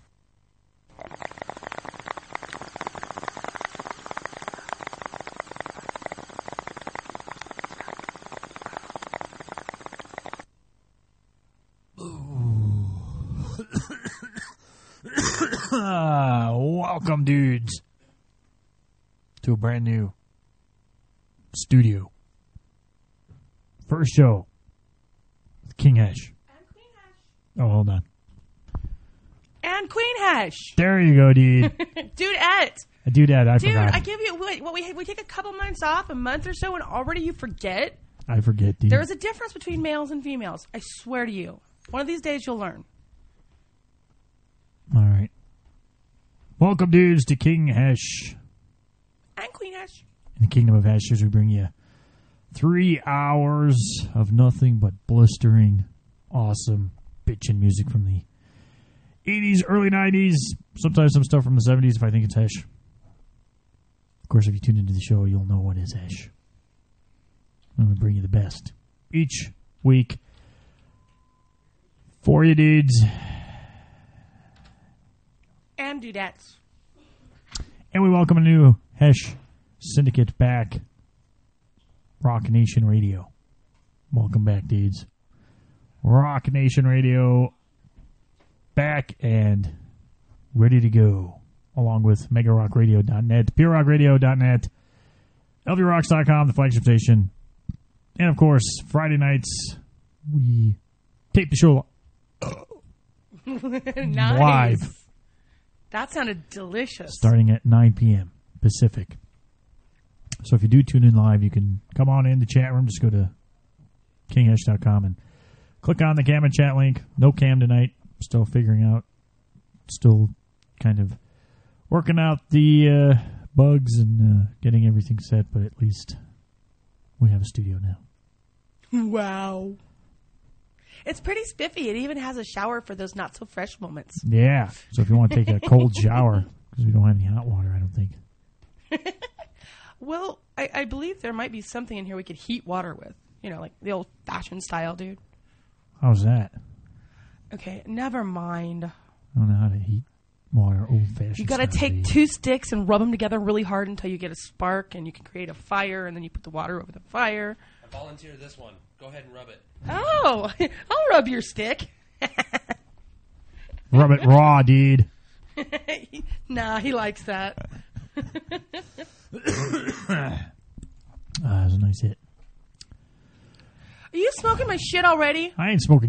Speaker 2: Welcome, dudes, to a brand new studio. First show with King Hesh. Oh, hold on.
Speaker 18: And Queen Hesh.
Speaker 2: There you go, dude.
Speaker 18: Dudette.
Speaker 2: I do that. I
Speaker 18: Dude,
Speaker 2: forgot.
Speaker 18: I give you what, what we we take a couple months off, a month or so, and already you forget.
Speaker 2: I forget, dude.
Speaker 18: There is a difference between males and females. I swear to you. One of these days you'll learn.
Speaker 2: All right. Welcome, dudes, to King Hesh.
Speaker 18: And Queen Hesh.
Speaker 2: In the Kingdom of Hesh, as we bring you three hours of nothing but blistering, awesome, bitchin' music from the eighties, early nineties, sometimes some stuff from the seventies if I think it's Hesh. Of course, if you tune into the show, you'll know what is Hesh. And we bring you the best each week for you, dudes.
Speaker 18: And dudettes.
Speaker 2: And we welcome a new Hesh Syndicate back. Rock Nation Radio. Welcome back, dudes. Rock Nation Radio back and ready to go. Along with mega rock radio dot net, pure rock radio dot net, L V rocks dot com, the flagship station. And, of course, Friday nights, we tape the show
Speaker 18: Nice.
Speaker 2: live.
Speaker 18: That sounded delicious.
Speaker 2: Starting at nine p.m. Pacific. So if you do tune in live, you can come on in the chat room. Just go to king hesh dot com and click on the cam and chat link. No cam tonight. Still figuring out. Still kind of working out the uh, bugs and uh, getting everything set, but at least we have a studio now.
Speaker 18: Wow. It's pretty spiffy. It even has a shower for those not so fresh moments.
Speaker 2: Yeah. So if you want to take a cold shower, because we don't have any hot water, I don't think.
Speaker 18: Well, I, I believe there might be something in here we could heat water with. You know, like the old-fashioned style, dude.
Speaker 2: How's that?
Speaker 18: Okay, never mind.
Speaker 2: I don't know how to heat water old-fashioned.
Speaker 18: You got to
Speaker 2: style,
Speaker 18: take
Speaker 2: dude.
Speaker 18: two sticks and rub them together really hard until you get a spark, and you can create a fire, and then you put the water over the fire.
Speaker 1: I volunteer this one. Go ahead and rub it.
Speaker 18: Oh, I'll rub your stick.
Speaker 2: Rub it raw, dude.
Speaker 18: Nah, he likes that.
Speaker 2: Ah, that was a nice hit.
Speaker 18: Are you smoking my shit already?
Speaker 2: I ain't smoking